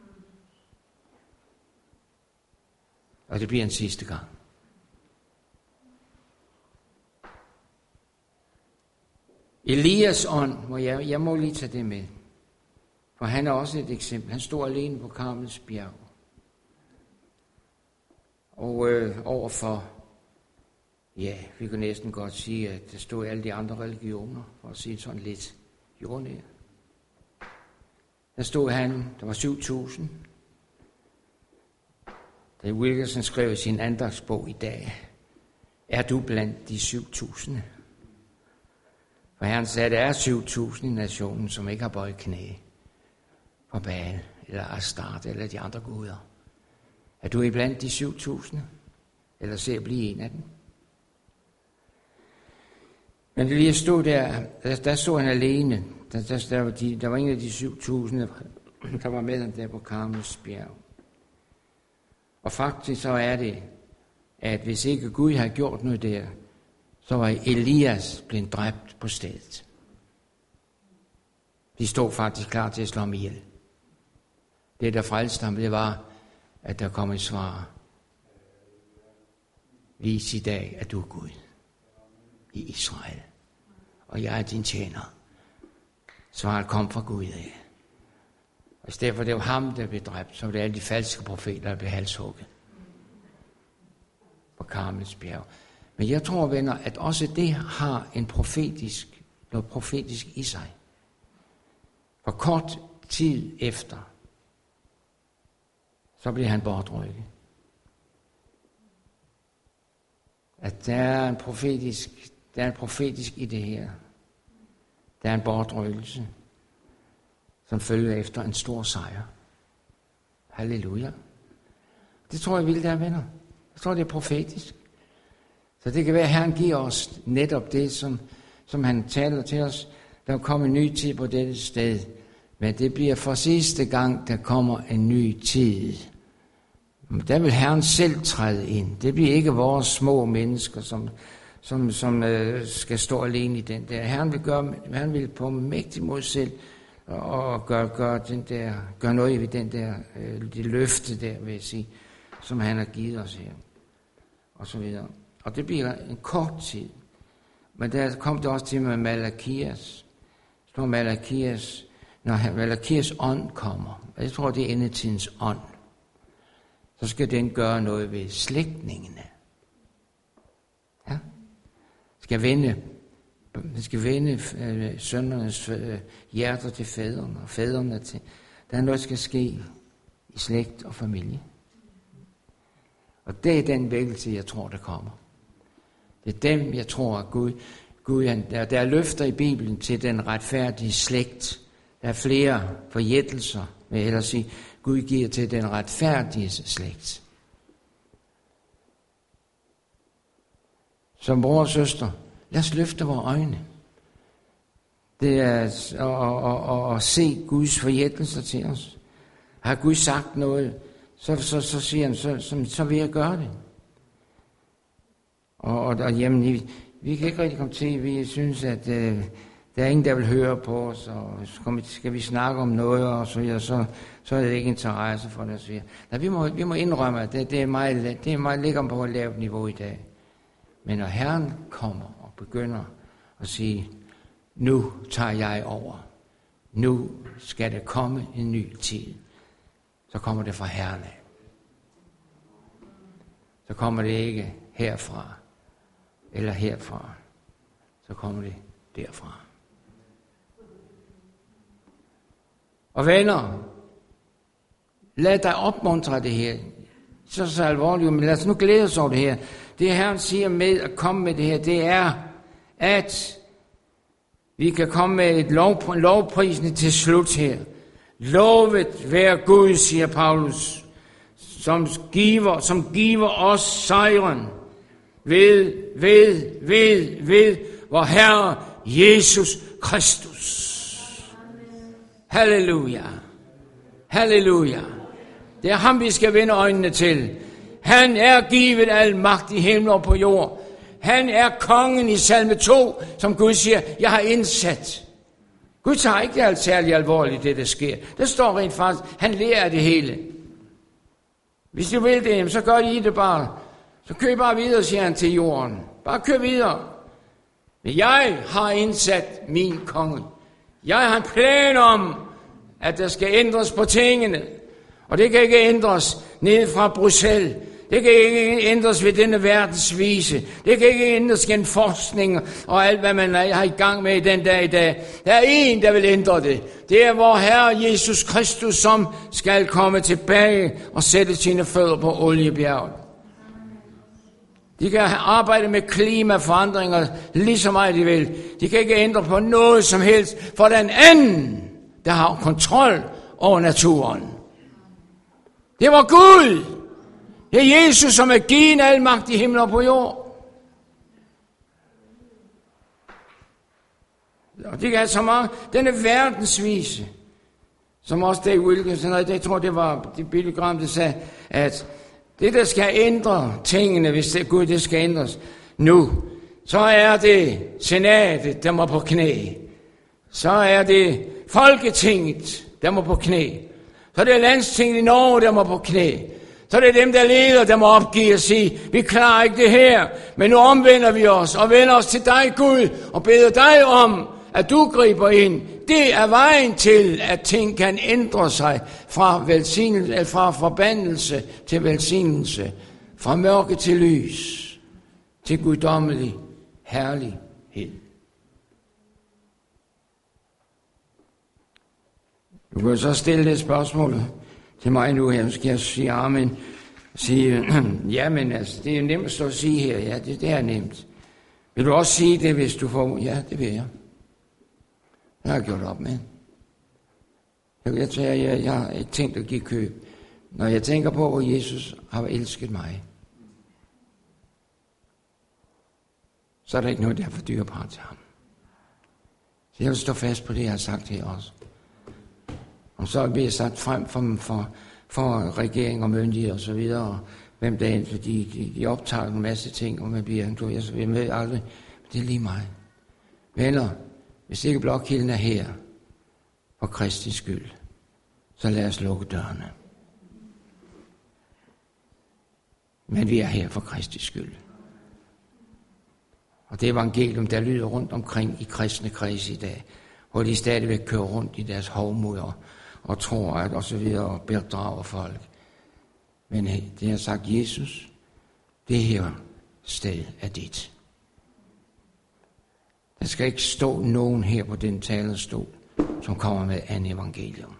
Og det bliver en sidste gang. Elias ånd, må jeg, jeg må lige tage det med, for han er også et eksempel. Han stod alene på Karmels bjerg. Og øh, overfor, ja, vi kan næsten godt sige, at der stod alle de andre religioner, for at sige sådan lidt. gjorde det. Der stod han, der var syv tusind. Da Wilkerson skrev i sin andagsbog i dag, er du blandt de syv tusind? For Herren sagde, at der er syv tusind i nationen, som ikke har bøjet knæ for Baal, eller Astarte, eller de andre guder. Er du iblandt de syv tusind? Eller se at blive en af dem? Men lige stod der, der, der stod han alene. Der, der, der, var de, der var en af de syv tusind, der var med ham der på Karmels bjerg. Og faktisk så er det, at hvis ikke Gud havde gjort noget der, så var Elias blevet dræbt på stedet. De stod faktisk klar til at slå ham ihjel. Det, der frelste ham, det var, at der kom et svar. Vis i dag, at du er Gud i Israel, og jeg er din tjener. Svaret kom fra Gud af. Og i stedet for det var ham, der blev dræbt, så var det alle de falske profeter, der blev halshugget på Karmels bjerg. Men jeg tror, venner, at også det har en profetisk, noget profetisk i sig. For kort tid efter, så blev han bortrykket. At der er en profetisk, der er en profetisk i det her. Der er en bortrykkelse, som følger efter en stor sejr. Halleluja. Det tror jeg vil der, venner. Jeg tror, det er profetisk. Så det kan være, at Herren giver os netop det, som, som han taler til os. Der kommer en ny tid på dette sted. Men det bliver for sidste gang, der kommer en ny tid. Der vil Herren selv træde ind. Det bliver ikke vores små mennesker, som, som, som øh, skal stå alene i den der. Herren vil, gøre, Herren vil på mægtig mod selv og gøre, gøre, den der, gøre noget ved den der, øh, det løfte der, vil jeg sige, som han har givet os her. Og så videre. Og det bliver en kort tid. Men der kom det også til med Malakias. Så Malakias, når Malakias ånd kommer, og jeg tror, det er endetidens ånd, så skal den gøre noget ved slægtningene. Ja? Skal vende, den skal vende øh, sønnernes øh, hjerter til fædrene, og fædrene til. Der er noget, der skal ske i slægt og familie. Og det er den vækkelse, jeg tror, der kommer. Det er dem, jeg tror, at Gud, Gud han, der, der er løfter i Bibelen til den retfærdige slægt. Der er flere forjættelser, vil jeg hellere sige, Gud giver til den retfærdige slægt. Som bror og søster, lad os løfte vores øjne. Det er at, at, at, at se Guds forjættelser til os. Har Gud sagt noget, så, så, så siger han, så, så, så vil jeg gøre det. Og, og, og jamen, vi, vi kan ikke rigtig komme til, vi synes, at øh, der er ingen, der vil høre på os, og skal vi, skal vi snakke om noget, og så, ja, så, så er det ikke interesse for det. Så, nej, vi, må, vi må indrømme, at det, det er meget, det er meget ligger på et lavt niveau i dag. Men når Herren kommer og begynder at sige, nu tager jeg over, nu skal der komme en ny tid, så kommer det fra Herren af. Så kommer det ikke herfra, eller herfra, så kommer det derfra. Og venner, lad dig opmuntre det her. Så så alvorligt, men lad os nu glæde os over det her. Det Herren siger med at komme med det her, det er, at vi kan komme med et lov, en lovprisning til slut her. Lovet være Gud, siger Paulus, som giver, som giver os sejren ved, ved, ved, ved vor Herre Jesus Kristus. Halleluja. Halleluja. Det er ham, vi skal vende øjnene til. Han er givet al magt i himmel og på jord. Han er kongen i salme to, som Gud siger, jeg har indsat. Gud tager ikke alt særligt alvorligt, det der sker. Der står rent faktisk, han lærer af det hele. Hvis du vil det, så gør I det bare. Så kør bare videre, siger han til jorden. Bare kør videre. Men jeg har indsat min konge. Jeg har en plan om, at der skal ændres på tingene. Og det kan ikke ændres ned fra Bruxelles. Det kan ikke ændres ved denne verdens vise. Det kan ikke ændres gennem forskning og alt, hvad man har i gang med i den dag i dag. Der er en, der vil ændre det. Det er vor Herre Jesus Kristus, som skal komme tilbage og sætte sine fødder på oliebjerget. De kan arbejde med klimaforandringer lige så meget de vil. De kan ikke ændre på noget som helst, for den anden, der har kontrol over naturen. Det var Gud. Det er Jesus, som er givet al magt i himmel og på jord. Og det er så mange, denne verdensvise, som også Dave Wilkinson, og jeg tror, det var det Billy Graham, der sagde, at det, der skal ændre tingene, hvis det, Gud, det skal ændres nu, så er det senatet, der må på knæ. Så er det Folketinget, der må på knæ. Så er det landstinget i Norge, der må på knæ. Så er det dem, der leder, der må opgive og sige, vi klarer ikke det her, men nu omvender vi os og vender os til dig, Gud, og beder dig om, at du griber ind. Det er vejen til, at ting kan ændre sig fra, velsignelse, fra forbandelse til velsignelse, fra mørke til lys, til guddommelig herlighed. Du kan så stille det spørgsmål til mig nu her, så skal jeg sige amen. Sige, ja, men altså, det er nemt at stå og sige her, ja, det, det er nemt. Vil du også sige det, hvis du får, ja, det vil jeg. Jeg har gjort op med. Jeg, jeg, jeg, jeg har ikke tænkt at give køb. Når jeg tænker på, hvor Jesus har elsket mig, så er der ikke noget, der er for dyrebart til ham. Så jeg vil stå fast på det, jeg har sagt her også. Og så bliver jeg sat frem for, for, for regering og myndigheder og så videre, hvem der er, fordi de, de optager en masse ting, og man bliver, du, jeg vil med aldrig, det er lige mig. Venner, hvis ikke Blokhilden er her for Kristi skyld, så lad os lukke dørene. Men vi er her for Kristi skyld. Og det evangelium, der lyder rundt omkring i kristne kreds i dag, hvor de stadigvæk kører rundt i deres hovmod og tror, at og så videre, og bedrager folk. Men det har sagt Jesus, det her sted er dit. Der skal ikke stå nogen her på den talerstol, som kommer med andet evangelium.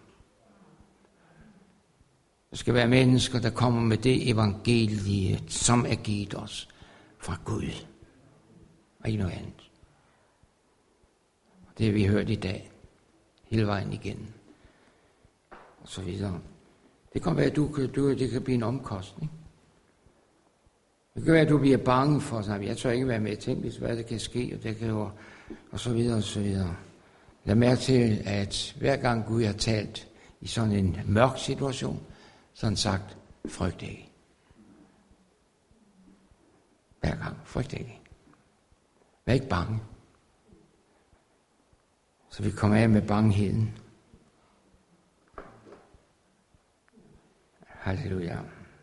Der skal være mennesker, der kommer med det evangelie, som er givet os fra Gud. Og ikke noget andet. Det har vi hørt i dag. Hele vejen igen. Og så videre. Det kan være, at du, du, det kan blive en omkostning. Det kan være, at du bliver bange for, at jeg tør ikke være med til, hvis hvad der kan ske, og det kan jo, og så videre, og så videre. Lad mærke til, at hver gang Gud har talt i sådan en mørk situation, så har han sagt, frygt ikke. Hver gang, frygt ikke. Vær ikke bange. Så vi kommer af med bangeheden. Halleluja.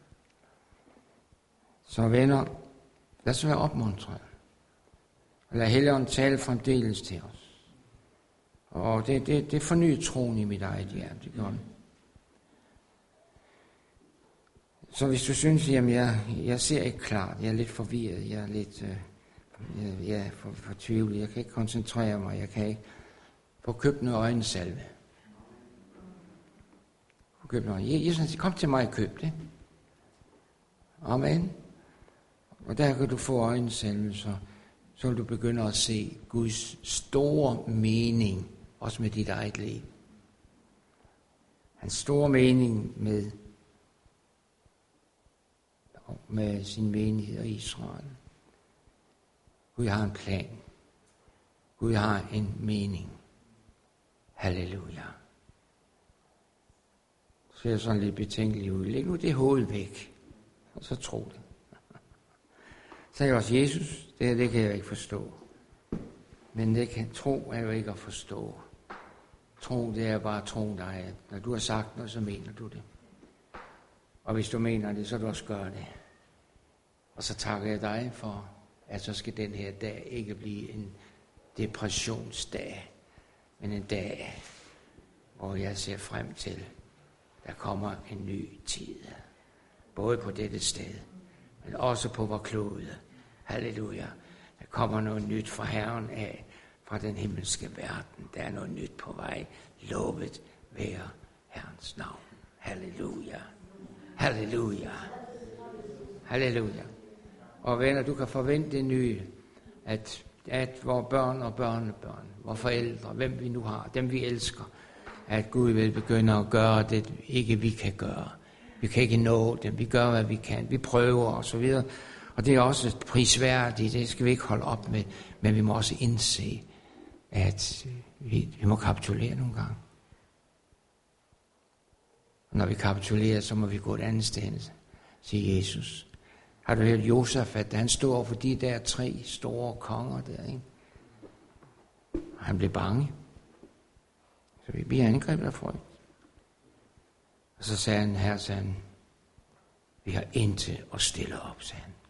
Så venner, lad os være opmuntret. Og lad Helligånden tale fremdeles til os. Og det, det, det fornyet troen i mit eget hjerte. Det gør det. Så hvis du synes, at jeg, jeg ser ikke klart, jeg er lidt forvirret, jeg er lidt øh, jeg, jeg er for, fortvivlet, jeg kan ikke koncentrere mig, jeg kan ikke få købt noget øjensalve. Få købt noget. Jesus siger, kom til mig og køb det. Amen. Og der kan du få øjensalve, så, så vil du begynde at se Guds store mening, også med dit eget liv. Hans store mening med med sin menighed i Israel. Gud har en plan. Gud har en mening. Halleluja. Så er jeg sådan lidt betænkelig ud. Læg nu det hoved væk, og så tro det. Så sagde jeg også, Jesus, det her, det kan jeg ikke forstå. Men det kan tro er jo ikke at forstå. Tro, det er bare at tro dig. Når du har sagt noget, så mener du det. Og hvis du mener det, så du også gør det. Og så takker jeg dig for, at så skal den her dag ikke blive en depressionsdag, men en dag, hvor jeg ser frem til, der kommer en ny tid. både på dette sted, men også på vor klode. Halleluja. Der kommer noget nyt fra Herren af, fra den himmelske verden. Der er noget nyt på vej. Lovet være Herrens navn. Halleluja. Halleluja. Halleluja. Og venner, du kan forvente det nye, at, at vores børn og børnebørn, vores forældre, hvem vi nu har, dem vi elsker, at Gud vil begynde at gøre det, ikke vi kan gøre. Vi kan ikke nå dem, vi gør, hvad vi kan, vi prøver og så videre. Og det er også prisværdigt, det skal vi ikke holde op med, men vi må også indse, at vi, vi må kapitulere nogle gange. Og når vi kapitulerer, så må vi gå et andet sted, siger Jesus. Har du hørt Josafat, da han stod over for de der tre store konger der, ikke? Og han blev bange. Så vi bliver angrebet af frygt. Og så sagde han, her sagde han, vi har intet at stille op, sagde han.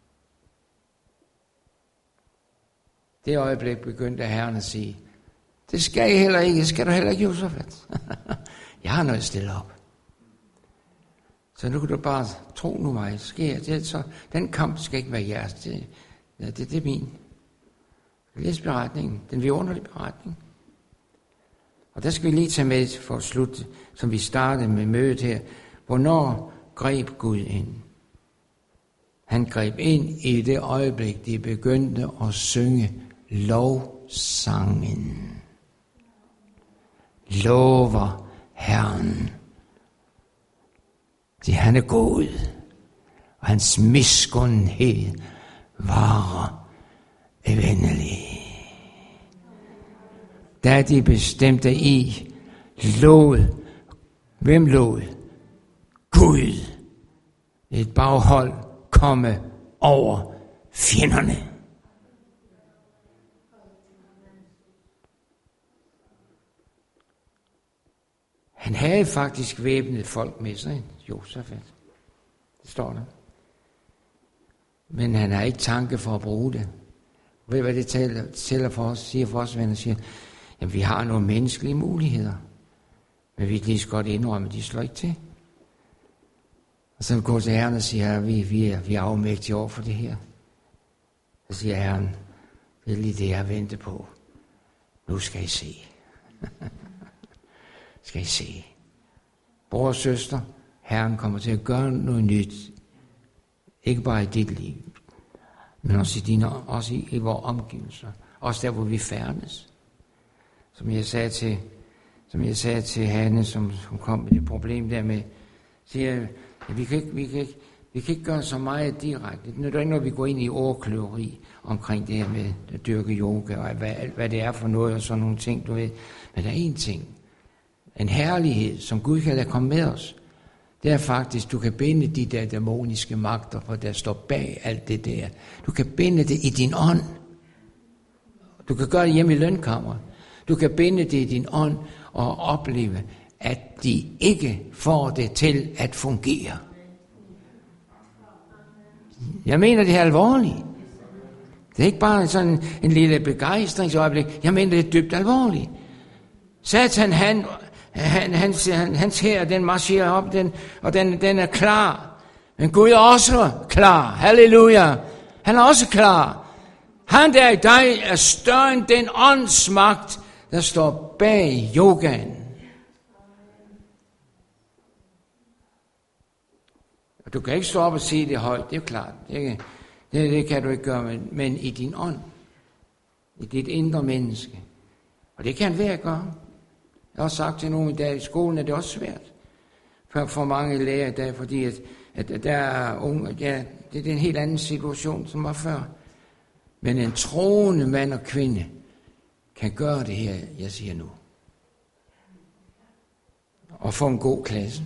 Det øjeblik begyndte Herren at sige, det skal I heller ikke, skal du heller ikke, Josafat. Jeg har noget at stille op. Så nu kan du bare tro nu mig, sker det, så den kamp skal ikke være jeres, det, ja, det, det er min. Læs beretningen, den vidunderlige beretning. Og der skal vi lige tage med for at slutte, som vi startede med mødet her. Hvornår greb Gud ind? Han greb ind i det øjeblik, de begyndte at synge lovsangen. Lover Herren. Det han er god, og hans miskundhed varer evendelig. Da de bestemte i, lod, hvem lod? Gud, et baghold komme over fjenderne. Han havde faktisk væbnet folk med sig, Josafat. Det står der. Men han har ikke tanke for at bruge det. Ved du, hvad det tæller, tæller for os, siger for os, venner, siger, jamen vi har nogle menneskelige muligheder, men vi kan lige så godt indrømme, at de slår ikke til. Og så går til Herren og siger, at vi, vi, er, vi er afmægtige over for det her. Så siger Herren, det er lige det, jeg venter på. Nu skal I se. Skal I se. Bror og søster, Herren kommer til at gøre noget nyt. Ikke bare i dit liv, men også i dine, også i, i vores omgivelser. Også der, hvor vi færdes. Som jeg sagde til, som jeg sagde til Hanne, som, som kom med det problem der med, siger, at vi kan ikke, vi kan ikke, vi kan ikke gøre så meget direkte. Det er ikke noget, vi går ind i ordkløveri omkring det her med at dyrke yoga, og hvad, hvad det er for noget, og sådan nogle ting, du ved. Men der er én ting. En herlighed, som Gud kan lade komme med os. Det er faktisk, du kan binde de der dæmoniske magter, for der står bag alt det der. Du kan binde det i din ånd. Du kan gøre det hjemme i lønkammeret. Du kan binde det i din ånd og opleve, at de ikke får det til at fungere. Jeg mener, det er alvorligt. Det er ikke bare sådan en lille begejstringsøjeblik. Jeg mener, det er dybt alvorligt. Satan, han, han, hans, hans her, den marcherer op, den, og den, den er klar. Men Gud er også klar. Halleluja. Han er også klar. Han der i dig er større end den åndsmagt, der står bag yogaen. Og du kan ikke stå op og sige det højt, det er jo klart. Det, det, det kan du ikke gøre, men, men i din ånd, i dit indre menneske. Og det kan hver gøre. Jeg har sagt til nogen i dag i skolen, at det er også svært for, for mange lærere i dag, fordi at, at, at der er unge, ja, det er en helt anden situation, som var før. Men en troende mand og kvinde kan gøre det her, jeg siger nu. Og få en god klasse.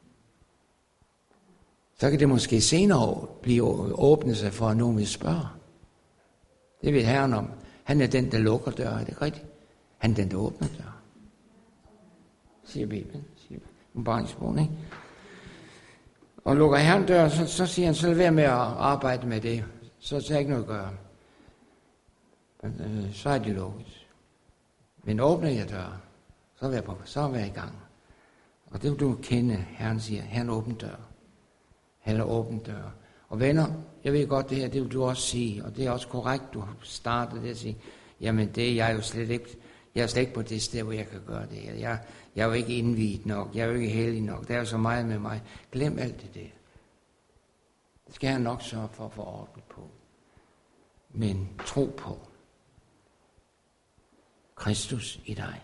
Så kan det måske senere blive åbnet sig for, at nogen vil spørge. Det ved Herren om. Han er den, der lukker døre, er det ikke rigtigt? Han er den, der åbner døre. Siger Bibelen. Siger Bibelen. Ikke? Og lukker Herren dør, så, så siger han, så lad være med at arbejde med det. Så er der ikke noget at gøre. Men, øh, så er det lukket. Men åbner jeg dør, så er jeg på, så er jeg i gang. Og det vil du kende, Herren siger, Herren åbner dør. eller åbne døre. Og venner, jeg ved godt det her, det vil du også sige, og det er også korrekt, du har startet det at sige, jamen det er jeg jo slet ikke, jeg er slet ikke på det sted, hvor jeg kan gøre det her. Jeg, jeg er jo ikke indviet nok, jeg er jo ikke heldig nok, der er jo så meget med mig. Glem alt det der. Det skal jeg nok sørge for at få ordnet på. Men tro på Kristus i dig.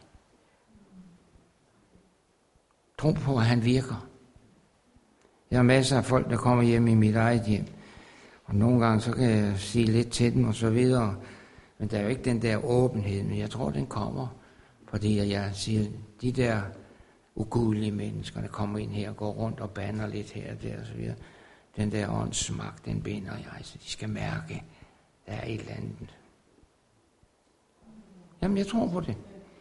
Tro på, at han virker. Jeg har masser af folk, der kommer hjem i mit eget hjem. Og nogle gange så kan jeg sige lidt til dem og så videre. Men der er jo ikke den der åbenhed. Men jeg tror, den kommer. Fordi jeg siger, de der ugudelige mennesker, der kommer ind her og går rundt og bander lidt her og der og så videre. Den der åndsmagt, den binder jeg. Så de skal mærke, der er et eller andet. Jamen, jeg tror på det.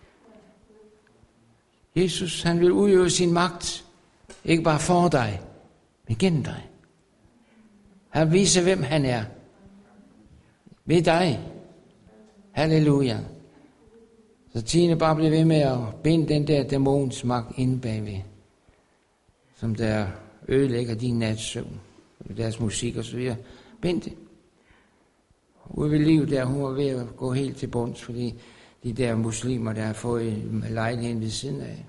Jesus, han vil udøve sin magt. Ikke bare for dig, men gennem dig. Han viser, hvem han er. Ved dig. Halleluja. Så Tine bare bliver ved med at binde den der dæmons magt inde bagved, som der ødelægger din natsøvn, deres musik og så videre. Bind det. Ude ved liv der, hun var ved at gå helt til bunds, fordi de der muslimer, der har fået lejligheden ved siden af.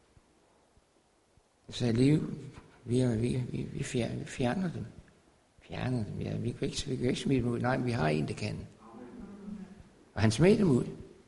Så liv, vi, vi, vi, vi, fjerner, vi fjerner dem. Fjerner dem, ja. Vi kan ikke, vi kan ikke smide dem ud. Nej, vi har en, der kan. Og han smed dem ud.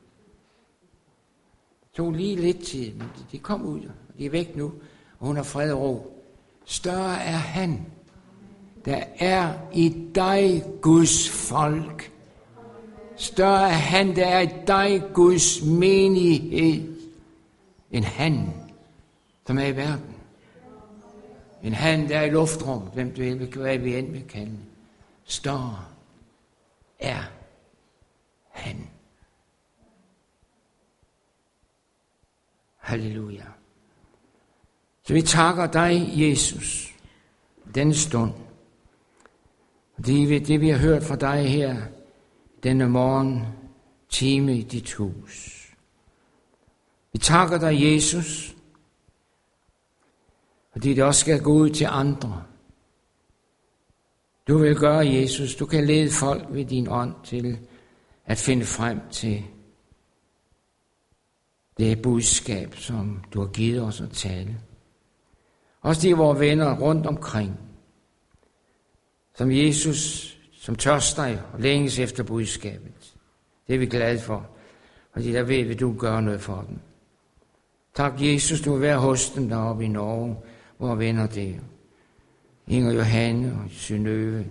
Det tog lige lidt tid, men de, de kom ud, og de er væk nu, og hun har fred og ro. Større er han, der er i dig, Guds folk. Større er han, der er i dig, Guds menighed, end han, som er i verden. En han, der er i luftrummet, hvem du vil, hvad vi end vil kalde. Større er han. Halleluja. Så vi takker dig, Jesus, denne stund. Det, det vi har hørt fra dig her, denne morgen, time i dit hus. Vi takker dig, Jesus, fordi det også skal gå ud til andre. Du vil gøre, Jesus, du kan lede folk ved din ånd til at finde frem til det budskab, som du har givet os at tale. Også de vores venner rundt omkring, som Jesus, som tørster og længes efter budskabet. Det er vi glade for, fordi der ved vi, du gør noget for dem. Tak, Jesus, du vil være hos dem deroppe i Norge, hvor venner det. Inger Johanne og Synøve,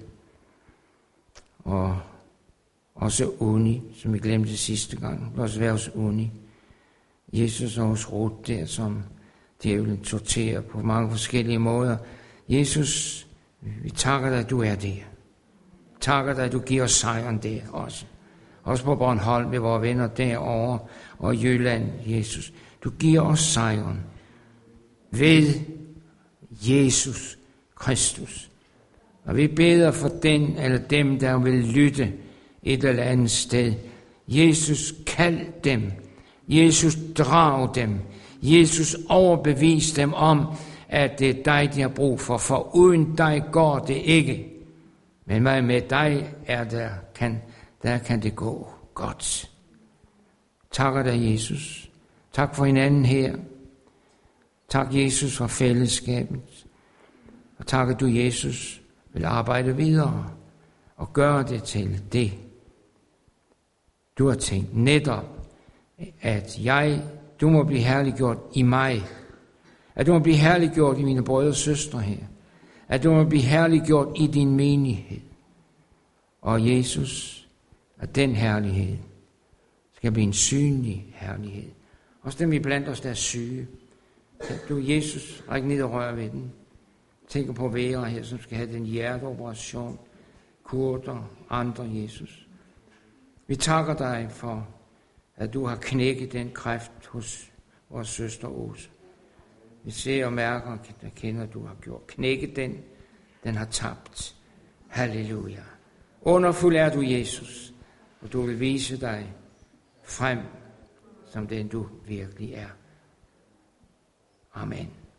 og også Uni, som vi glemte sidste gang. Også være hos Uni. Jesus og hos Ruth der, som djævlen sorterer på mange forskellige måder. Jesus, vi takker dig, at du er der. Takker dig, at du giver os sejren der også. Også på Bornholm med vores venner derovre og i Jylland, Jesus. Du giver os sejren ved Jesus Kristus. Og vi beder for den eller dem, der vil lytte et eller andet sted. Jesus, kald dem. Jesus, drag dem. Jesus, overbevis dem om, at det er dig, de har brug for. For uden dig går det ikke. Men med dig er der, kan, der kan det gå godt. Takker dig, Jesus. Tak for hinanden her. Tak, Jesus, for fællesskabet. Og tak, at du, Jesus, vil arbejde videre og gøre det til det. Du har tænkt netop, at jeg, du må blive herliggjort i mig. At du må blive herliggjort i mine brødre og søstre her. At du må blive herliggjort i din menighed. Og Jesus, at den herlighed skal blive en synlig herlighed. Også dem iblandt os, der er syge. Du, Jesus, ræk ned og rør ved den. Tænk på Vera her, som skal have den hjerteoperation. Kurt og andre, Jesus. Vi takker dig for, at du har knækket den kræft hos vores søster Åse. Vi ser og mærker, der kender, du har gjort. Knækket den, den har tabt. Halleluja. Underfuld er du, Jesus, og du vil vise dig frem, som den du virkelig er. Amen.